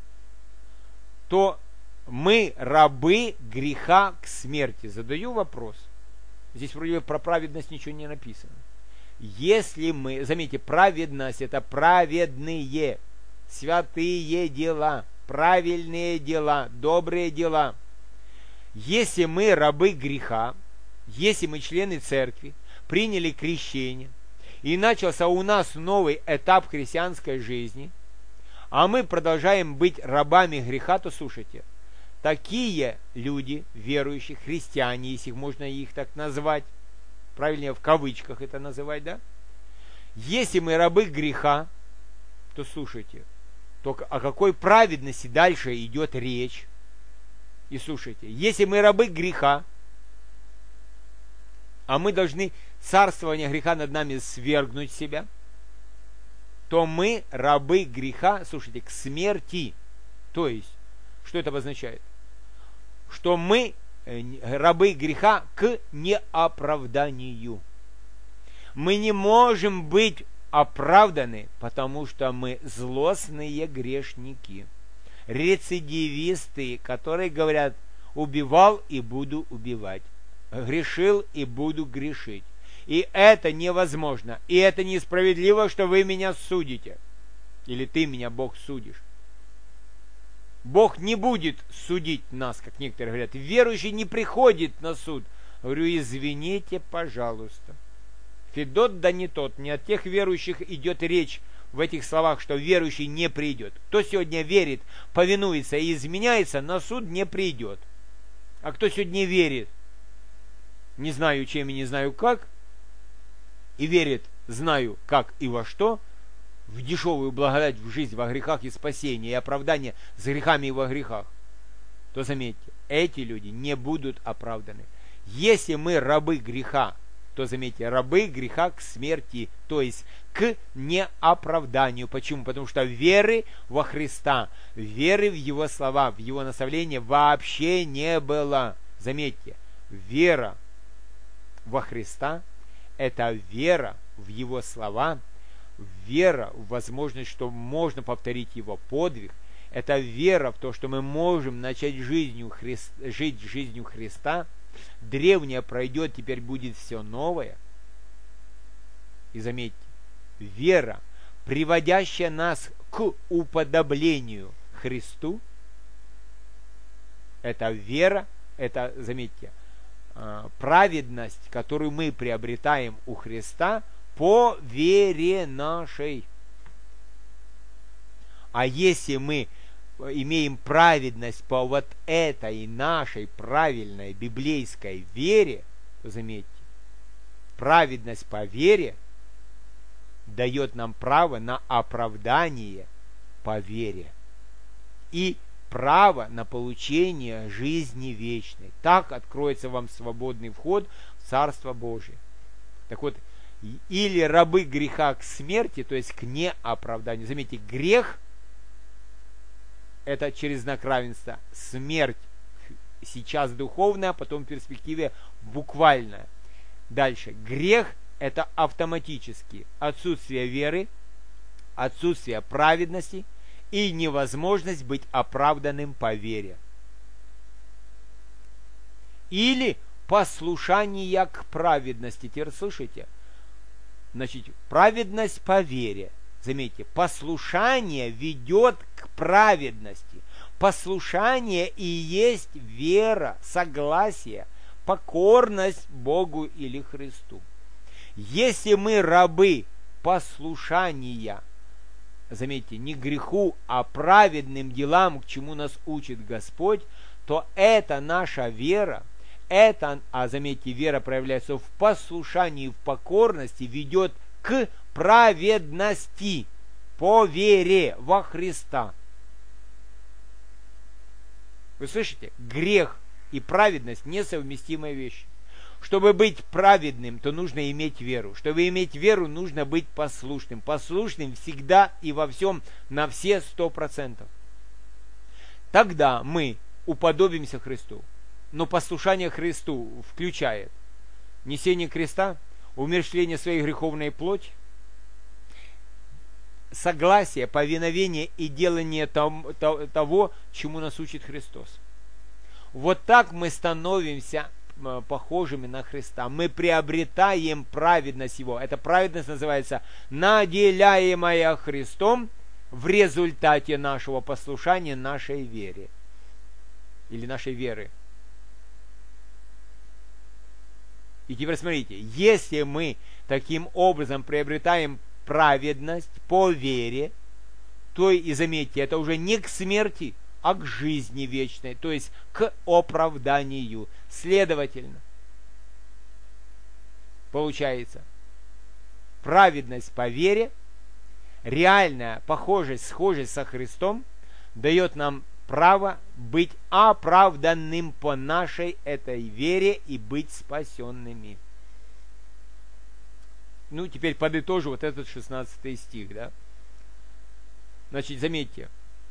то мы рабы греха к смерти. Задаю вопрос. Здесь вроде про праведность ничего не написано. Если мы, заметьте, праведность — это праведные, святые дела, правильные дела, добрые дела. Если мы рабы греха, если мы члены церкви, приняли крещение, и начался у нас новый этап христианской жизни, а мы продолжаем быть рабами греха, то слушайте, такие люди, верующие, христиане, если можно их так назвать, правильнее в кавычках это называть, да? Если мы рабы греха, то слушайте, только о какой праведности дальше идет речь? И слушайте, если мы рабы греха, а мы должны царствование греха над нами свергнуть себя, то мы рабы греха, слушайте, к смерти. То есть, что это обозначает? Что мы рабы греха к неоправданию. Мы не можем быть оправданы, потому что мы злостные грешники, рецидивисты, которые говорят: убивал и буду убивать, грешил и буду грешить. И это невозможно, и это несправедливо, что вы меня судите. Или ты меня, Бог, судишь. Бог не будет судить нас, как некоторые говорят. Верующий не приходит на суд. Говорю, извините, пожалуйста. Федот да не тот. Не от тех верующих идет речь в этих словах, что верующий не придет. Кто сегодня верит, повинуется и изменяется, на суд не придет. А кто сегодня верит, не знаю чем и не знаю как, и верит, знаю как и во что, в дешевую благодать, в жизнь во грехах и спасение, и оправдание с грехами и во грехах, то заметьте, эти люди не будут оправданы. Если мы рабы греха, то заметьте, рабы греха к смерти, то есть к неоправданию. Почему? Потому что веры во Христа, веры в Его слова, в Его наставления вообще не было. Заметьте, вера во Христа — это вера в Его слова, вера в возможность, что можно повторить Его подвиг, это вера в то, что мы можем начать жить жизнью Христа. Древнее пройдет, теперь будет все новое. И заметьте, вера, приводящая нас к уподоблению Христу, это вера, это, заметьте, праведность, которую мы приобретаем у Христа по вере нашей. А если мы имеем праведность по вот этой нашей правильной библейской вере, то заметьте, праведность по вере дает нам право на оправдание по вере и право на получение жизни вечной. Так откроется вам свободный вход в Царство Божие. Так вот, или рабы греха к смерти, то есть к неоправданию. Заметьте, грех — это через знак равенства. Смерть сейчас духовная, а потом в перспективе буквальная. Дальше. Грех — это автоматически отсутствие веры, отсутствие праведности и невозможность быть оправданным по вере. Или послушание к праведности. Теперь слышите? Значит, праведность по вере. Заметьте, послушание ведет к праведности. Послушание и есть вера, согласие, покорность Богу или Христу. Если мы рабы послушания, заметьте, не греху, а праведным делам, к чему нас учит Господь, то это наша вера, заметьте, вера проявляется в послушании, в покорности, ведет к праведности по вере во Христа. Вы слышите? Грех и праведность — несовместимые вещи. Чтобы быть праведным, то нужно иметь веру. Чтобы иметь веру, нужно быть послушным. Послушным всегда и во всем на все 100%. Тогда мы уподобимся Христу. Но послушание Христу включает несение креста, умерщвление своей греховной плоти, согласие, повиновение и делание того, чему нас учит Христос. Вот так мы становимся похожими на Христа. Мы приобретаем праведность Его. Эта праведность называется наделяемая Христом в результате нашего послушания нашей вере. Или нашей веры. И теперь смотрите, если мы таким образом приобретаем праведность по вере, то и заметьте, это уже не к смерти, а к жизни вечной, то есть к оправданию. Следовательно, получается, праведность по вере, реальная похожесть, схожесть со Христом дает нам право быть оправданным по нашей этой вере и быть спасенными. Ну, теперь подытожу вот этот 16 стих, да. Значит, заметьте,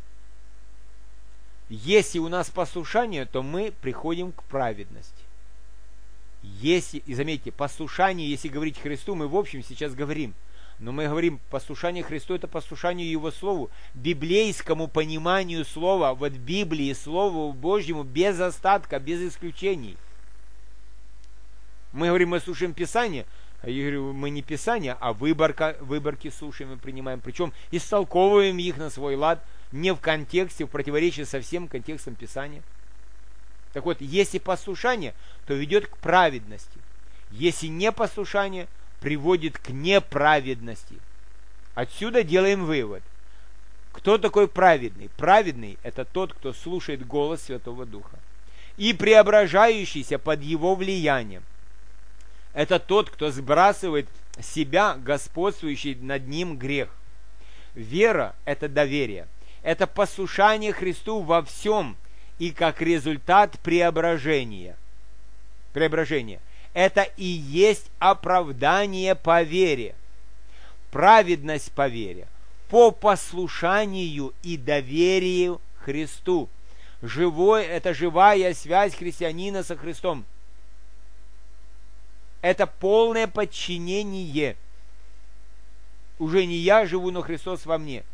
если у нас послушание, то мы приходим к праведности. Если, и заметьте, послушание, если говорить Христу, мы в общем сейчас говорим, но мы говорим, послушание Христу — это послушание Его Слову, библейскому пониманию Слова, вот Библии, Слову Божьему, без остатка, без исключений. Мы говорим, мы слушаем Писание, а я говорю, мы не Писание, а выборки слушаем и принимаем, причем истолковываем их на свой лад, не в контексте, в противоречии со всем контекстом Писания. Так вот, если послушание, то ведет к праведности. Если непослушание, приводит к неправедности. Отсюда делаем вывод. Кто такой праведный? Праведный — это тот, кто слушает голос Святого Духа и преображающийся под его влиянием. Это тот, кто сбрасывает с себя господствующий над ним грех. Вера — это доверие. Это послушание Христу во всем и как результат преображения. Преображение. Это и есть оправдание по вере. Праведность по вере. По послушанию и доверию Христу. Это живая связь христианина со Христом. Это полное подчинение. Уже не я живу, но Христос во мне.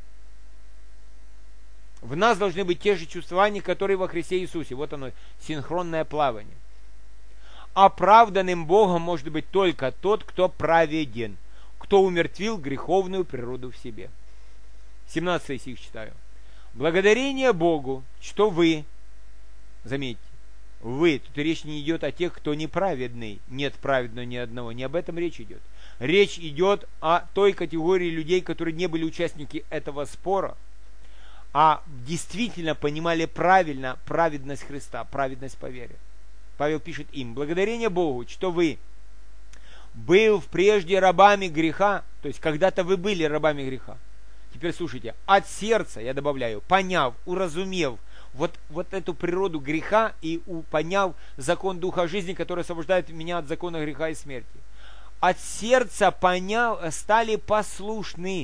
В нас должны быть те же чувствования, которые во Христе Иисусе. Вот оно, синхронное плавание. Оправданным Богом может быть только тот, кто праведен, кто умертвил греховную природу в себе. 17 стих читаю. Благодарение Богу, что вы, заметьте, вы, тут речь не идет о тех, кто неправедный, нет праведного ни одного, не об этом речь идет. Речь идет о той категории людей, которые не были участники этого спора, а действительно понимали правильно праведность Христа, праведность по вере. Павел пишет им: благодарение Богу, что вы, быв прежде рабами греха, то есть когда-то вы были рабами греха. Теперь слушайте, от сердца, я добавляю, поняв, уразумев вот эту природу греха и поняв закон Духа жизни, который освобождает меня от закона греха и смерти. От сердца поняв, стали послушны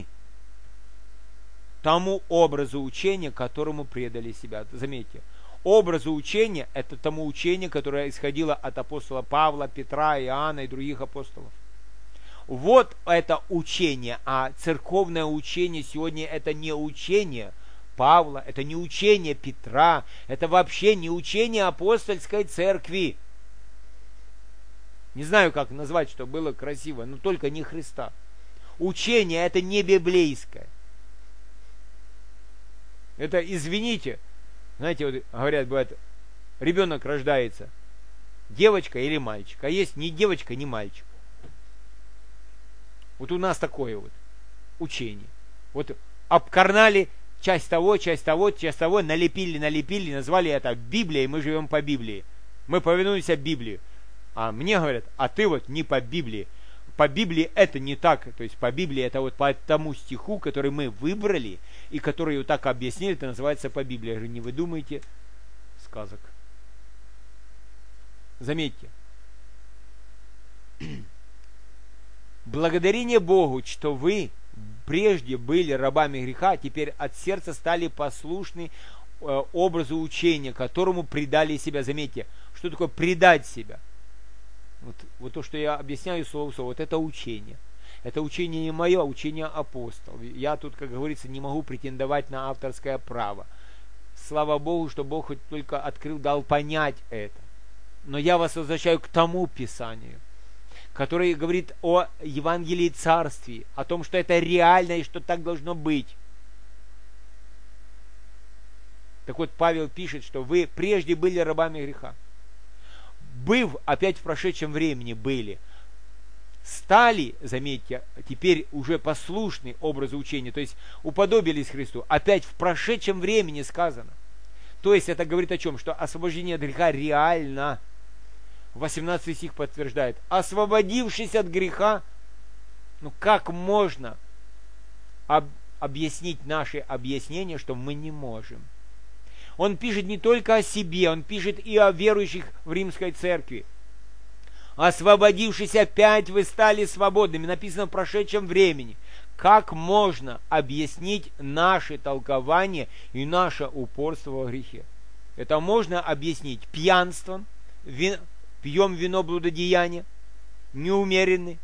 тому образу учения, которому предали себя. Заметьте, образу учения — это тому учению, которое исходило от апостола Павла, Петра, Иоанна и других апостолов. Вот это учение, а церковное учение сегодня — это не учение Павла, это не учение Петра, это вообще не учение апостольской церкви. Не знаю, как назвать, чтобы было красиво, но только не Христа. Учение — это не библейское. Это, извините, знаете, вот говорят, бывает, ребенок рождается, девочка или мальчик, а есть ни девочка, ни мальчик. Вот у нас такое вот учение. Вот обкарнали часть того, налепили, назвали это Библией, мы живем по Библии. Мы повинуемся Библии. А мне говорят, а ты вот не по Библии. По Библии это не так. То есть по Библии это вот по тому стиху, который мы выбрали, и который вот так объяснили, это называется по Библии. Я говорю, не выдумайте сказок. Заметьте, Благодарение Богу, что вы прежде были рабами греха, а теперь от сердца стали послушны образу учения, которому предали себя. Заметьте, что такое предать себя? Вот то, что я объясняю слово в слово, вот это учение. Это учение не мое, а учение апостолов. Я тут, как говорится, не могу претендовать на авторское право. Слава Богу, что Бог хоть только открыл, дал понять это. Но я вас возвращаю к тому Писанию, которое говорит о Евангелии Царствии, о том, что это реально и что так должно быть. Так вот, Павел пишет, что вы прежде были рабами греха. Быв, опять в прошедшем времени были, стали, заметьте, теперь уже послушны образу учения, то есть уподобились Христу. Опять в прошедшем времени сказано. То есть это говорит о чем? Что освобождение от греха реально. 18 стих подтверждает. Освободившись от греха, как можно объяснить наше объяснение, что мы не можем? Он пишет не только о себе, он пишет и о верующих в Римской Церкви. Освободившись опять, вы стали свободными. Написано в прошедшем времени. Как можно объяснить наше толкование и наше упорство во грехе? Это можно объяснить пьянством, пьем вино блудодеяния, неумеренны,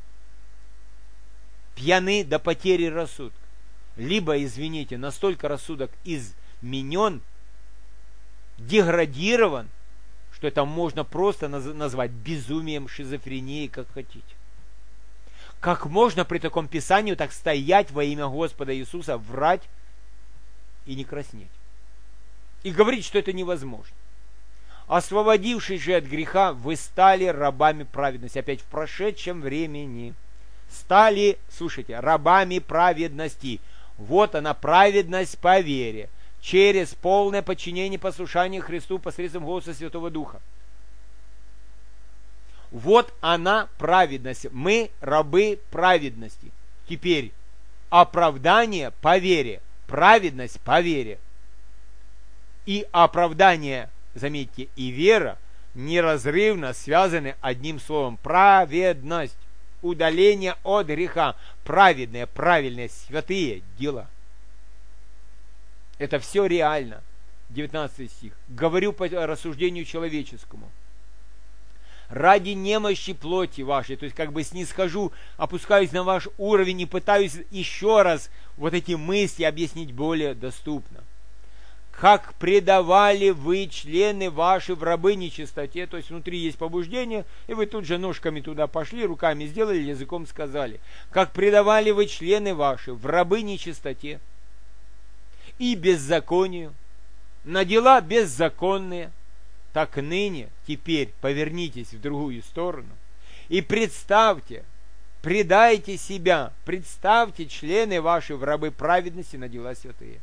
пьяны до потери рассудка. Либо, извините, настолько рассудок изменен, деградирован, что это можно просто назвать безумием, шизофренией, как хотите. Как можно при таком писании так стоять во имя Господа Иисуса, врать и не краснеть? И говорить, что это невозможно. Освободившись же от греха, вы стали рабами праведности. Опять в прошедшем времени. Стали, слушайте, рабами праведности. Вот она, праведность по вере. Через полное подчинение и послушание Христу посредством голоса Святого Духа. Вот она, праведность. Мы рабы праведности. Теперь оправдание по вере. Праведность по вере. И оправдание, заметьте, и вера неразрывно связаны одним словом. Праведность. Удаление от греха. Праведные, правильные, святые дела. Это все реально. 19 стих. Говорю по рассуждению человеческому. Ради немощи плоти вашей, то есть как бы снисхожу, опускаюсь на ваш уровень и пытаюсь еще раз вот эти мысли объяснить более доступно. Как предавали вы члены ваши в рабы нечистоте, то есть внутри есть побуждение, и вы тут же ножками туда пошли, руками сделали, языком сказали. Как предавали вы члены ваши в рабы нечистоте и беззаконию, на дела беззаконные, так ныне, теперь повернитесь в другую сторону и представьте, предайте себя, представьте члены ваши в рабы праведности на дела святые.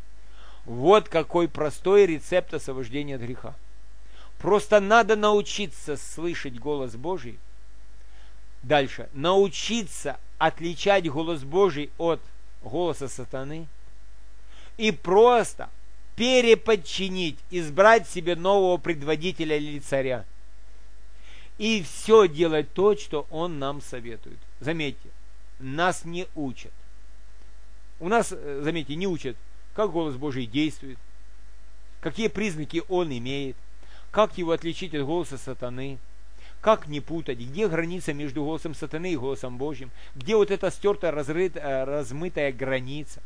Вот какой простой рецепт освобождения от греха. Просто надо научиться слышать голос Божий. Дальше. Научиться отличать голос Божий от голоса сатаны. И просто переподчинить, избрать себе нового предводителя или царя. И все делать то, что он нам советует. Заметьте, нас не учат. У нас, заметьте, не учат, как голос Божий действует, какие признаки он имеет, как его отличить от голоса сатаны, как не путать, где граница между голосом сатаны и голосом Божьим, где вот эта стертая, размытая граница.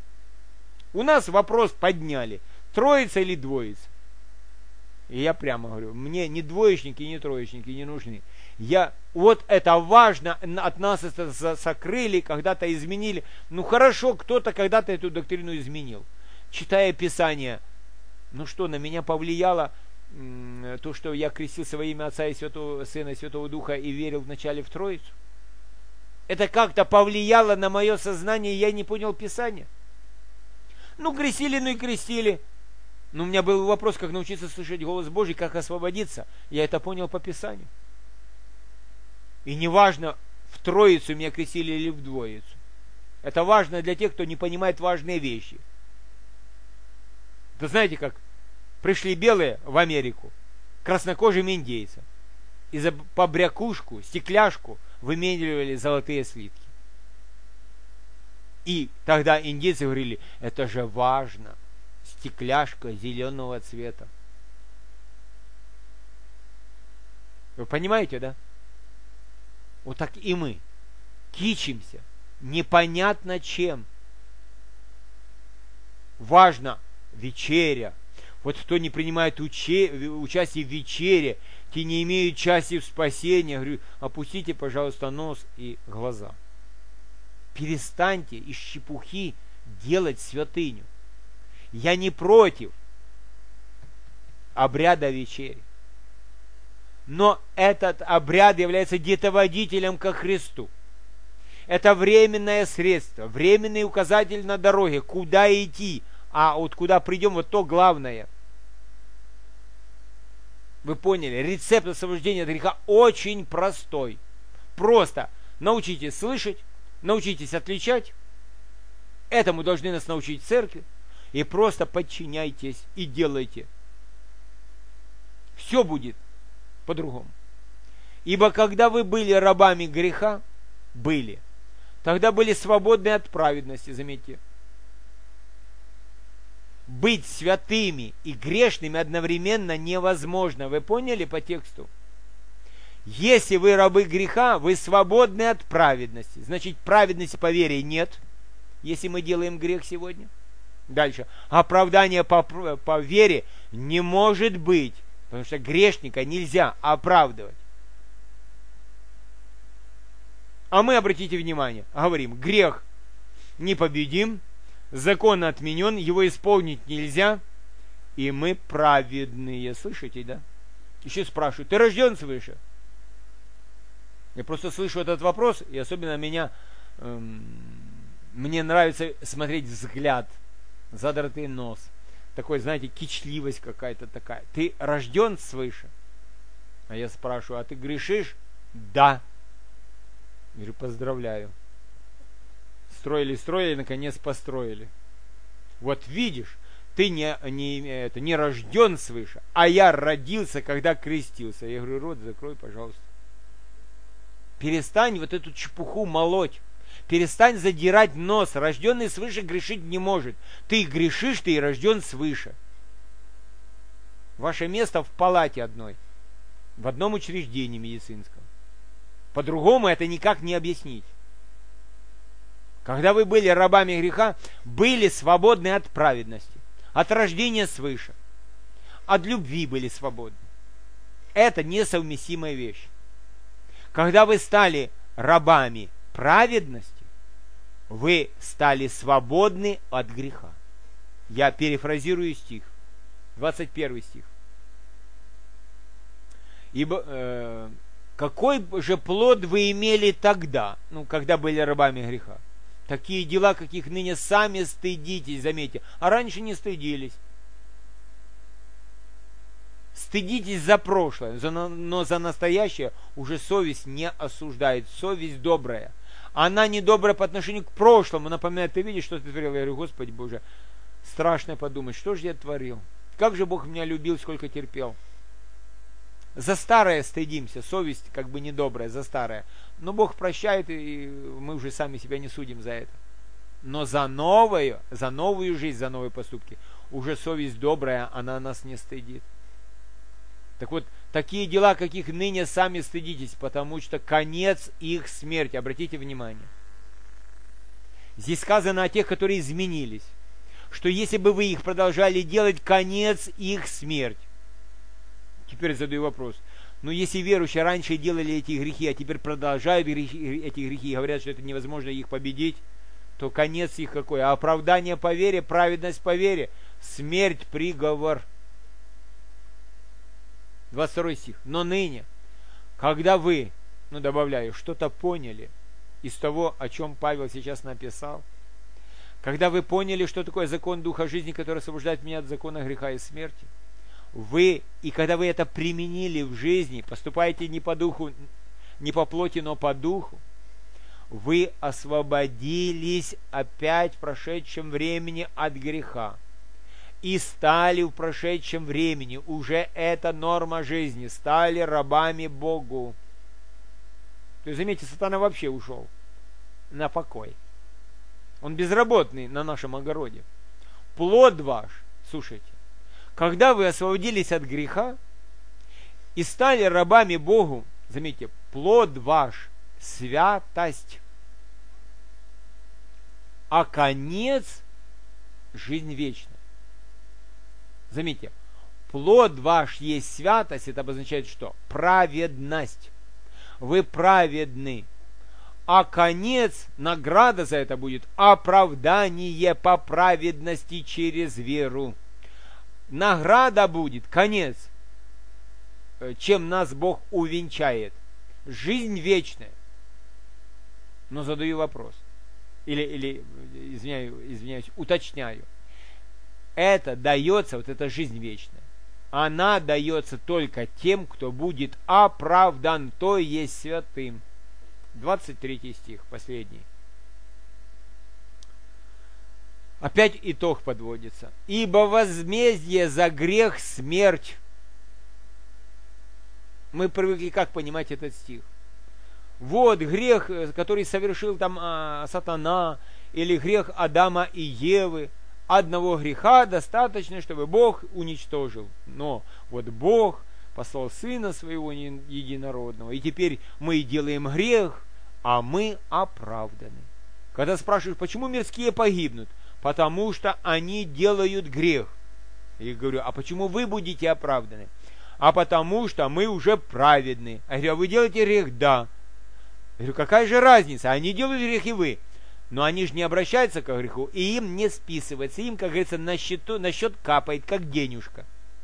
У нас вопрос подняли, троица или двоица. И я прямо говорю, мне ни двоечники, ни троечники не нужны. Вот это важно, от нас это сокрыли, когда-то изменили. Ну хорошо, кто-то когда-то эту доктрину изменил. Читая Писание, на меня повлияло то, что я крестился во имя Отца и Святого Сына и Святого Духа и верил вначале в Троицу. Это как-то повлияло на мое сознание, и я не понял Писания. Крестили, и крестили. Но у меня был вопрос, как научиться слышать голос Божий, как освободиться. Я это понял по Писанию. И неважно, в Троицу меня крестили или в Двоицу. Это важно для тех, кто не понимает важные вещи. Вы знаете, как пришли белые в Америку, краснокожим индейцам. и за побрякушку, стекляшку выменивали золотые слитки. И тогда индейцы говорили, это же важно, стекляшка зеленого цвета. Вы понимаете, да? Вот так и мы кичимся непонятно чем. Важно вечеря. Вот кто не принимает участие в вечере, те не имеют части в спасении. Я говорю, опустите, пожалуйста, нос и глаза. Перестаньте из чепухи делать святыню. Я не против обряда вечери. Но этот обряд является детоводителем ко Христу. Это временное средство, временный указатель на дороге, куда идти. А вот куда придем, вот то главное. Вы поняли, рецепт освобождения от греха очень простой. Просто научитесь слышать, научитесь отличать. Этому должны нас научить в церкви. И просто подчиняйтесь и делайте. Все будет по-другому. Ибо когда вы были рабами греха, тогда были свободны от праведности, заметьте. Быть святыми и грешными одновременно невозможно. Вы поняли по тексту? Если вы рабы греха, вы свободны от праведности. Значит, праведности по вере нет, если мы делаем грех сегодня. Дальше. Оправдание по вере не может быть, потому что грешника нельзя оправдывать. А мы, обратите внимание, говорим, грех непобедим, закон отменен, его исполнить нельзя, и мы праведные. Слышите, да? Еще спрашивают, ты рожден свыше? Я просто слышу этот вопрос, и особенно мне нравится смотреть взгляд, задротый нос. Такой, знаете, кичливость какая-то такая. Ты рожден свыше? А я спрашиваю, а ты грешишь? Да. Я говорю, поздравляю. Строили, наконец построили. Вот видишь, ты не рожден свыше, а я родился, когда крестился. Я говорю, рот закрой, пожалуйста. Перестань вот эту чепуху молоть. Перестань задирать нос. Рожденный свыше грешить не может. Ты грешишь, ты и рожден свыше. Ваше место в палате одной. В одном учреждении медицинском. По-другому это никак не объяснить. Когда вы были рабами греха, были свободны от праведности, от рождения свыше, от любви были свободны. Это несовместимая вещь. Когда вы стали рабами праведности, вы стали свободны от греха. Я перефразирую стих, 21 стих. Ибо какой же плод вы имели тогда, когда были рабами греха? Такие дела, каких ныне сами стыдитесь, заметьте. А раньше не стыдились. Стыдитесь за прошлое, но за настоящее уже совесть не осуждает. Совесть добрая. Она не добрая по отношению к прошлому. Напоминает, ты видишь, что ты творил? Я говорю, Господи Боже, страшно подумать, что же я творил? Как же Бог меня любил, сколько терпел? За старое стыдимся, совесть как бы недобрая, за старое. Но Бог прощает, и мы уже сами себя не судим за это. Но за новую жизнь, за новые поступки, уже совесть добрая, она нас не стыдит. Так вот, такие дела, каких ныне сами стыдитесь, потому что конец их смерти. Обратите внимание. Здесь сказано о тех, которые изменились. Что если бы вы их продолжали делать, конец их смерть. Теперь задаю вопрос. Но если верующие раньше делали эти грехи, а теперь продолжают эти грехи и говорят, что это невозможно их победить, то конец их какой? А оправдание по вере, праведность по вере, смерть, приговор. 22 стих. Но ныне, когда вы, добавляю, что-то поняли из того, о чем Павел сейчас написал, когда вы поняли, что такое закон Духа жизни, который освобождает меня от закона греха и смерти, и когда вы это применили в жизни, поступаете не по духу, не по плоти, но по духу, вы освободились опять в прошедшем времени от греха и стали в прошедшем времени, уже это норма жизни, стали рабами Богу. То есть, заметьте, сатана вообще ушел на покой. Он безработный на нашем огороде. Плод ваш, слушайте, когда вы освободились от греха и стали рабами Богу, заметьте, плод ваш, святость, а конец – жизнь вечная. Заметьте, плод ваш есть святость, это обозначает что? Праведность. Вы праведны. А конец, награда за это будет оправдание по праведности через веру. Награда будет, конец, чем нас Бог увенчает. Жизнь вечная. Но задаю вопрос. Извиняюсь, уточняю. Это дается, вот эта жизнь вечная. Она дается только тем, кто будет оправдан, то есть святым. 23 стих, последний. Опять итог подводится. Ибо возмездие за грех смерть. Мы привыкли как понимать этот стих? Вот грех, который совершил там сатана, или грех Адама и Евы. Одного греха достаточно, чтобы Бог уничтожил. Но вот Бог послал Сына Своего Единородного, и теперь мы делаем грех, а мы оправданы. Когда спрашиваешь, почему мирские погибнут? Потому что они делают грех. Я говорю, а почему вы будете оправданы? А потому что мы уже праведны. Я говорю, а вы делаете грех? Да. Я говорю, какая же разница? Они делают грех и вы. Но они же не обращаются к греху, и им не списывается. Им, как говорится, на счет капает, как денежка.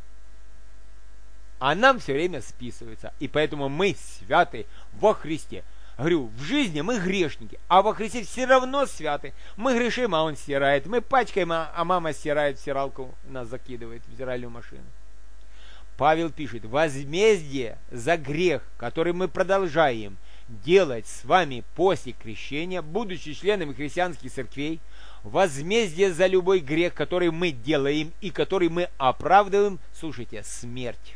А нам все время списывается. И поэтому мы святы во Христе. Говорю, в жизни мы грешники, а во Христе все равно святы. Мы грешим, а Он стирает. Мы пачкаем, а мама стирает в стиралку, нас закидывает в стиральную машину. Павел пишет, возмездие за грех, который мы продолжаем делать с вами после крещения, будучи членами христианских церквей, возмездие за любой грех, который мы делаем и который мы оправдываем, слушайте, смерть.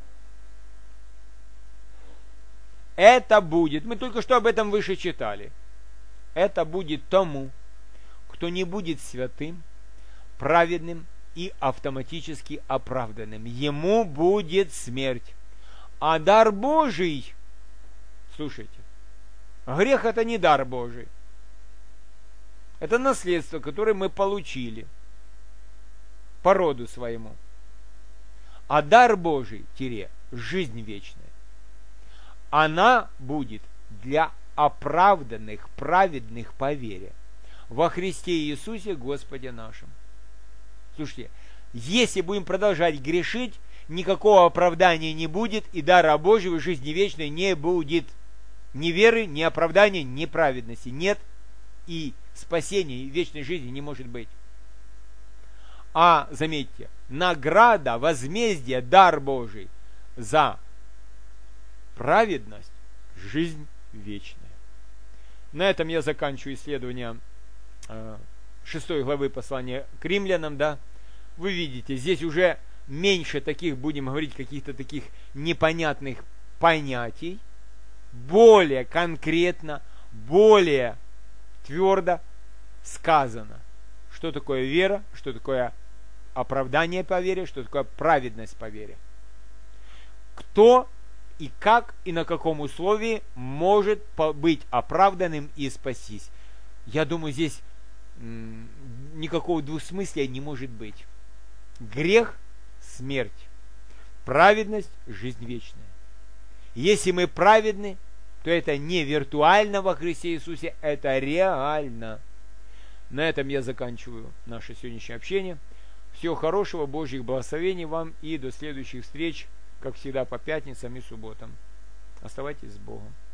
Это будет, мы только что об этом выше читали, это будет тому, кто не будет святым, праведным и автоматически оправданным. Ему будет смерть. А дар Божий, слушайте, грех это не дар Божий. Это наследство, которое мы получили по роду своему. А дар Божий, жизнь вечная, она будет для оправданных, праведных по вере во Христе Иисусе Господе нашим. Слушайте, если будем продолжать грешить, никакого оправдания не будет, и дара Божьего жизни вечной не будет. Ни веры, ни оправдания, ни праведности нет, и спасения, и вечной жизни не может быть. А, заметьте, награда, возмездие, дар Божий за праведность, жизнь вечная. На этом я заканчиваю исследование 6 главы послания к римлянам, да. Вы видите, здесь уже меньше таких, будем говорить, каких-то таких непонятных понятий, более конкретно, более твердо сказано, что такое вера, что такое оправдание по вере, что такое праведность по вере. Кто и как и на каком условии может быть оправданным и спастись. Я думаю, здесь никакого двусмыслия не может быть. Грех – смерть, праведность – жизнь вечная. Если мы праведны, то это не виртуально во Христе Иисусе, это реально. На этом я заканчиваю наше сегодняшнее общение. Всего хорошего, Божьих благословений вам и до следующих встреч, как всегда, по пятницам и субботам. Оставайтесь с Богом.